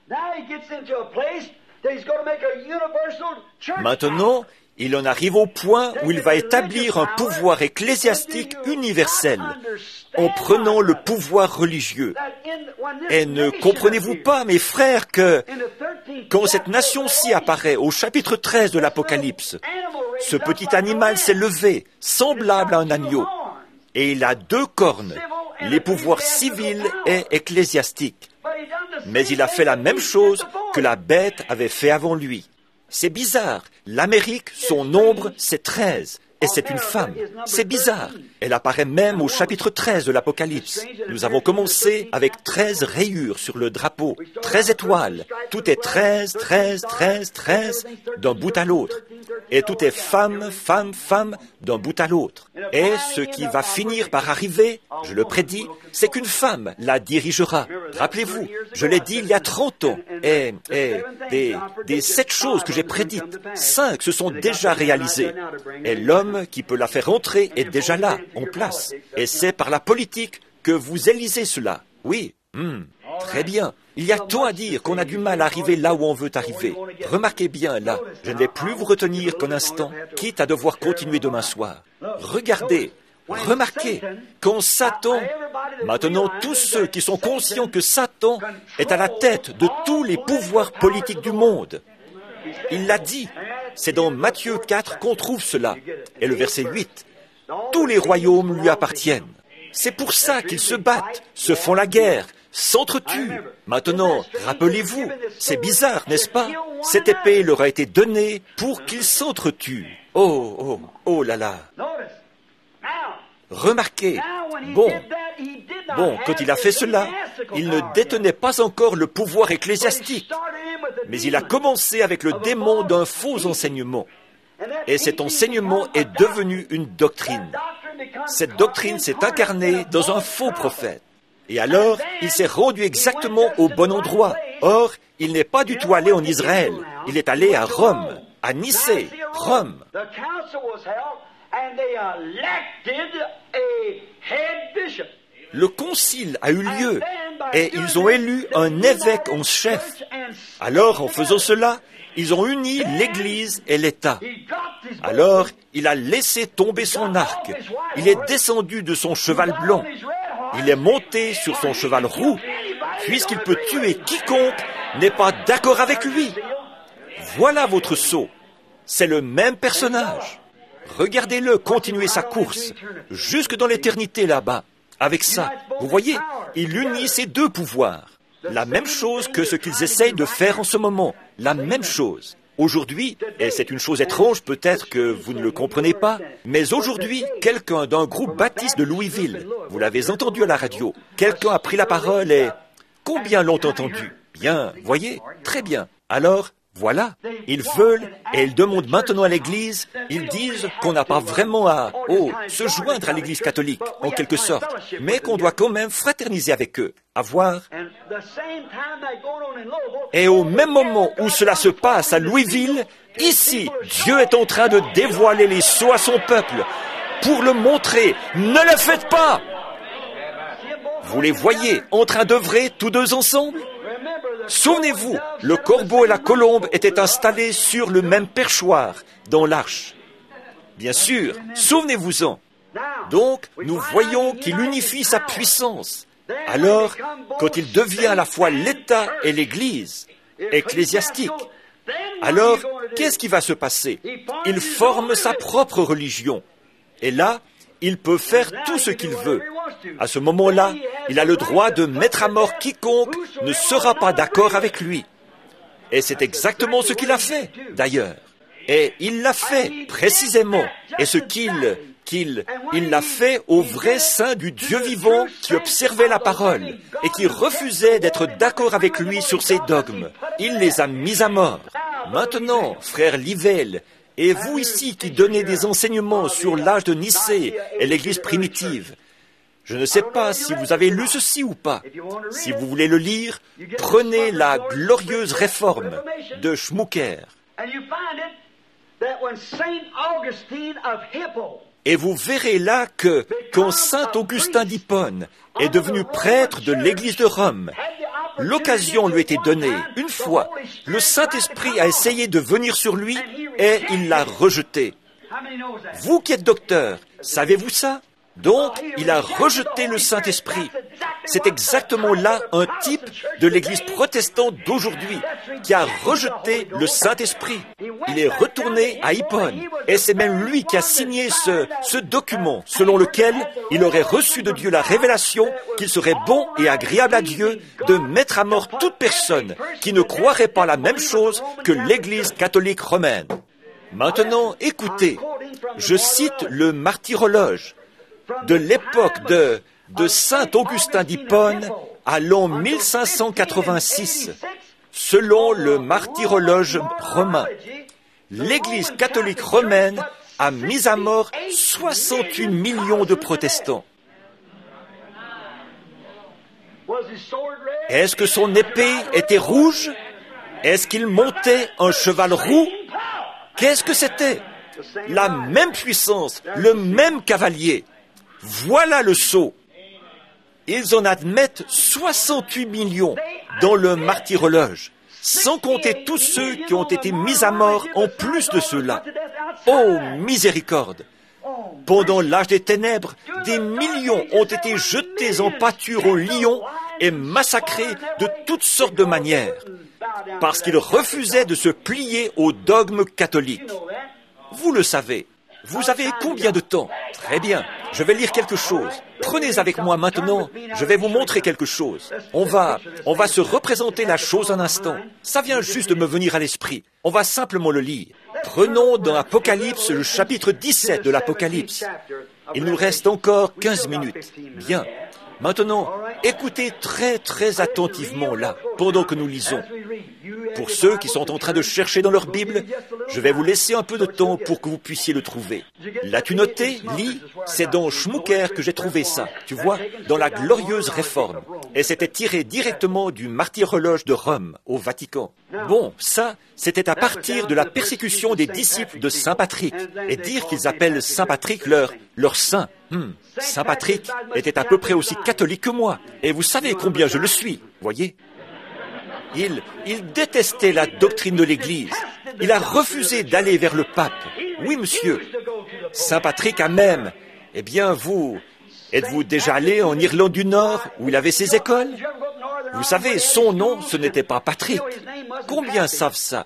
Maintenant, il en arrive au point où il va établir un pouvoir ecclésiastique universel en prenant le pouvoir religieux. Et ne comprenez-vous pas, mes frères, que quand cette nation-ci apparaît au chapitre 13 de l'Apocalypse, ce petit animal s'est levé, semblable à un agneau, et il a 2 cornes, les pouvoirs civils et ecclésiastiques. Mais il a fait la même chose que la bête avait fait avant lui. C'est bizarre. L'Amérique, son nombre, c'est 13. Et c'est une femme. C'est bizarre. Elle apparaît même au chapitre 13 de l'Apocalypse. Nous avons commencé avec 13 rayures sur le drapeau, 13 étoiles. Tout est 13, 13, 13, 13, d'un bout à l'autre. Et tout est femme, femme, femme, d'un bout à l'autre. Et ce qui va finir par arriver, je le prédis, c'est qu'une femme la dirigera. Rappelez-vous, je l'ai dit il y a 30 ans. Et des 7 choses que j'ai prédites, 5 se sont déjà réalisées. Et l'homme qui peut la faire entrer est déjà là, en place. Et c'est par la politique que vous élisez cela. Oui, très bien. Il y a tant à dire qu'on a du mal à arriver là où on veut arriver. Remarquez bien là, je ne vais plus vous retenir qu'un instant, quitte à devoir continuer demain soir. Regardez, remarquez, quand Satan, maintenant tous ceux qui sont conscients que Satan est à la tête de tous les pouvoirs politiques du monde, il l'a dit, c'est dans Matthieu 4 qu'on trouve cela, et le verset 8, tous les royaumes lui appartiennent. C'est pour ça qu'ils se battent, se font la guerre, s'entretuent. Maintenant, rappelez-vous, c'est bizarre, n'est-ce pas? Cette épée leur a été donnée pour qu'ils s'entretuent. Oh là là. Remarquez, bon, quand il a fait cela, il ne détenait pas encore le pouvoir ecclésiastique, mais il a commencé avec le démon d'un faux enseignement. Et cet enseignement est devenu une doctrine. Cette doctrine s'est incarnée dans un faux prophète. Et alors, il s'est rendu exactement au bon endroit. Or, il n'est pas du tout allé en Israël. Il est allé à Rome, à Nicée, Rome. Le concile a eu lieu et ils ont élu un évêque en chef. Alors, en faisant cela, ils ont uni l'Église et l'État. Alors, il a laissé tomber son arc. Il est descendu de son cheval blanc. Il est monté sur son cheval roux, puisqu'il peut tuer quiconque n'est pas d'accord avec lui. Voilà votre sceau. C'est le même personnage. Regardez-le continuer sa course, jusque dans l'éternité là-bas. Avec ça, vous voyez, il unit ces deux pouvoirs. La même chose que ce qu'ils essayent de faire en ce moment. La même chose. Aujourd'hui, et c'est une chose étrange, peut-être que vous ne le comprenez pas, mais aujourd'hui, quelqu'un d'un groupe baptiste de Louisville, vous l'avez entendu à la radio, quelqu'un a pris la parole et... Combien l'ont entendu? Bien, voyez, très bien. Alors, voilà, ils veulent, et ils demandent maintenant à l'Église, ils disent qu'on n'a pas vraiment à, se joindre à l'Église catholique, en quelque sorte, mais qu'on doit quand même fraterniser avec eux, avoir... Et au même moment où cela se passe à Louisville, ici, Dieu est en train de dévoiler les sceaux à son peuple, pour le montrer, ne le faites pas! Vous les voyez en train d'œuvrer tous deux ensemble? Souvenez-vous, le corbeau et la colombe étaient installés sur le même perchoir dans l'arche. Bien sûr, souvenez-vous-en. Donc, nous voyons qu'il unifie sa puissance. Alors, quand il devient à la fois l'État et l'Église, ecclésiastique, alors, qu'est-ce qui va se passer? Il forme sa propre religion. Et là, il peut faire tout ce qu'il veut. À ce moment-là, il a le droit de mettre à mort quiconque ne sera pas d'accord avec lui. Et c'est exactement ce qu'il a fait, d'ailleurs. Et il l'a fait, précisément. Et ce il l'a fait au vrai sein du Dieu vivant qui observait la parole et qui refusait d'être d'accord avec lui sur ses dogmes. Il les a mis à mort. Maintenant, frère Livelle, et vous ici qui donnez des enseignements sur l'âge de Nicée et l'Église primitive, je ne sais pas si vous avez lu ceci ou pas. Si vous voulez le lire, prenez la glorieuse réforme de Schmucker. Et vous verrez là que, quand saint Augustin d'Hippone est devenu prêtre de l'Église de Rome, l'occasion lui était donnée. Une fois, le Saint-Esprit a essayé de venir sur lui et il l'a rejeté. Vous qui êtes docteur, savez-vous ça? Donc, il a rejeté le Saint-Esprit. C'est exactement là un type de l'Église protestante d'aujourd'hui qui a rejeté le Saint-Esprit. Il est retourné à Hippone et c'est même lui qui a signé ce document selon lequel il aurait reçu de Dieu la révélation qu'il serait bon et agréable à Dieu de mettre à mort toute personne qui ne croirait pas la même chose que l'Église catholique romaine. Maintenant, écoutez, je cite le martyrologe de l'époque de saint Augustin d'Hippone à l'an 1586, selon le martyrologe romain. L'Église catholique romaine a mis à mort 68 millions de protestants. Est-ce que son épée était rouge? Est-ce qu'il montait un cheval roux? Qu'est-ce que c'était? La même puissance, le même cavalier. Voilà le sceau. Ils en admettent 68 millions dans le martyrologe, sans compter tous ceux qui ont été mis à mort en plus de ceux-là. Oh, miséricorde! Pendant l'âge des ténèbres, des millions ont été jetés en pâture aux lions et massacrés de toutes sortes de manières, parce qu'ils refusaient de se plier au dogme catholique. Vous le savez. Vous avez combien de temps? Très bien, je vais lire quelque chose. Prenez avec moi maintenant, je vais vous montrer quelque chose. On va se représenter la chose un instant. Ça vient juste de me venir à l'esprit. On va simplement le lire. Prenons dans Apocalypse le chapitre 17 de l'Apocalypse. Il nous reste encore 15 minutes. Bien. Maintenant, écoutez très très attentivement là, pendant que nous lisons. Pour ceux qui sont en train de chercher dans leur Bible, je vais vous laisser un peu de temps pour que vous puissiez le trouver. L'as-tu noté? Lis, c'est dans Schmucker que j'ai trouvé ça, tu vois, dans la glorieuse réforme. Et c'était tiré directement du martyrologe de Rome, au Vatican. Bon, ça, c'était à partir de la persécution des disciples de Saint Patrick, et dire qu'ils appellent Saint Patrick leur saint. Saint Patrick était à peu près aussi catholique que moi, et vous savez combien je le suis, voyez. Il détestait la doctrine de l'Église. Il a refusé d'aller vers le pape. Oui, monsieur. Saint Patrick a même... Eh bien, êtes-vous déjà allé en Irlande du Nord, où il avait ses écoles? Vous savez, son nom, ce n'était pas Patrick. Combien savent ça?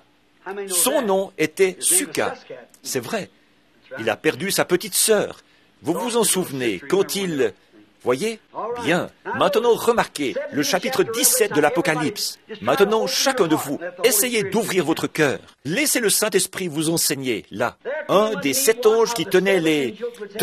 Son nom était Suka. C'est vrai. Il a perdu sa petite sœur. Vous vous en souvenez quand il... Voyez? Bien. Maintenant, remarquez le chapitre 17 de l'Apocalypse. Maintenant, chacun de vous, essayez d'ouvrir votre cœur. Laissez le Saint-Esprit vous enseigner, là. Un des 7 anges qui tenait les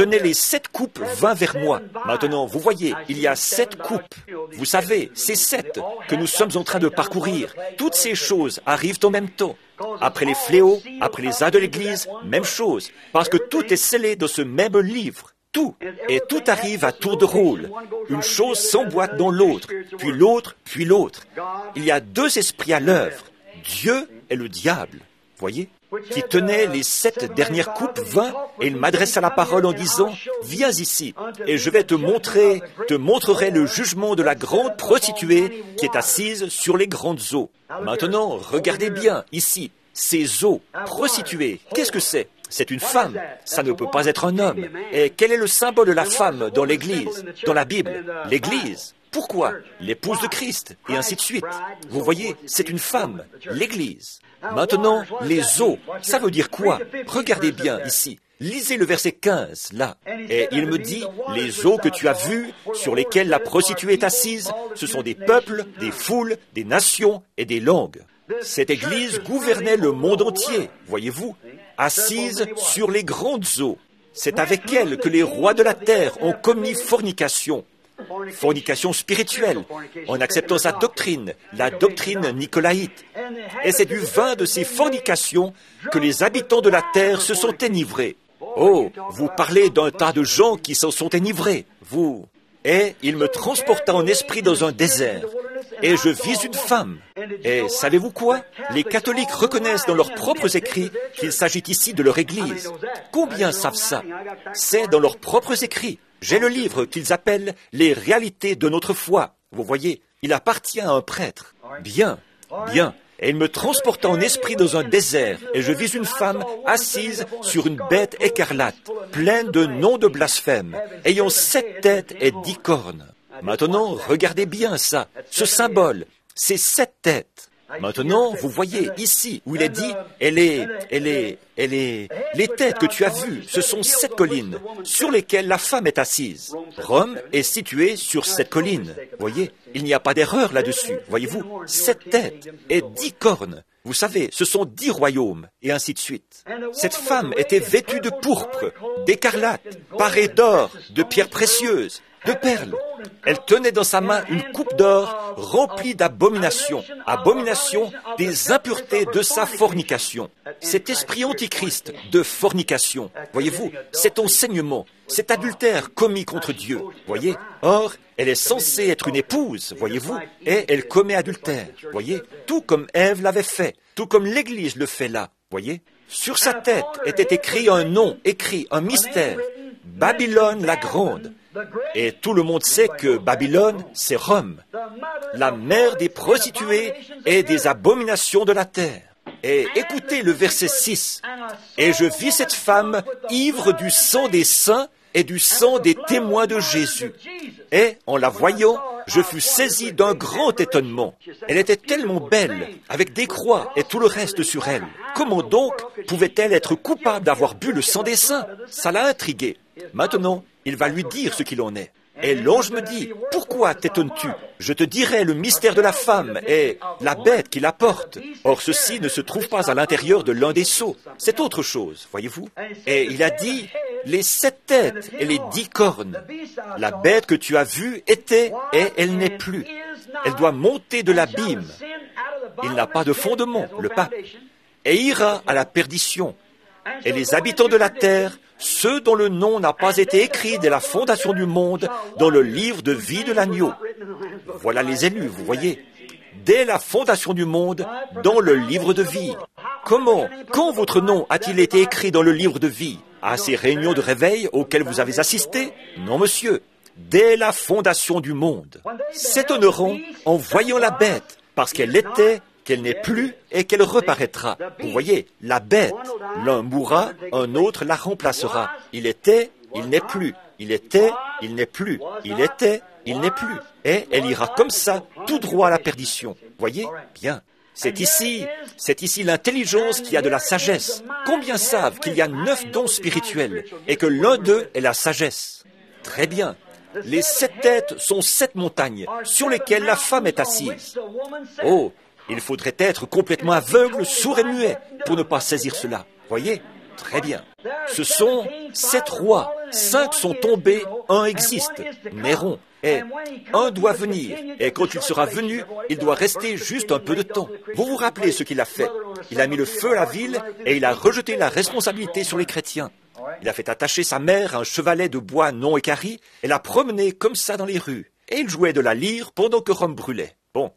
7 coupes vint vers moi. Maintenant, vous voyez, il y a 7 coupes. Vous savez, ces 7 que nous sommes en train de parcourir, toutes ces choses arrivent en même temps. Après les fléaux, après les ânes de l'Église, même chose. Parce que tout est scellé dans ce même livre. Tout. Et tout arrive à tour de rôle. Une chose s'emboîte dans l'autre, puis l'autre, puis l'autre. Il y a 2 esprits à l'œuvre. Dieu et le diable. Voyez? Qui tenait les 7 dernières coupes vint et il m'adressa la parole en disant, viens ici et je vais te montrerai le jugement de la grande prostituée qui est assise sur les grandes eaux. Maintenant, regardez bien ici, ces eaux prostituées, qu'est-ce que c'est? C'est une femme, ça ne peut pas être un homme. Et quel est le symbole de la femme dans l'Église, dans la Bible? L'Église. Pourquoi? L'épouse de Christ, et ainsi de suite. Vous voyez, c'est une femme, l'Église. Maintenant, les eaux, ça veut dire quoi? Regardez bien ici. Lisez le verset 15, là. Et il me dit, les eaux que tu as vues, sur lesquelles la prostituée est assise, ce sont des peuples, des foules, des nations et des langues. Cette Église gouvernait le monde entier, voyez-vous, assise sur les grandes eaux. C'est avec elle que les rois de la terre ont commis fornication. Fornication spirituelle, en acceptant sa doctrine, la doctrine nicolaïte. Et c'est du vin de ces fornications que les habitants de la terre se sont enivrés. Oh, vous parlez d'un tas de gens qui s'en sont enivrés, vous. Et il me transporta en esprit dans un désert. Et je vis une femme. Et savez-vous quoi? Les catholiques reconnaissent dans leurs propres écrits qu'il s'agit ici de leur Église. Combien savent ça? C'est dans leurs propres écrits. J'ai le livre qu'ils appellent « Les réalités de notre foi ». Vous voyez, il appartient à un prêtre. Bien, bien. Et il me transporta en esprit dans un désert, et je vis une femme assise sur une bête écarlate, pleine de noms de blasphème, ayant 7 têtes et 10 cornes. Maintenant, regardez bien ça, ce symbole, ces 7 têtes. Maintenant, vous voyez ici où il est dit, les têtes que tu as vues, ce sont 7 collines sur lesquelles la femme est assise. Rome est située sur 7 collines. Voyez, il n'y a pas d'erreur là-dessus. Voyez-vous, 7 têtes et 10 cornes. Vous savez, ce sont 10 royaumes, et ainsi de suite. Cette femme était vêtue de pourpre, d'écarlate, parée d'or, de pierres précieuses, de perles. Elle tenait dans sa main une coupe d'or remplie d'abominations, abominations des impuretés de sa fornication. Cet esprit antichrist de fornication, voyez-vous, cet enseignement, cet adultère commis contre Dieu, voyez. Or, elle est censée être une épouse, voyez-vous, et elle commet adultère, voyez, tout comme Ève l'avait fait, tout comme l'Église le fait là, voyez. Sur sa tête était écrit un nom, écrit un mystère, Babylone la Grande. Et tout le monde sait que Babylone, c'est Rome, la mère des prostituées et des abominations de la terre. Et écoutez le verset 6. Et je vis cette femme ivre du sang des saints et du sang des témoins de Jésus. Et, en la voyant, je fus saisi d'un grand étonnement. Elle était tellement belle, avec des croix et tout le reste sur elle. Comment donc pouvait-elle être coupable d'avoir bu le sang des saints? Ça l'a intrigué. Maintenant, il va lui dire ce qu'il en est. Et l'ange me dit, « Pourquoi t'étonnes-tu? Je te dirai le mystère de la femme et la bête qui la porte. Or, ceci ne se trouve pas à l'intérieur de l'un des sceaux. C'est autre chose, voyez-vous. » Et il a dit, « Les 7 têtes et les 10 cornes. La bête que tu as vue était et elle n'est plus. Elle doit monter de l'abîme. Il n'a pas de fondement, le pape. Et ira à la perdition. Et les habitants de la terre, ceux dont le nom n'a pas été écrit dès la fondation du monde dans le livre de vie de l'agneau. » Voilà les élus, vous voyez. Dès la fondation du monde, dans le livre de vie. Comment, quand votre nom a-t-il été écrit dans le livre de vie? À ces réunions de réveil auxquelles vous avez assisté? Non, monsieur. Dès la fondation du monde. S'étonneront en voyant la bête, parce qu'elle était, qu'elle n'est plus et qu'elle reparaîtra. Vous voyez, la bête, l'un mourra, un autre la remplacera. Il était, il n'est plus. Il était, il n'est plus. Il était, il n'est plus. Et elle ira comme ça, tout droit à la perdition. Voyez? Bien. C'est ici l'intelligence qui a de la sagesse. Combien savent qu'il y a 9 dons spirituels et que l'un d'eux est la sagesse? Très bien. Les 7 têtes sont 7 montagnes sur lesquelles la femme est assise. Oh, il faudrait être complètement aveugle, sourd et muet pour ne pas saisir cela. Voyez? Très bien. Ce sont 7 rois. 5 sont tombés, un existe, Néron. Et un doit venir, et quand il sera venu, il doit rester juste un peu de temps. Vous vous rappelez ce qu'il a fait? Il a mis le feu à la ville, et il a rejeté la responsabilité sur les chrétiens. Il a fait attacher sa mère à un chevalet de bois non équarri, et l'a promené comme ça dans les rues. Et il jouait de la lyre pendant que Rome brûlait. Bon.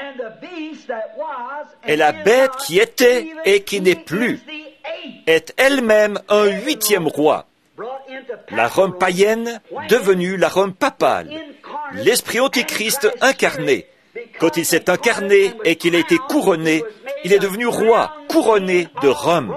Et la bête qui était et qui n'est plus est elle-même un 8e roi. La Rome païenne devenue la Rome papale. L'esprit antéchrist incarné. Quand il s'est incarné et qu'il a été couronné, il est devenu roi, couronné de Rome.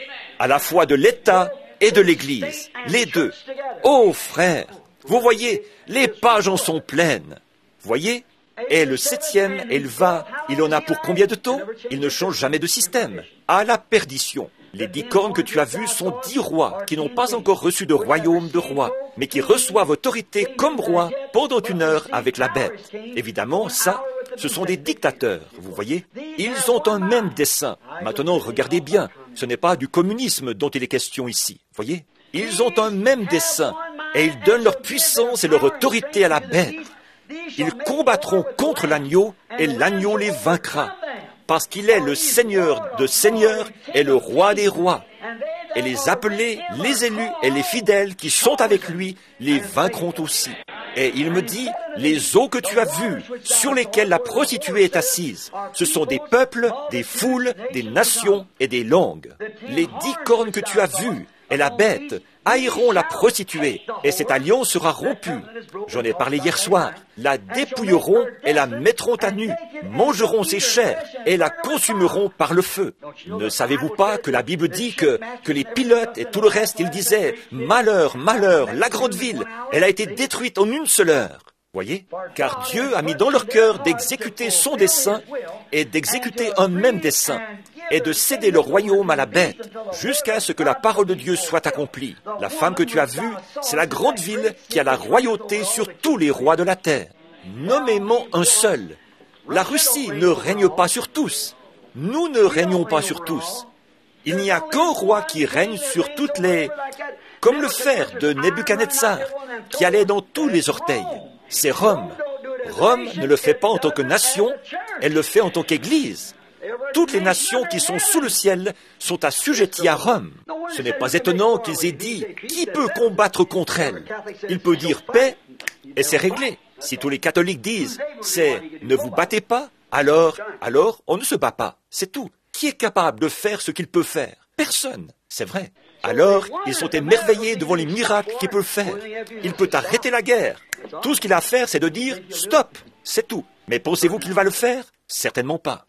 À la fois de l'État et de l'Église. Les deux. Oh frères, vous voyez, les pages en sont pleines. Voyez? Et le 7e, il en a pour combien de temps? Il ne change jamais de système. À la perdition. Les 10 cornes que tu as vues sont 10 rois qui n'ont pas encore reçu de royaume de roi, mais qui reçoivent autorité comme roi pendant 1 heure avec la bête. Évidemment, ce sont des dictateurs, vous voyez. Ils ont un même dessein. Maintenant, regardez bien, ce n'est pas du communisme dont il est question ici, voyez. Ils ont un même dessein, et ils donnent leur puissance et leur autorité à la bête. Ils combattront contre l'agneau, et l'agneau les vaincra. Parce qu'il est le Seigneur de seigneurs et le Roi des rois. Et les appelés, les élus et les fidèles qui sont avec lui les vaincront aussi. Et il me dit, les eaux que tu as vues, sur lesquelles la prostituée est assise, ce sont des peuples, des foules, des nations et des langues. Les 10 cornes que tu as vues, et la bête, haïront la prostituée, et cette alliance sera rompue. J'en ai parlé hier soir. La dépouilleront et la mettront à nu, mangeront ses chairs et la consumeront par le feu. Ne savez-vous pas que la Bible dit que les pilotes et tout le reste, ils disaient « Malheur, malheur, la grande ville, elle a été détruite en 1 seule heure ». Voyez? Car Dieu a mis dans leur cœur d'exécuter son dessein et d'exécuter un même dessein et de céder le royaume à la bête jusqu'à ce que la parole de Dieu soit accomplie. La femme que tu as vue, c'est la grande ville qui a la royauté sur tous les rois de la terre. Nommément un seul. La Russie ne règne pas sur tous. Nous ne régnons pas sur tous. Il n'y a qu'un roi qui règne sur toutes les... Comme le fer de Nebuchadnezzar, qui allait dans tous les orteils. C'est Rome. Rome ne le fait pas en tant que nation, elle le fait en tant qu'Église. Toutes les nations qui sont sous le ciel sont assujetties à Rome. Ce n'est pas étonnant qu'ils aient dit « Qui peut combattre contre elle ?» Il peut dire « Paix » et c'est réglé. Si tous les catholiques disent « C'est ne vous battez pas », alors on ne se bat pas. C'est tout. Qui est capable de faire ce qu'il peut faire? Personne. C'est vrai. Alors, ils sont émerveillés devant les miracles qu'il peut faire. Il peut arrêter la guerre. Tout ce qu'il a à faire, c'est de dire « Stop », c'est tout. Mais pensez-vous qu'il va le faire? Certainement pas.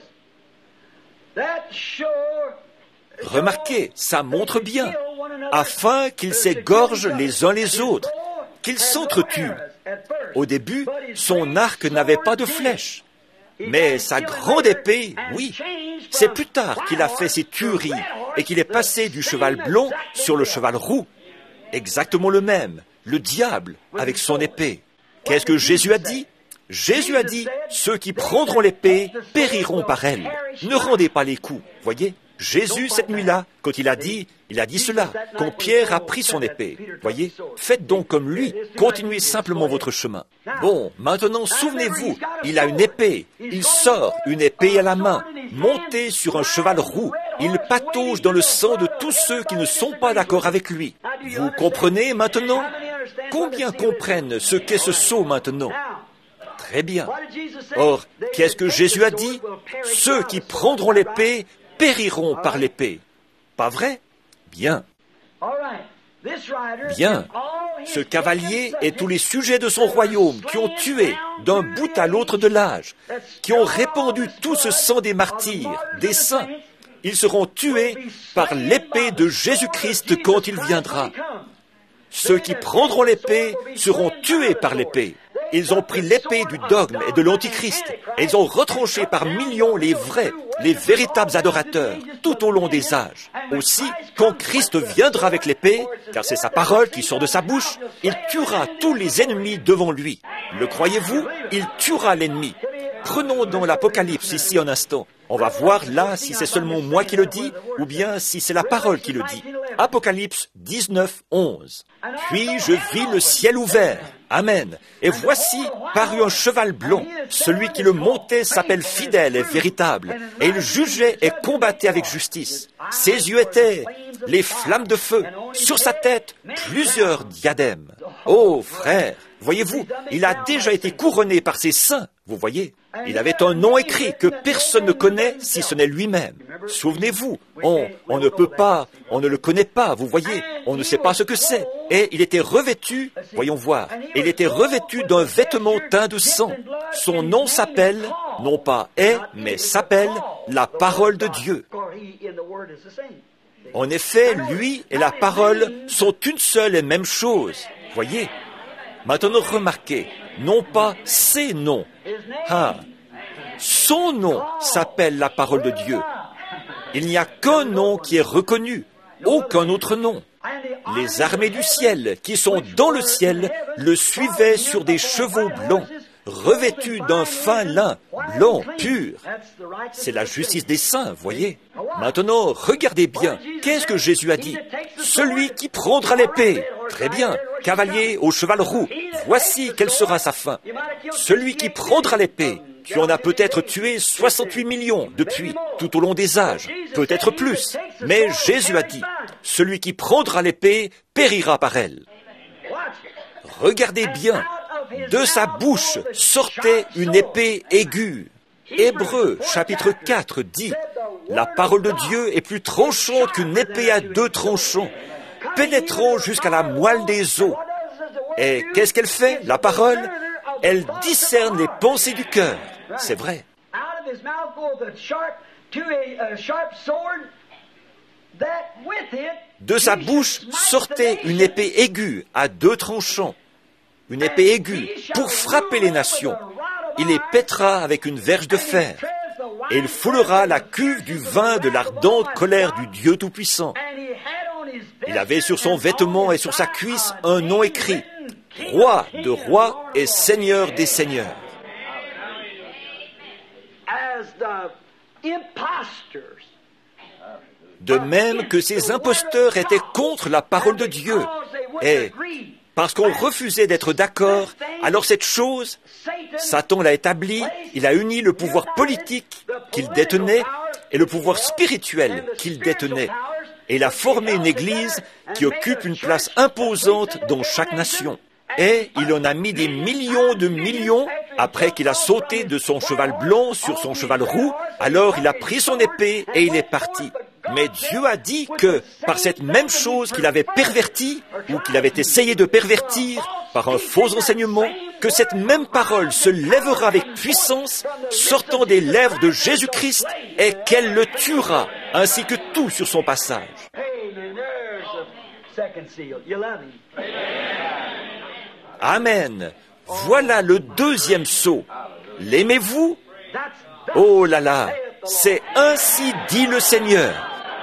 Remarquez, ça montre bien, afin qu'ils s'égorgent les uns les autres, qu'ils s'entretuent. Au début, son arc n'avait pas de flèche. Mais sa grande épée, oui, c'est plus tard qu'il a fait ses tueries et qu'il est passé du cheval blond sur le cheval roux. Exactement le même, le diable avec son épée. Qu'est-ce que Jésus a dit? Jésus a dit, ceux qui prendront l'épée périront par elle. Ne rendez pas les coups, voyez? Jésus, cette nuit-là, quand il a dit cela, quand Pierre a pris son épée. Voyez, faites donc comme lui, continuez simplement votre chemin. Bon, maintenant, souvenez-vous, il a une épée, il sort, une épée à la main, monté sur un cheval roux. Il patauge dans le sang de tous ceux qui ne sont pas d'accord avec lui. Vous comprenez maintenant? Combien comprennent ce qu'est ce sceau maintenant? Très bien. Or, qu'est-ce que Jésus a dit? Ceux qui prendront l'épée périront par l'épée. Pas vrai? Bien. Bien. Ce cavalier et tous les sujets de son royaume qui ont tué d'un bout à l'autre de l'âge, qui ont répandu tout ce sang des martyrs, des saints, ils seront tués par l'épée de Jésus-Christ quand il viendra. Ceux qui prendront l'épée seront tués par l'épée. Ils ont pris l'épée du dogme et de l'antichrist, et ils ont retranché par millions les vrais, les véritables adorateurs, tout au long des âges. Aussi, quand Christ viendra avec l'épée, car c'est sa parole qui sort de sa bouche, il tuera tous les ennemis devant lui. Le croyez-vous? Il tuera l'ennemi. Prenons donc l'Apocalypse ici un instant. On va voir là si c'est seulement moi qui le dis, ou bien si c'est la parole qui le dit. Apocalypse 19, 11. Puis je vis le ciel ouvert. Amen. Et voici parut un cheval blanc. Celui qui le montait s'appelle fidèle et véritable. Et il jugeait et combattait avec justice. Ses yeux étaient les flammes de feu. Sur sa tête, plusieurs diadèmes. Oh, frère, voyez-vous, il a déjà été couronné par ses saints. Vous voyez, il avait un nom écrit que personne ne connaît si ce n'est lui-même. Souvenez-vous, on ne peut pas, on ne le connaît pas, vous voyez, on ne sait pas ce que c'est. Et il était revêtu, voyons voir, il était revêtu d'un vêtement teint de sang. Son nom s'appelle, non pas est, mais s'appelle la parole de Dieu. En effet, lui et la parole sont une seule et même chose. Voyez. Maintenant, remarquez, non pas ses noms. Ah, son nom s'appelle la parole de Dieu. Il n'y a qu'un nom qui est reconnu, aucun autre nom. Les armées du ciel, qui sont dans le ciel, le suivaient sur des chevaux blancs, revêtus d'un fin lin, blanc, pur. C'est la justice des saints, voyez. Maintenant, regardez bien, qu'est-ce que Jésus a dit? Celui qui prendra l'épée. Très bien, cavalier au cheval roux, voici quelle sera sa fin. Celui qui prendra l'épée. Tu en as peut-être tué 68 millions depuis, tout au long des âges, peut-être plus. Mais Jésus a dit, celui qui prendra l'épée périra par elle. Regardez bien, de sa bouche sortait une épée aiguë. Hébreux, chapitre 4, dit, la parole de Dieu est plus tranchante qu'une épée à deux tranchants, pénétrant jusqu'à la moelle des os. Et qu'est-ce qu'elle fait, la parole? Elle discerne les pensées du cœur. C'est vrai. De sa bouche sortait une épée aiguë à deux tranchants, une épée aiguë pour frapper les nations. Il les pètera avec une verge de fer, et il foulera la cuve du vin de l'ardente colère du Dieu Tout-Puissant. Il avait sur son vêtement et sur sa cuisse un nom écrit, Roi de rois et Seigneur des seigneurs. De même que ces imposteurs étaient contre la parole de Dieu, et parce qu'on refusait d'être d'accord, alors cette chose, Satan l'a établie, il a uni le pouvoir politique qu'il détenait et le pouvoir spirituel qu'il détenait. Et il a formé une église qui occupe une place imposante dans chaque nation. Et il en a mis des millions de millions après qu'il a sauté de son cheval blanc sur son cheval roux. Alors il a pris son épée et il est parti. Mais Dieu a dit que par cette même chose qu'il avait pervertie ou qu'il avait essayé de pervertir par un faux enseignement, que cette même parole se lèvera avec puissance sortant des lèvres de Jésus-Christ et qu'elle le tuera ainsi que tout sur son passage. Amen. Voilà le deuxième sceau. L'aimez-vous? Oh là là, c'est ainsi dit le Seigneur.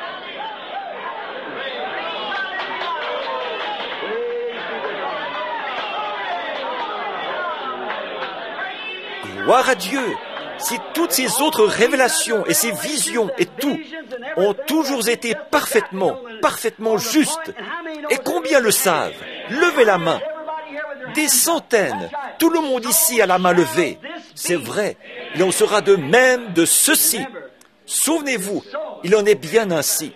Gloire à Dieu. Si toutes ces autres révélations et ces visions et tout ont toujours été parfaitement justes, et combien le savent? Levez la main. Des centaines. Tout le monde ici a la main levée. C'est vrai. Il en sera de même de ceci. Souvenez-vous, il en est bien ainsi.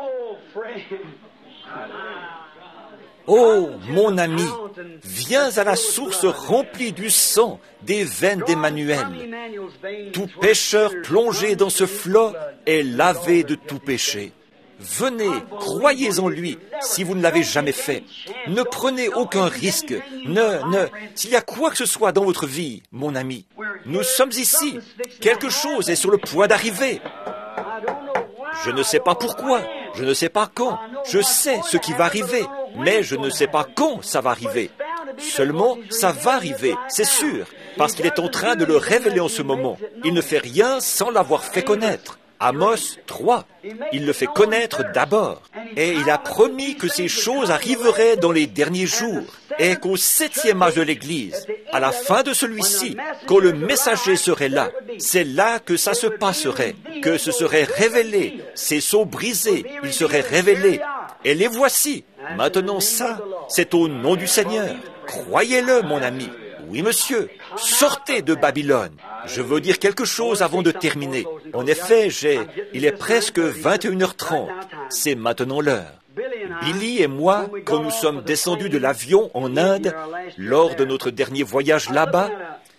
Oh, mon ami, viens à la source remplie du sang des veines d'Emmanuel. Tout pécheur plongé dans ce flot est lavé de tout péché. Venez, croyez en lui, si vous ne l'avez jamais fait. Ne prenez aucun risque. S'il y a quoi que ce soit dans votre vie, mon ami, nous sommes ici. Quelque chose est sur le point d'arriver. Je ne sais pas pourquoi, je ne sais pas quand, je sais ce qui va arriver, mais je ne sais pas quand ça va arriver. Seulement, ça va arriver, c'est sûr, parce qu'il est en train de le révéler en ce moment. Il ne fait rien sans l'avoir fait connaître. Amos 3, il le fait connaître d'abord. Et il a promis que ces choses arriveraient dans les derniers jours. Et qu'au 7e âge de l'Église, à la fin de celui-ci, quand le messager serait là, c'est là que ça se passerait, que ce serait révélé, ces sceaux brisés, ils seraient révélés. Et les voici. Maintenant ça, c'est au nom du Seigneur. Croyez-le, mon ami. Oui, monsieur, sortez de Babylone. Je veux dire quelque chose avant de terminer. En effet, il est presque 21h30. C'est maintenant l'heure. Billy et moi, quand nous sommes descendus de l'avion en Inde, lors de notre dernier voyage là-bas,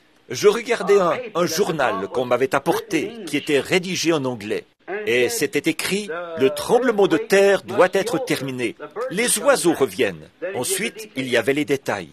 je regardais un journal qu'on m'avait apporté, qui était rédigé en anglais. Et c'était écrit, le tremblement de terre doit être terminé. Les oiseaux reviennent. Ensuite, il y avait les détails.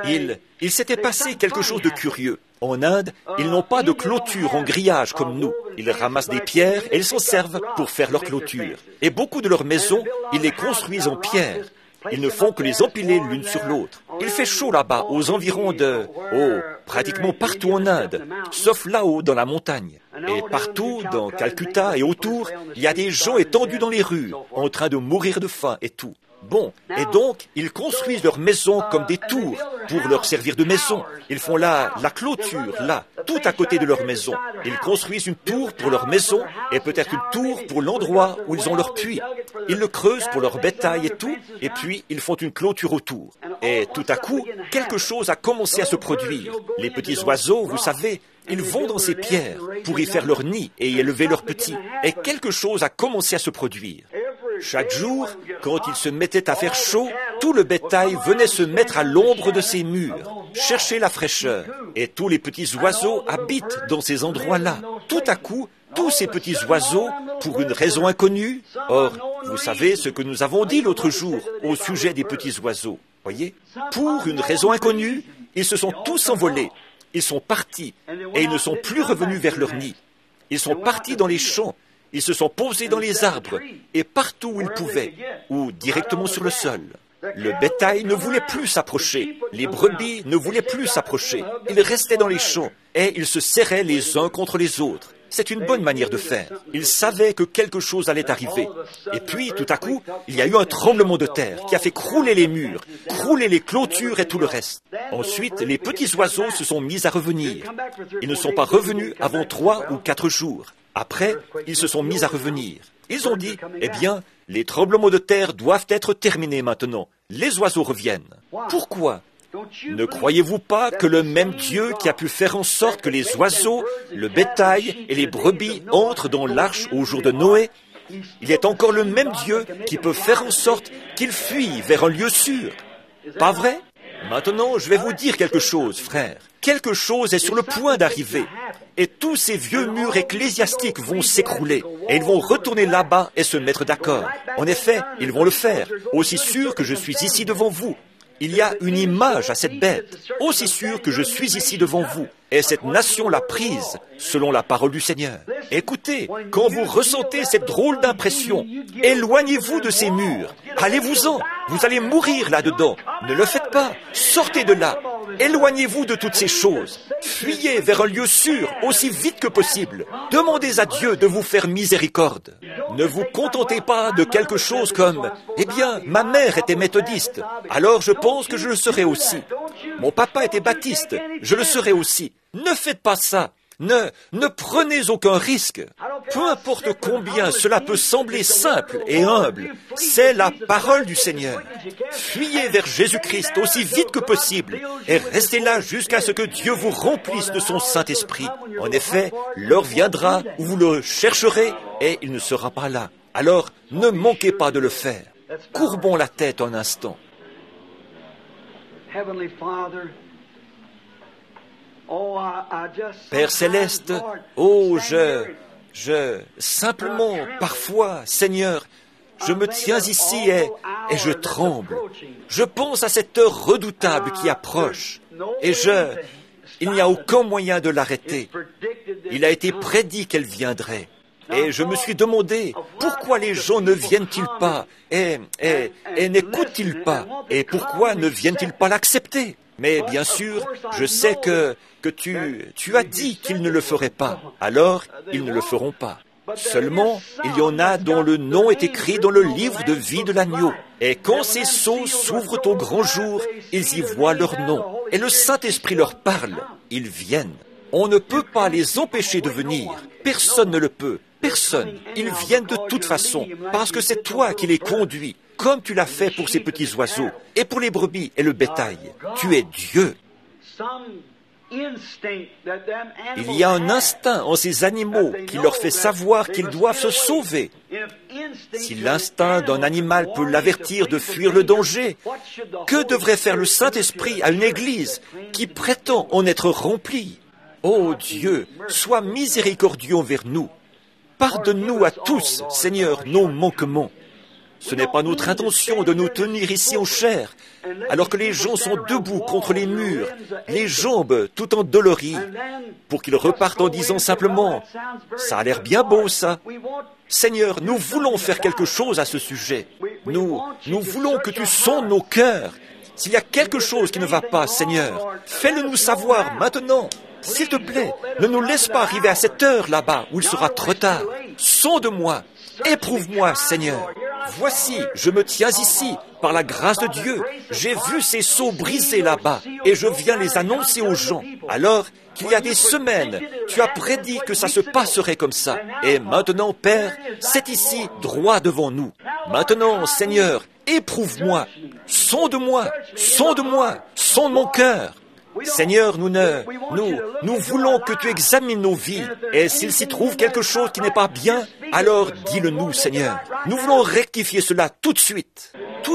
Il s'était passé quelque chose de curieux. En Inde, ils n'ont pas de clôture en grillage comme nous. Ils ramassent des pierres et ils s'en servent pour faire leur clôture. Et beaucoup de leurs maisons, ils les construisent en pierre. Ils ne font que les empiler l'une sur l'autre. Il fait chaud là-bas, aux environs pratiquement partout en Inde, sauf là-haut dans la montagne. Et partout, dans Calcutta et autour, il y a des gens étendus dans les rues, en train de mourir de faim et tout. Bon, et donc, ils construisent leurs maisons comme des tours pour leur servir de maison. Ils font la clôture, là, tout à côté de leur maison. Ils construisent une tour pour leur maison et peut-être une tour pour l'endroit où ils ont leur puits. Ils le creusent pour leur bétail et tout, et puis ils font une clôture autour. Et tout à coup, quelque chose a commencé à se produire. Les petits oiseaux, vous savez, ils vont dans ces pierres pour y faire leur nid et y élever leurs petits. Et quelque chose a commencé à se produire. Chaque jour, quand il se mettait à faire chaud, tout le bétail venait se mettre à l'ombre de ces murs, chercher la fraîcheur. Et tous les petits oiseaux habitent dans ces endroits-là. Tout à coup, tous ces petits oiseaux, pour une raison inconnue, or, vous savez ce que nous avons dit l'autre jour au sujet des petits oiseaux, voyez? Pour une raison inconnue, ils se sont tous envolés. Ils sont partis et ils ne sont plus revenus vers leur nid. Ils sont partis dans les champs. Ils se sont posés dans les arbres, et partout où ils pouvaient, ou directement sur le sol. Le bétail ne voulait plus s'approcher, les brebis ne voulaient plus s'approcher. Ils restaient dans les champs, et ils se serraient les uns contre les autres. C'est une bonne manière de faire. Ils savaient que quelque chose allait arriver. Et puis, tout à coup, il y a eu un tremblement de terre qui a fait crouler les murs, crouler les clôtures et tout le reste. Ensuite, les petits oiseaux se sont mis à revenir. Ils ne sont pas revenus avant 3 ou 4 jours. Après, ils se sont mis à revenir. Ils ont dit, eh bien, les tremblements de terre doivent être terminés maintenant. Les oiseaux reviennent. Pourquoi? Ne croyez-vous pas que le même Dieu qui a pu faire en sorte que les oiseaux, le bétail et les brebis entrent dans l'arche au jour de Noé, il est encore le même Dieu qui peut faire en sorte qu'ils fuient vers un lieu sûr? Pas vrai? Maintenant, je vais vous dire quelque chose, frère. Quelque chose est sur le point d'arriver. Et tous ces vieux murs ecclésiastiques vont s'écrouler. Et ils vont retourner là-bas et se mettre d'accord. En effet, ils vont le faire. Aussi sûr que je suis ici devant vous. Il y a une image à cette bête. Aussi sûr que je suis ici devant vous. Et cette nation l'a prise, selon la parole du Seigneur. Écoutez, quand vous ressentez cette drôle d'impression, éloignez-vous de ces murs. Allez-vous-en. Vous allez mourir là-dedans. Ne le faites pas. Sortez de là. Éloignez-vous de toutes ces choses. Fuyez vers un lieu sûr aussi vite que possible. Demandez à Dieu de vous faire miséricorde. Ne vous contentez pas de quelque chose comme « Eh bien, ma mère était méthodiste, alors je pense que je le serai aussi. Mon papa était baptiste, je le serai aussi. » Ne faites pas ça. Ne prenez aucun risque. Peu importe combien cela peut sembler simple et humble, c'est la parole du Seigneur. Fuyez vers Jésus-Christ aussi vite que possible et restez là jusqu'à ce que Dieu vous remplisse de son Saint-Esprit. En effet, l'heure viendra où vous le chercherez et il ne sera pas là. Alors, ne manquez pas de le faire. Courbons la tête un instant. Père Céleste, simplement, parfois, Seigneur, je me tiens ici et je tremble. Je pense à cette heure redoutable qui approche et il n'y a aucun moyen de l'arrêter. Il a été prédit qu'elle viendrait. Et je me suis demandé, pourquoi les gens ne viennent-ils pas et n'écoutent-ils pas? Et pourquoi ne viennent-ils pas l'accepter? Mais bien sûr, je sais que tu as dit qu'ils ne le feraient pas. Alors, ils ne le feront pas. Seulement, il y en a dont le nom est écrit dans le livre de vie de l'agneau. Et quand ces sceaux s'ouvrent au grand jour, ils y voient leur nom. Et le Saint-Esprit leur parle. Ils viennent. On ne peut pas les empêcher de venir. Personne ne le peut. Personne. Ils viennent de toute façon, parce que c'est toi qui les conduis, comme tu l'as fait pour ces petits oiseaux, et pour les brebis et le bétail. Tu es Dieu. Il y a un instinct en ces animaux qui leur fait savoir qu'ils doivent se sauver. Si l'instinct d'un animal peut l'avertir de fuir le danger, que devrait faire le Saint-Esprit à une Église qui prétend en être remplie? Ô Dieu, sois miséricordieux envers nous. Pardonne-nous à tous, Seigneur, nos manquements. Ce n'est pas notre intention de nous tenir ici en chair, alors que les gens sont debout contre les murs, les jambes tout endolories, pour qu'ils repartent en disant simplement « Ça a l'air bien beau, ça ». Seigneur, nous voulons faire quelque chose à ce sujet. Nous voulons que tu sondes nos cœurs. S'il y a quelque chose qui ne va pas, Seigneur, fais-le nous savoir maintenant. S'il te plaît, ne nous laisse pas arriver à cette heure là-bas où il sera trop tard. Sonde-moi, éprouve-moi, Seigneur. Voici, je me tiens ici, par la grâce de Dieu. J'ai vu ces sceaux brisés là-bas, et je viens les annoncer aux gens. Alors qu'il y a des semaines, tu as prédit que ça se passerait comme ça. Et maintenant, Père, c'est ici, droit devant nous. Maintenant, Seigneur, éprouve-moi, sonde-moi, sonde-moi, sonde mon cœur. Seigneur, nous voulons que tu examines nos vies, et s'il s'y trouve quelque chose qui n'est pas bien, alors dis-le-nous, Seigneur. Nous voulons rectifier cela tout de suite,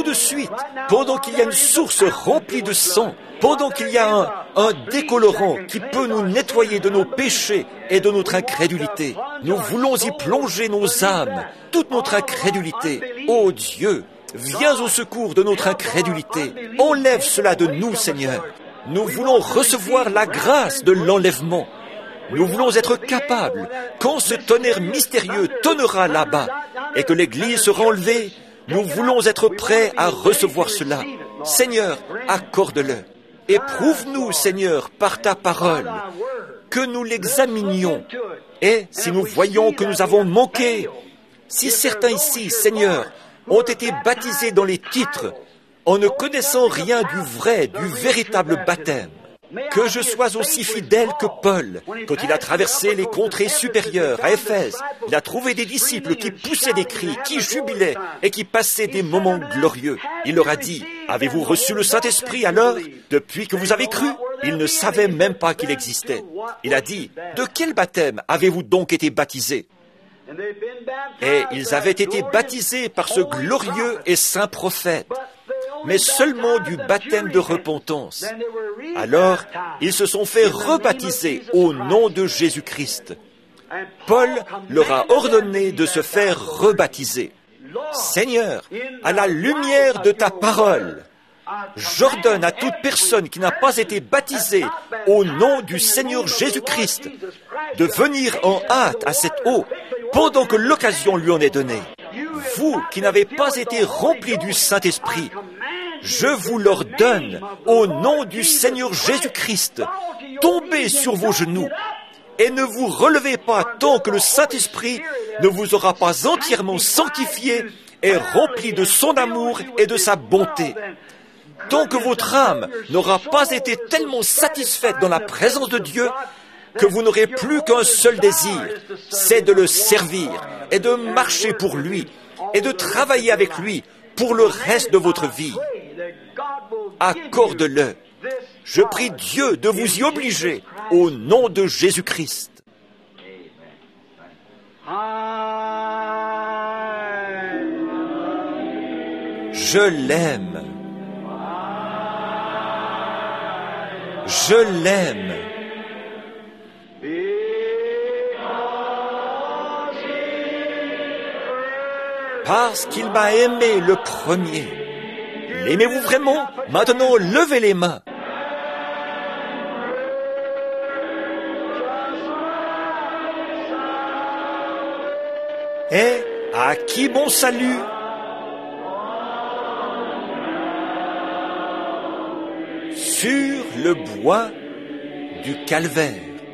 pendant qu'il y a une source remplie de sang, pendant qu'il y a un décolorant qui peut nous nettoyer de nos péchés et de notre incrédulité. Nous voulons y plonger nos âmes, toute notre incrédulité. Ô Dieu, viens au secours de notre incrédulité. Enlève cela de nous, Seigneur. Nous voulons recevoir la grâce de l'enlèvement. Nous voulons être capables, quand ce tonnerre mystérieux tonnera là-bas et que l'Église sera enlevée, nous voulons être prêts à recevoir cela. Seigneur, accorde-le. Éprouve-nous, Seigneur, par ta parole, que nous l'examinions. Et si nous voyons que nous avons manqué, si certains ici, Seigneur, ont été baptisés dans les titres, en ne connaissant rien du vrai, du véritable baptême, que je sois aussi fidèle que Paul, quand il a traversé les contrées supérieures à Éphèse, il a trouvé des disciples qui poussaient des cris, qui jubilaient et qui passaient des moments glorieux. Il leur a dit, « Avez-vous reçu le Saint-Esprit alors, depuis que vous avez cru ?» Ils ne savaient même pas qu'il existait. Il a dit, « De quel baptême avez-vous donc été baptisés ?» Et ils avaient été baptisés par ce glorieux et saint prophète, mais seulement du baptême de repentance. Alors, ils se sont fait rebaptiser au nom de Jésus-Christ. Paul leur a ordonné de se faire rebaptiser. Seigneur, à la lumière de ta parole, j'ordonne à toute personne qui n'a pas été baptisée au nom du Seigneur Jésus-Christ de venir en hâte à cette eau pendant que l'occasion lui en est donnée. Vous qui n'avez pas été remplis du Saint-Esprit, je vous l'ordonne au nom du Seigneur Jésus-Christ, tombez sur vos genoux et ne vous relevez pas tant que le Saint-Esprit ne vous aura pas entièrement sanctifié et rempli de son amour et de sa bonté. Tant que votre âme n'aura pas été tellement satisfaite dans la présence de Dieu que vous n'aurez plus qu'un seul désir, c'est de le servir et de marcher pour lui et de travailler avec lui pour le reste de votre vie. Accorde-le. Je prie Dieu de vous y obliger au nom de Jésus-Christ. Je l'aime. Je l'aime. Parce qu'il m'a aimé le premier. L'aimez-vous vraiment? Maintenant, levez les mains. Et à qui mon salut? sur le bois du calvaire.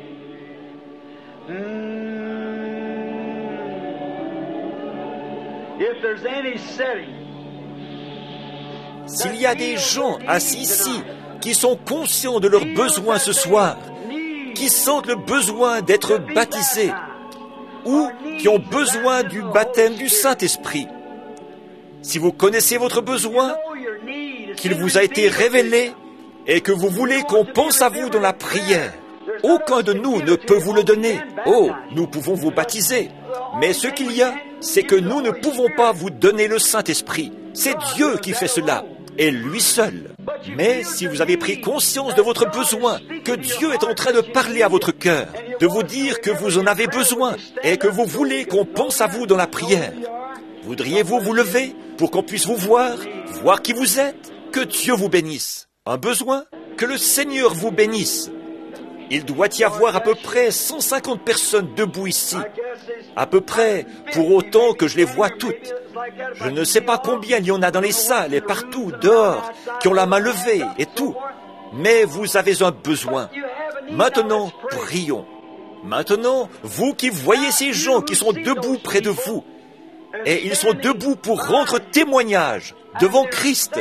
S'il y a des gens assis ici qui sont conscients de leurs besoins ce soir, qui sentent le besoin d'être baptisés, ou qui ont besoin du baptême du Saint-Esprit, si vous connaissez votre besoin, qu'il vous a été révélé et que vous voulez qu'on pense à vous dans la prière, aucun de nous ne peut vous le donner. Oh, nous pouvons vous baptiser, mais ce qu'il y a, c'est que nous ne pouvons pas vous donner le Saint-Esprit. C'est Dieu qui fait cela, et lui seul. Mais si vous avez pris conscience de votre besoin, que Dieu est en train de parler à votre cœur, de vous dire que vous en avez besoin et que vous voulez qu'on pense à vous dans la prière, voudriez-vous vous lever pour qu'on puisse vous voir qui vous êtes? Que Dieu vous bénisse. Un besoin? Que le Seigneur vous bénisse. Il doit y avoir à peu près 150 personnes debout ici. À peu près, pour autant que je les vois toutes. Je ne sais pas combien il y en a dans les salles et partout, dehors, qui ont la main levée et tout. Mais vous avez un besoin. Maintenant, prions. Maintenant, vous qui voyez ces gens qui sont debout près de vous, et ils sont debout pour rendre témoignage devant Christ.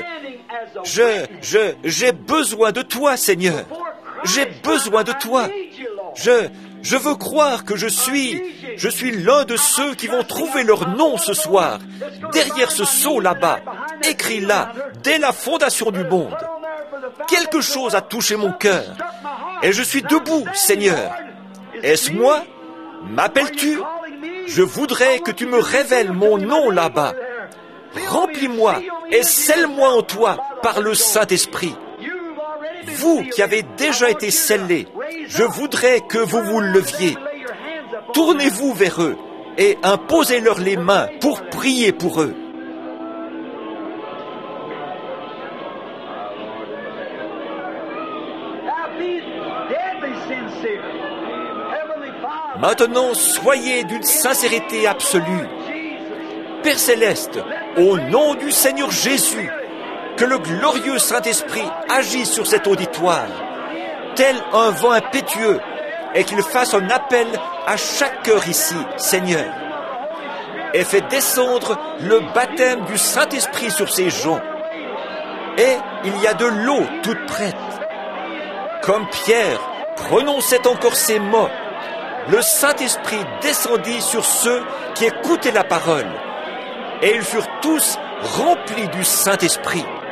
J'ai besoin de toi, Seigneur. J'ai besoin de toi. Je veux croire que je suis l'un de ceux qui vont trouver leur nom ce soir, derrière ce sceau là-bas, écrit là, dès la fondation du monde. Quelque chose a touché mon cœur, et je suis debout, Seigneur. Est-ce moi? M'appelles-tu? Je voudrais que tu me révèles mon nom là-bas. Remplis-moi et scelle-moi en toi par le Saint-Esprit. Vous qui avez déjà été scellés, je voudrais que vous vous leviez. Tournez-vous vers eux et imposez-leur les mains pour prier pour eux. Maintenant, soyez d'une sincérité absolue. Père Céleste, au nom du Seigneur Jésus, que le glorieux Saint-Esprit agisse sur cet auditoire, tel un vent impétueux, et qu'il fasse un appel à chaque cœur ici, Seigneur, et fait descendre le baptême du Saint-Esprit sur ces gens. Et il y a de l'eau toute prête. Comme Pierre prononçait encore ces mots, le Saint-Esprit descendit sur ceux qui écoutaient la parole, et ils furent tous remplis du Saint-Esprit.